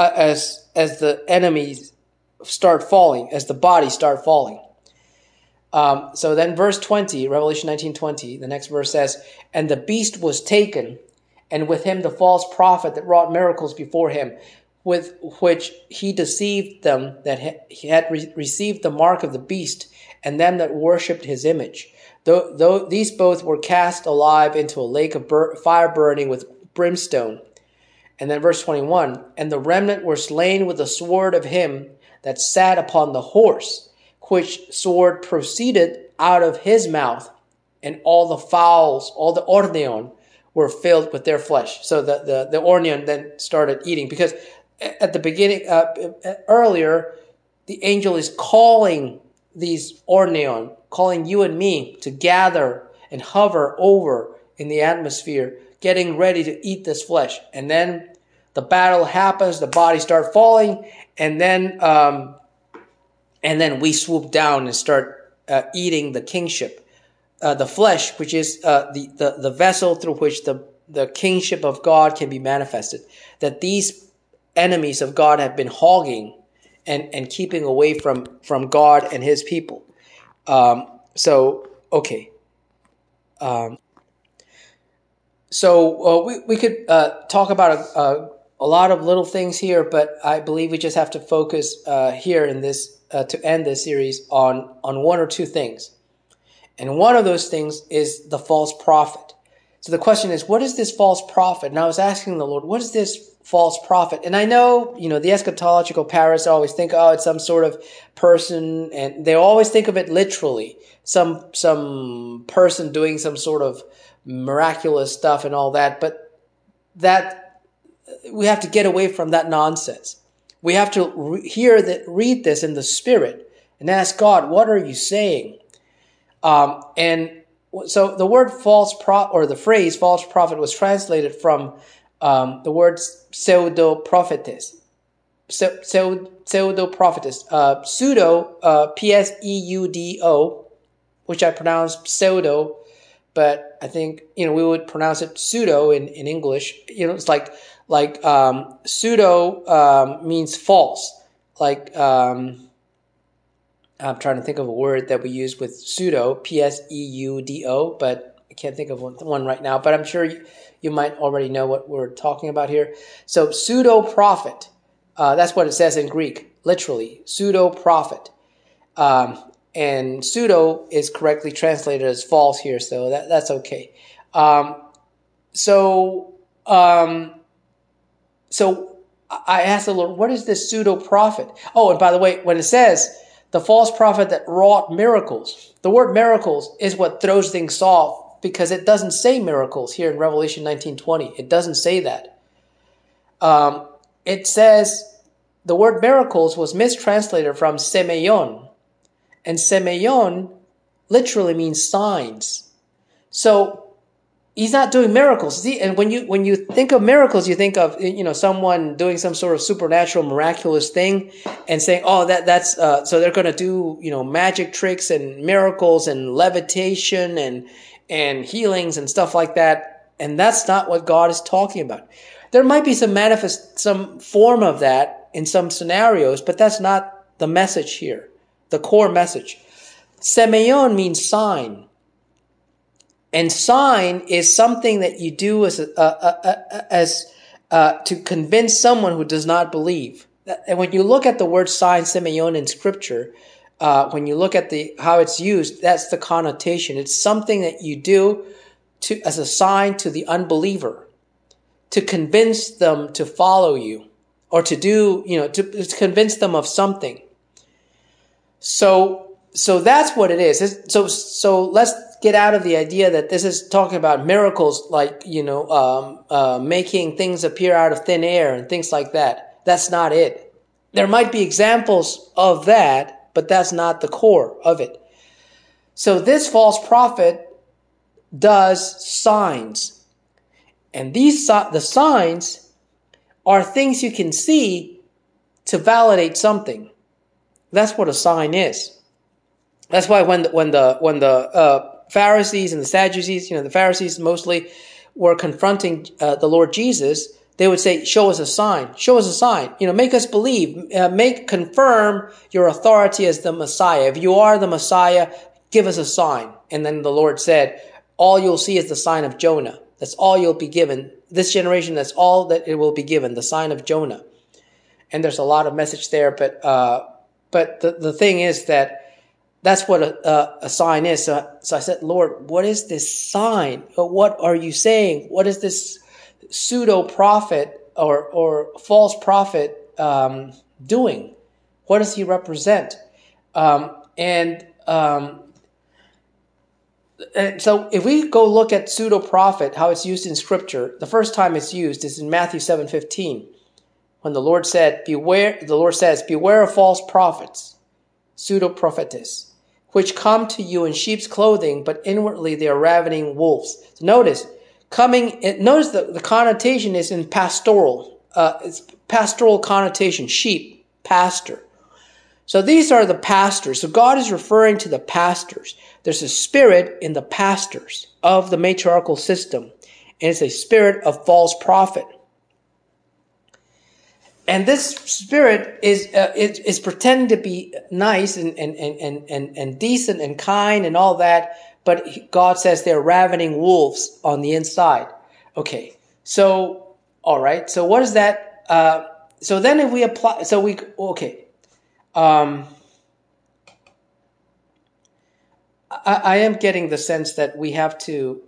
the enemies start falling, as the bodies start falling. So then verse 20, Revelation 19:20, the next verse says, "And the beast was taken, and with him the false prophet that wrought miracles before him, with which he deceived them that he had received the mark of the beast, and them that worshipped his image. Though these both were cast alive into a lake of fire burning with brimstone." And then verse 21, "And the remnant were slain with the sword of him that sat upon the horse, which sword proceeded out of his mouth, and all the fowls, all the orneon, were filled with their flesh." So the orneon then started eating, because at the beginning, earlier, the angel is calling these orneon, calling you and me to gather and hover over in the atmosphere, getting ready to eat this flesh. And then the battle happens, the bodies start falling, and then we swoop down and start eating the kingship, the flesh, which is the vessel through which the kingship of God can be manifested. That these enemies of God have been hogging and keeping away from God and his people. Okay. We could talk about a lot of little things here, but I believe we just have to focus here in this to end this series on one or two things. And one of those things is the false prophet. So the question is, what is this false prophet? And I was asking the Lord, what is this false prophet? And I know, the eschatological parents always think, oh, it's some sort of person, and they always think of it literally. Some person doing some sort of miraculous stuff and all that, but that we have to get away from that nonsense. We have to read this in the Spirit and ask God, what are you saying? And so the word false prophet, or the phrase false prophet, was translated from the word pseudo-prophetess. Pseudo-prophetess. Pseudo, P-S-E-U-D-O, which I pronounce pseudo, but I think, we would pronounce it pseudo in English. It's like pseudo means false. I'm trying to think of a word that we use with pseudo, P-S-E-U-D-O, but I can't think of one right now. But I'm sure you might already know what we're talking about here. So pseudo-prophet, that's what it says in Greek, literally, pseudo-prophet. And pseudo is correctly translated as false here, so that's okay. So I asked the Lord, what is this pseudo-prophet? Oh, and by the way, when it says the false prophet that wrought miracles, the word miracles is what throws things off, because it doesn't say miracles here in Revelation 19:20. It doesn't say that. It says the word miracles was mistranslated from semeion, and semeion literally means signs. So he's not doing miracles. See, and when you think of miracles, you think of someone doing some sort of supernatural, miraculous thing, and saying, "Oh, that's so they're going to do magic tricks and miracles and levitation and healings and stuff like that." And that's not what God is talking about. There might be some form of that in some scenarios, but that's not the message here. The core message. Semeion means sign. And sign is something that you do as to convince someone who does not believe. And when you look at the word sign, semeion, in Scripture, when you look at how it's used, that's the connotation. It's something that you do as a sign to the unbeliever, to convince them to follow you, or to do, to convince them of something. So that's what it is. So let's get out of the idea that this is talking about miracles, like, making things appear out of thin air and things like that. That's not it. There might be examples of that, but that's not the core of it. So this false prophet does signs. And the signs are things you can see to validate something. That's what a sign is. That's why when the Pharisees and the Sadducees, the Pharisees mostly, were confronting the Lord Jesus, they would say, "Show us a sign. Show us a sign. Make us believe. Confirm your authority as the Messiah. If you are the Messiah, give us a sign. And then the Lord said, all you'll see is the sign of Jonah. That's all you'll be given. This generation, that's all that it will be given, the sign of Jonah. And there's a lot of message there, but the thing is that that's what a sign is. So I said, Lord, what is this sign? What are you saying? What is this pseudo prophet or false prophet doing? What does he represent? And so if we go look at pseudo prophet, how it's used in Scripture, the first time it's used is in Matthew 7:15. When the Lord said, beware of false prophets, pseudo-prophetes, which come to you in sheep's clothing, but inwardly they are ravening wolves. So notice the connotation is in pastoral. It's pastoral connotation, sheep, pastor. So these are the pastors. So God is referring to the pastors. There's a spirit in the pastors of the matriarchal system, and it's a spirit of false prophet. And this spirit is pretending to be nice and decent and kind and all that, but God says they're ravening wolves on the inside. Okay, so all right. So what is that? So then if we apply, I am getting the sense that we have to.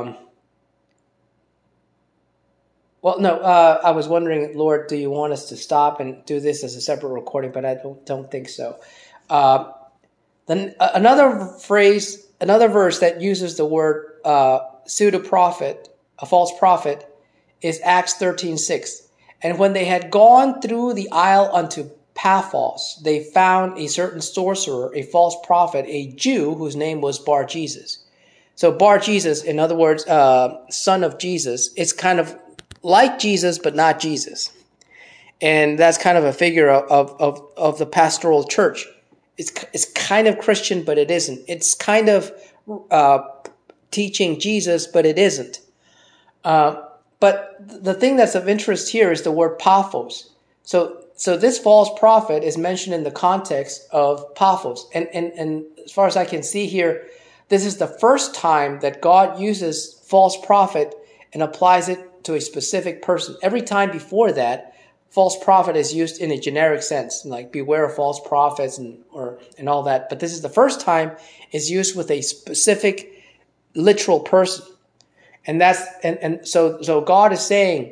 I was wondering, Lord, do you want us to stop and do this as a separate recording? But I don't think so. Then another verse that uses the word pseudo-prophet, a false prophet, is Acts 13:6. And when they had gone through the isle unto Paphos, they found a certain sorcerer, a false prophet, a Jew, whose name was Bar-Jesus. So Bar-Jesus, in other words, son of Jesus, it's kind of like Jesus, but not Jesus. And that's kind of a figure of the pastoral church. It's kind of Christian, but it isn't. It's kind of teaching Jesus, but it isn't. But the thing that's of interest here is the word Paphos. So this false prophet is mentioned in the context of Paphos. And as far as I can see here, this is the first time that God uses false prophet and applies it to a specific person. Every time before that, false prophet is used in a generic sense, like beware of false prophets and all that. But this is the first time it's used with a specific literal person. And so God is saying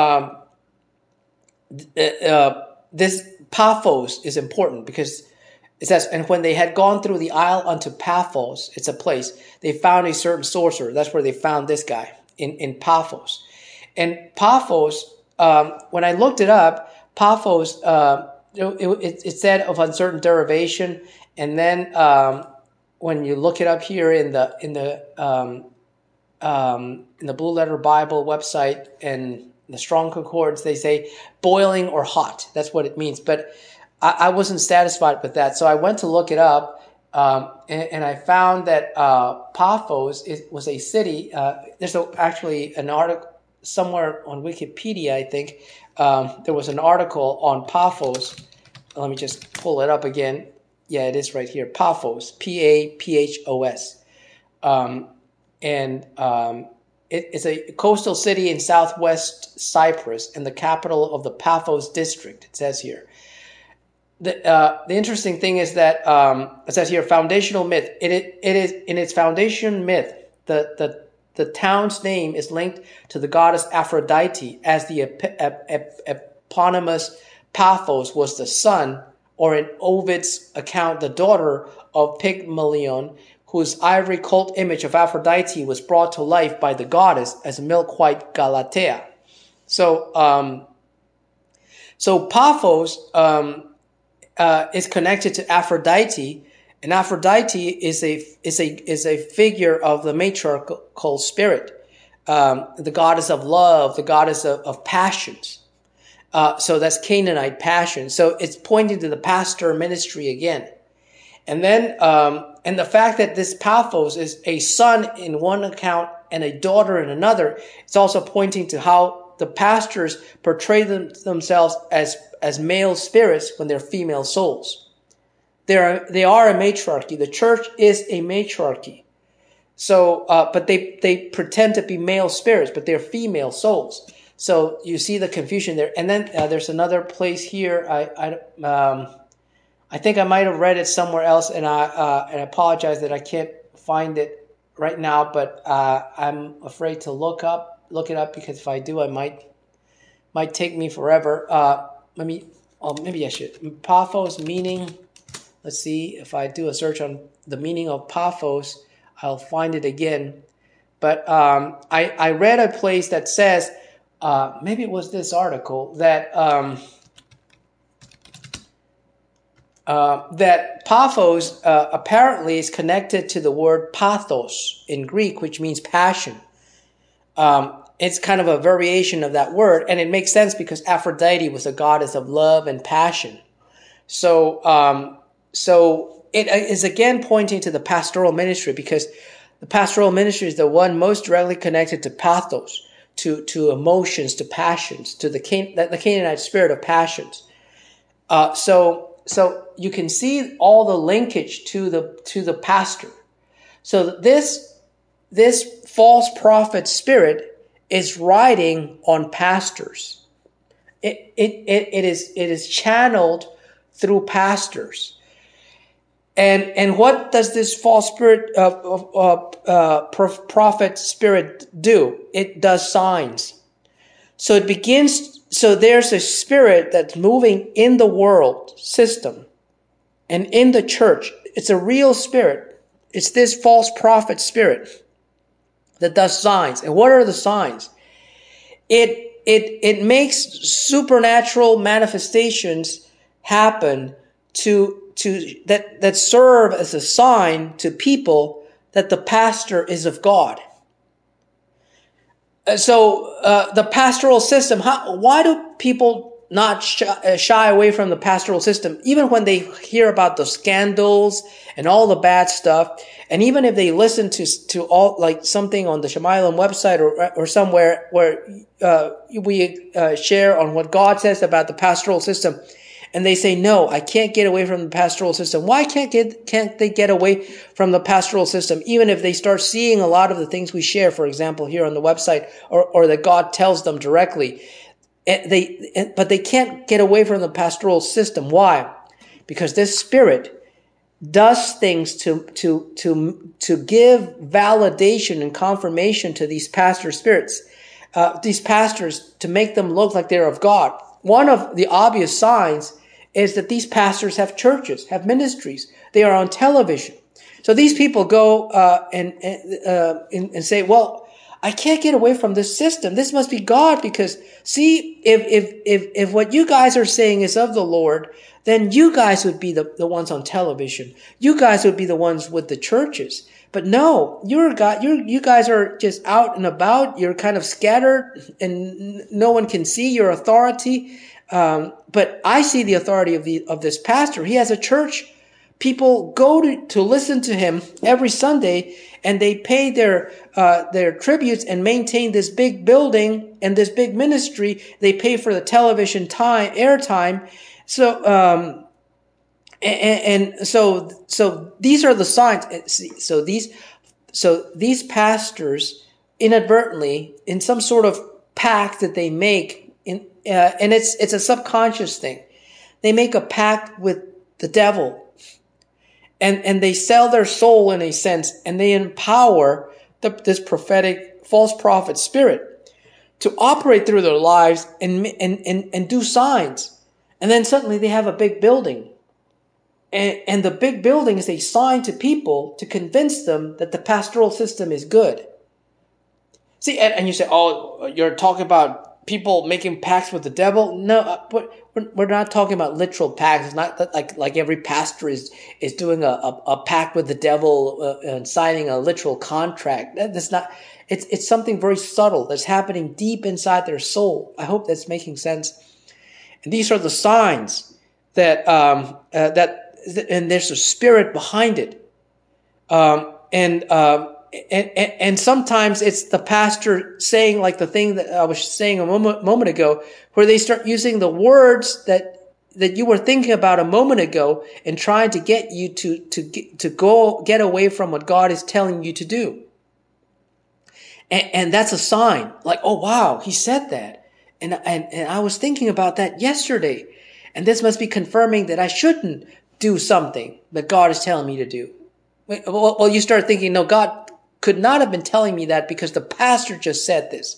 this Paphos is important because it says, and when they had gone through the isle unto Paphos, it's a place, they found a certain sorcerer. That's where they found this guy in Paphos. And Paphos, when I looked it up, Paphos, it said of uncertain derivation, and then when you look it up here in the Blue Letter Bible website and the Strong Concordance, they say boiling or hot. That's what it means. But I wasn't satisfied with that, so I went to look it up, and I found that Paphos was a city. There's actually an article somewhere on Wikipedia, I think. There was an article on Paphos. Let me just pull it up again. Yeah, it is right here. Paphos, Paphos. It's a coastal city in southwest Cyprus and the capital of the Paphos district, it says here. The interesting thing is that it says here, foundational myth. It is in its foundation myth, the town's name is linked to the goddess Aphrodite, as the eponymous Paphos was the son, or in Ovid's account, the daughter of Pygmalion, whose ivory cult image of Aphrodite was brought to life by the goddess as milk-white Galatea. So Paphos is connected to Aphrodite, and Aphrodite is a figure of the matriarchal spirit, the goddess of love, the goddess of passions. So that's Canaanite passion. So it's pointing to the pastor ministry again. And then, and the fact that this Paphos is a son in one account and a daughter in another, it's also pointing to how the pastors portray themselves as male spirits when they're female souls. they are a matriarchy. The church is a matriarchy. So, but they pretend to be male spirits, but they're female souls. So you see the confusion there. And then there's another place here. I think I might have read it somewhere else, and I apologize that I can't find it right now. But I'm afraid to look it up, because if I do, I might take me forever. Maybe I should. Paphos meaning. Let's see if I do a search on the meaning of Paphos, I'll find it again. But I read a place that says, maybe it was this article, that that Paphos apparently is connected to the word pathos in Greek, which means passion. It's kind of a variation of that word, and it makes sense because Aphrodite was a goddess of love and passion. So it is again pointing to the pastoral ministry, because the pastoral ministry is the one most directly connected to pathos, to emotions, to passions, to the Canaanite spirit of passions. So you can see all the linkage to the pastor. So this false prophet spirit is riding on pastors. It is channeled through pastors. And what does this false spirit prophet spirit do? It does signs. So there's a spirit that's moving in the world system and in the church. It's a real spirit. It's this false prophet spirit that does signs. And what are the signs? It makes supernatural manifestations happen that serve as a sign to people that the pastor is of God. So the pastoral system, why do people not shy away from the pastoral system, even when they hear about the scandals and all the bad stuff? And even if they listen to all, like something on the Shemailum website or somewhere where we share on what God says about the pastoral system, and they say, no, I can't get away from the pastoral system. Why can't they get away from the pastoral system? Even if they start seeing a lot of the things we share, for example, here on the website, or that God tells them directly, but they can't get away from the pastoral system. Why? Because this spirit does things to give validation and confirmation to these pastor spirits, these pastors, to make them look like they're of God. One of the obvious signs is that these pastors have churches, have ministries. They are on television. So these people go and say, well, I can't get away from this system. This must be God, because see, if what you guys are saying is of the Lord, then you guys would be the ones on television. You guys would be the ones with the churches. But no, you guys are just out and about. You're kind of scattered, and no one can see your authority. But I see the authority of this pastor. He has a church. People go to listen to him every Sunday, and they pay their tributes and maintain this big building and this big ministry. They pay for the television airtime. So so these are the signs. So these pastors inadvertently, in some sort of pact that they make, and it's a subconscious thing, they make a pact with the devil. And they sell their soul, in a sense, and they empower this prophetic false prophet spirit to operate through their lives and do signs. And then suddenly they have a big building. And the big building is a sign to people to convince them that the pastoral system is good. See, and you say, oh, you're talking about people making pacts with the devil? No, but we're not talking about literal pacts. It's not like every pastor is doing a pact with the devil and signing a literal contract. That's not. It's something very subtle that's happening deep inside their soul. I hope that's making sense. And these are the signs that and there's a spirit behind it. And sometimes it's the pastor saying, like the thing that I was saying a moment ago, where they start using the words that that you were thinking about a moment ago and trying to get you to go get away from what God is telling you to do. And that's a sign, like, oh wow, he said that. And I was thinking about that yesterday. And this must be confirming that I shouldn't do something that God is telling me to do. Well, you start thinking, no, God could not have been telling me that because the pastor just said this.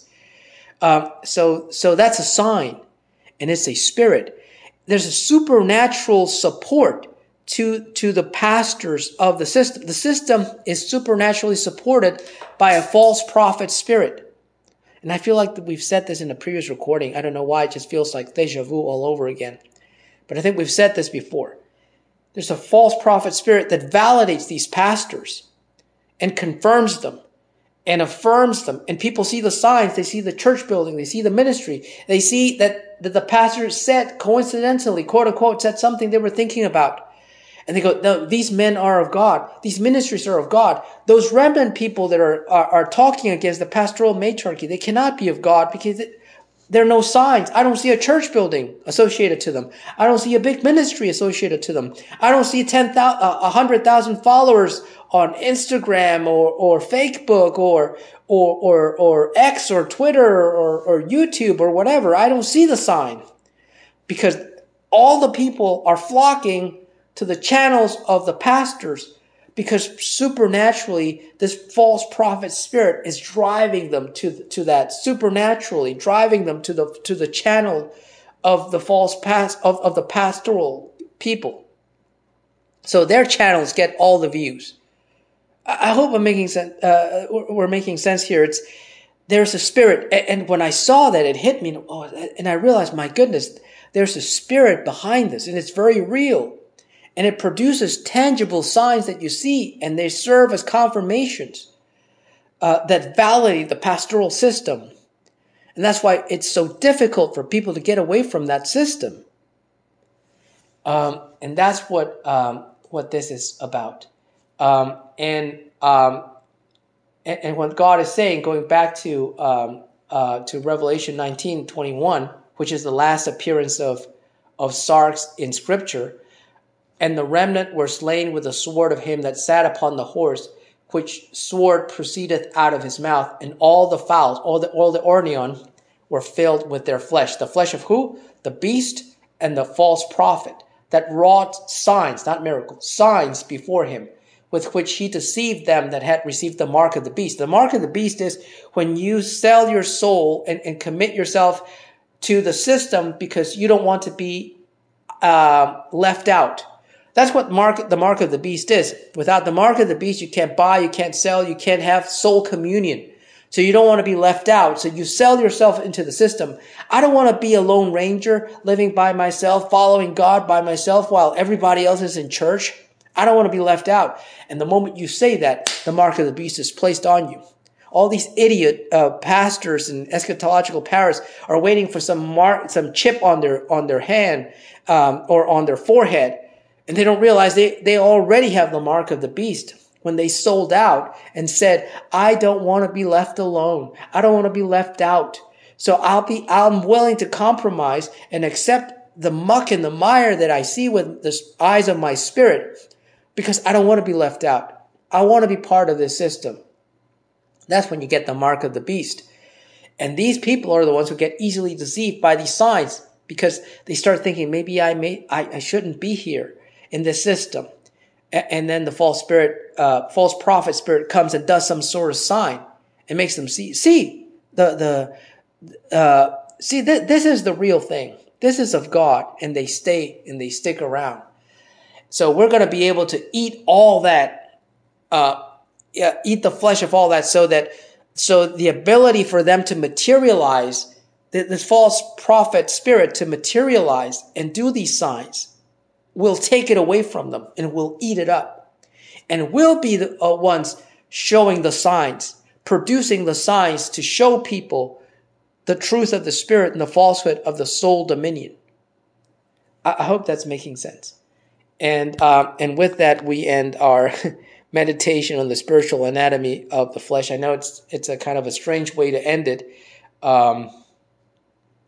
So that's a sign, and it's a spirit. There's a supernatural support to the pastors of the system. The system is supernaturally supported by a false prophet spirit. And I feel like we've said this in a previous recording. I don't know why, it just feels like deja vu all over again. But I think we've said this before. There's a false prophet spirit that validates these pastors and confirms them and affirms them. And people see the signs. They see the church building. They see the ministry. They see that the pastor said, coincidentally, quote unquote, said something they were thinking about. And they go, no, these men are of God. These ministries are of God. Those remnant people that are talking against the pastoral matriarchy, they cannot be of God because there are no signs. I don't see a church building associated to them. I don't see a big ministry associated to them. I don't see 100,000 followers on Instagram or Facebook or X or Twitter or YouTube or whatever. I don't see the sign because all the people are flocking to the channels of the pastors because supernaturally this false prophet spirit is driving them to that, supernaturally driving them to the channel of the of the pastoral people. So their channels get all the views. I hope I'm making sense. We're making sense here. There's a spirit, and when I saw that, it hit me, and I realized, my goodness, there's a spirit behind this, and it's very real. And it produces tangible signs that you see, and they serve as confirmations that validate the pastoral system. And that's why it's so difficult for people to get away from that system. And that's what this is about. And what God is saying, going back to Revelation 19:21, which is the last appearance of Sarx in Scripture. And the remnant were slain with the sword of him that sat upon the horse, which sword proceedeth out of his mouth, and all the fowls, all the Ornion, were filled with their flesh. The flesh of who? The beast and the false prophet that wrought signs, not miracles, signs before him, with which he deceived them that had received the mark of the beast. The mark of the beast is when you sell your soul and commit yourself to the system because you don't want to be left out. That's what the mark of the beast is. Without the mark of the beast, you can't buy, you can't sell, you can't have soul communion. So you don't want to be left out. So you sell yourself into the system. I don't want to be a lone ranger living by myself, following God by myself while everybody else is in church. I don't want to be left out. And the moment you say that, the mark of the beast is placed on you. All these idiot pastors and eschatological powers are waiting for some chip on their hand or on their forehead. And they don't realize they already have the mark of the beast when they sold out and said, I don't want to be left alone. I don't want to be left out. So I'm willing to compromise and accept the muck and the mire that I see with the eyes of my spirit because I don't want to be left out. I want to be part of this system. That's when you get the mark of the beast. And these people are the ones who get easily deceived by these signs because they start thinking, maybe I shouldn't be here in this system. And then the false prophet spirit comes and does some sort of sign and makes them see. This is the real thing. This is of God, and they stick around. So we're going to be able to eat all that, eat the flesh of all that, so the ability for them to materialize, this false prophet spirit to materialize and do these signs, will take it away from them and will eat it up. And we'll be the ones showing the signs, producing the signs to show people the truth of the spirit and the falsehood of the soul dominion. I hope that's making sense. And with that, we end our meditation on the spiritual anatomy of the flesh. I know it's a kind of a strange way to end it.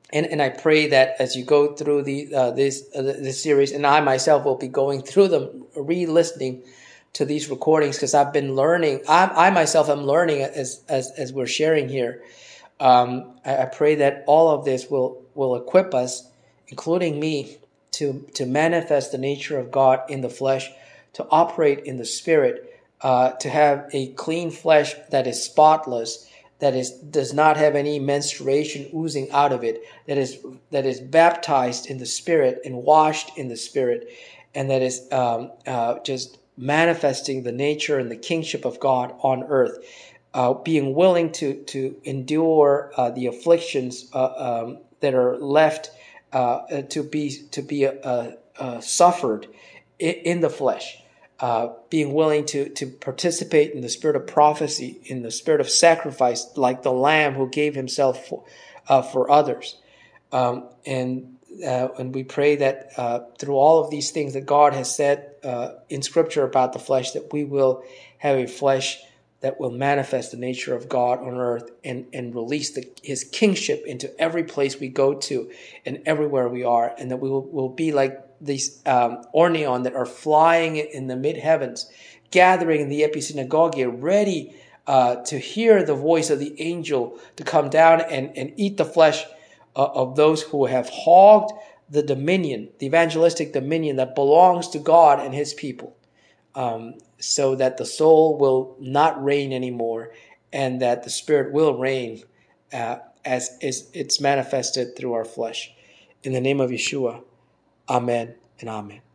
And I pray that as you go through this series, and I myself will be going through them, re-listening to these recordings, because I've been learning. I myself am learning as we're sharing here. I pray that all of this will equip us, including me, to manifest the nature of God in the flesh, to operate in the Spirit, to have a clean flesh that is spotless, does not have any menstruation oozing out of it, that is baptized in the Spirit and washed in the Spirit, and that is just manifesting the nature and the kingship of God on earth. Being willing to endure the afflictions that are left to be suffered in the flesh. Being willing to participate in the spirit of prophecy, in the spirit of sacrifice, like the Lamb who gave himself for others. And we pray that through all of these things that God has said in Scripture about the flesh, that we will have a flesh that will manifest the nature of God on earth and release his kingship into every place we go to and everywhere we are, and that we will be like these orneon that are flying in the mid-heavens, gathering in the episynagogia, ready to hear the voice of the angel to come down and eat the flesh of those who have hogged the dominion, the evangelistic dominion that belongs to God and his people. So that the soul will not reign anymore, and that the Spirit will reign as it's manifested through our flesh. In the name of Yeshua, amen and amen.